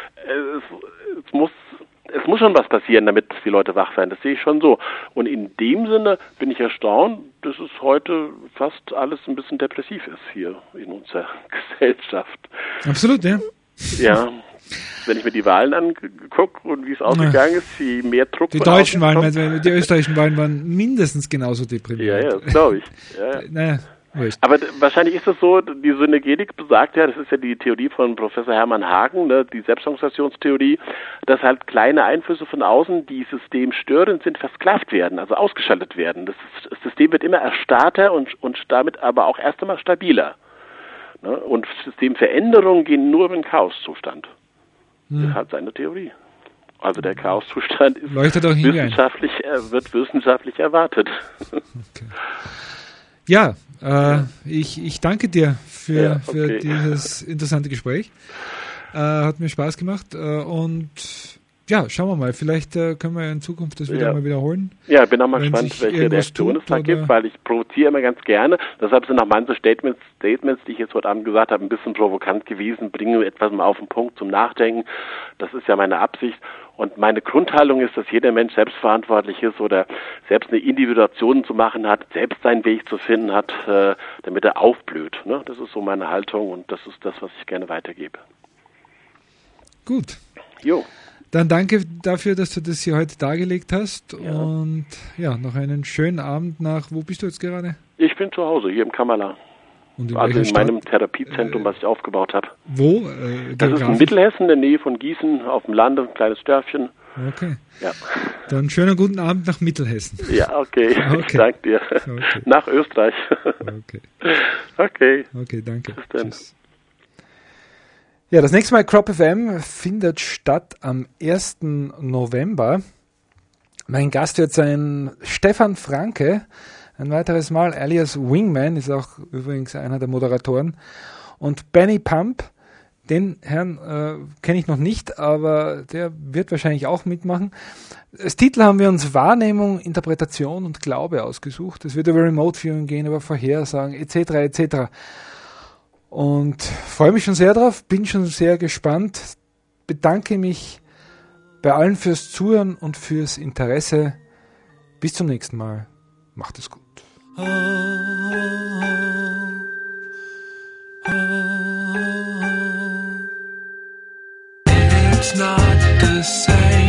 es, es muss, es muss schon was passieren, damit die Leute wach werden. Das sehe ich schon so. Und in dem Sinne bin ich erstaunt, dass es heute fast alles ein bisschen depressiv ist hier in unserer Gesellschaft. Absolut, ja. Ja. Wenn ich mir die Wahlen angucke und wie es ausgegangen ist, je mehr Druck... Die deutschen Wahlen, also die österreichischen Wahlen waren mindestens genauso deprimierend. Ja, ja, das glaube ich. Ja. Naja, aber d- wahrscheinlich ist es so, die Synergetik besagt ja, das ist ja die Theorie von Professor Hermann Hagen, ne, die Selbstorganisationstheorie, dass halt kleine Einflüsse von außen, die systemstörend sind, versklavt werden, also ausgeschaltet werden. Das, ist, das System wird immer erstarrter und, und damit aber auch erst einmal stabiler. Ne? Und Systemveränderungen gehen nur über den Chaoszustand. Das ist halt seine Theorie. Also der Chaoszustand ist wissenschaftlich, äh, wird wissenschaftlich erwartet. Okay. Ja, äh, ja. Ich, ich danke dir für, ja, okay. für dieses interessante Gespräch. Äh, hat mir Spaß gemacht. Äh, und ja, schauen wir mal. Vielleicht äh, können wir in Zukunft das wieder ja. mal wiederholen. Ja, ich bin auch mal gespannt, welche Reaktion es da gibt, weil ich provoziere immer ganz gerne. Deshalb sind auch manche Statements, Statements, die ich jetzt heute Abend gesagt habe, ein bisschen provokant gewesen, bringen etwas mal auf den Punkt zum Nachdenken. Das ist ja meine Absicht. Und meine Grundhaltung ist, dass jeder Mensch selbstverantwortlich ist oder selbst eine Individuation zu machen hat, selbst seinen Weg zu finden hat, äh, damit er aufblüht. Ne? Das ist so meine Haltung und das ist das, was ich gerne weitergebe. Gut. Jo. Dann danke dafür, dass du das hier heute dargelegt hast. Ja. Und ja, noch einen schönen Abend nach, wo bist du jetzt gerade? Ich bin zu Hause, hier im Kammerla. Und in also in Stadt? meinem Therapiezentrum, äh, was ich aufgebaut habe. Wo? Äh, das ist in Mittelhessen, in der Nähe von Gießen, auf dem Lande, ein kleines Dörfchen. Okay. Ja. Dann schönen guten Abend nach Mittelhessen. Ja, okay. okay. Ich danke dir. Okay. Nach Österreich. Okay. Okay. Okay, danke. Bis dann. Tschüss. Ja, das nächste Mal Crop F M findet statt am ersten November. Mein Gast wird sein Stefan Franke, ein weiteres Mal, alias Wingman, ist auch übrigens einer der Moderatoren. Und Benny Pump, den Herrn äh, kenne ich noch nicht, aber der wird wahrscheinlich auch mitmachen. Als Titel haben wir uns Wahrnehmung, Interpretation und Glaube ausgesucht. Es wird über Remote Viewing gehen, über Vorhersagen et cetera et cetera. Und freue mich schon sehr drauf, bin schon sehr gespannt, bedanke mich bei allen fürs Zuhören und fürs Interesse. Bis zum nächsten Mal. Macht es gut. Oh, oh, oh. It's not the same.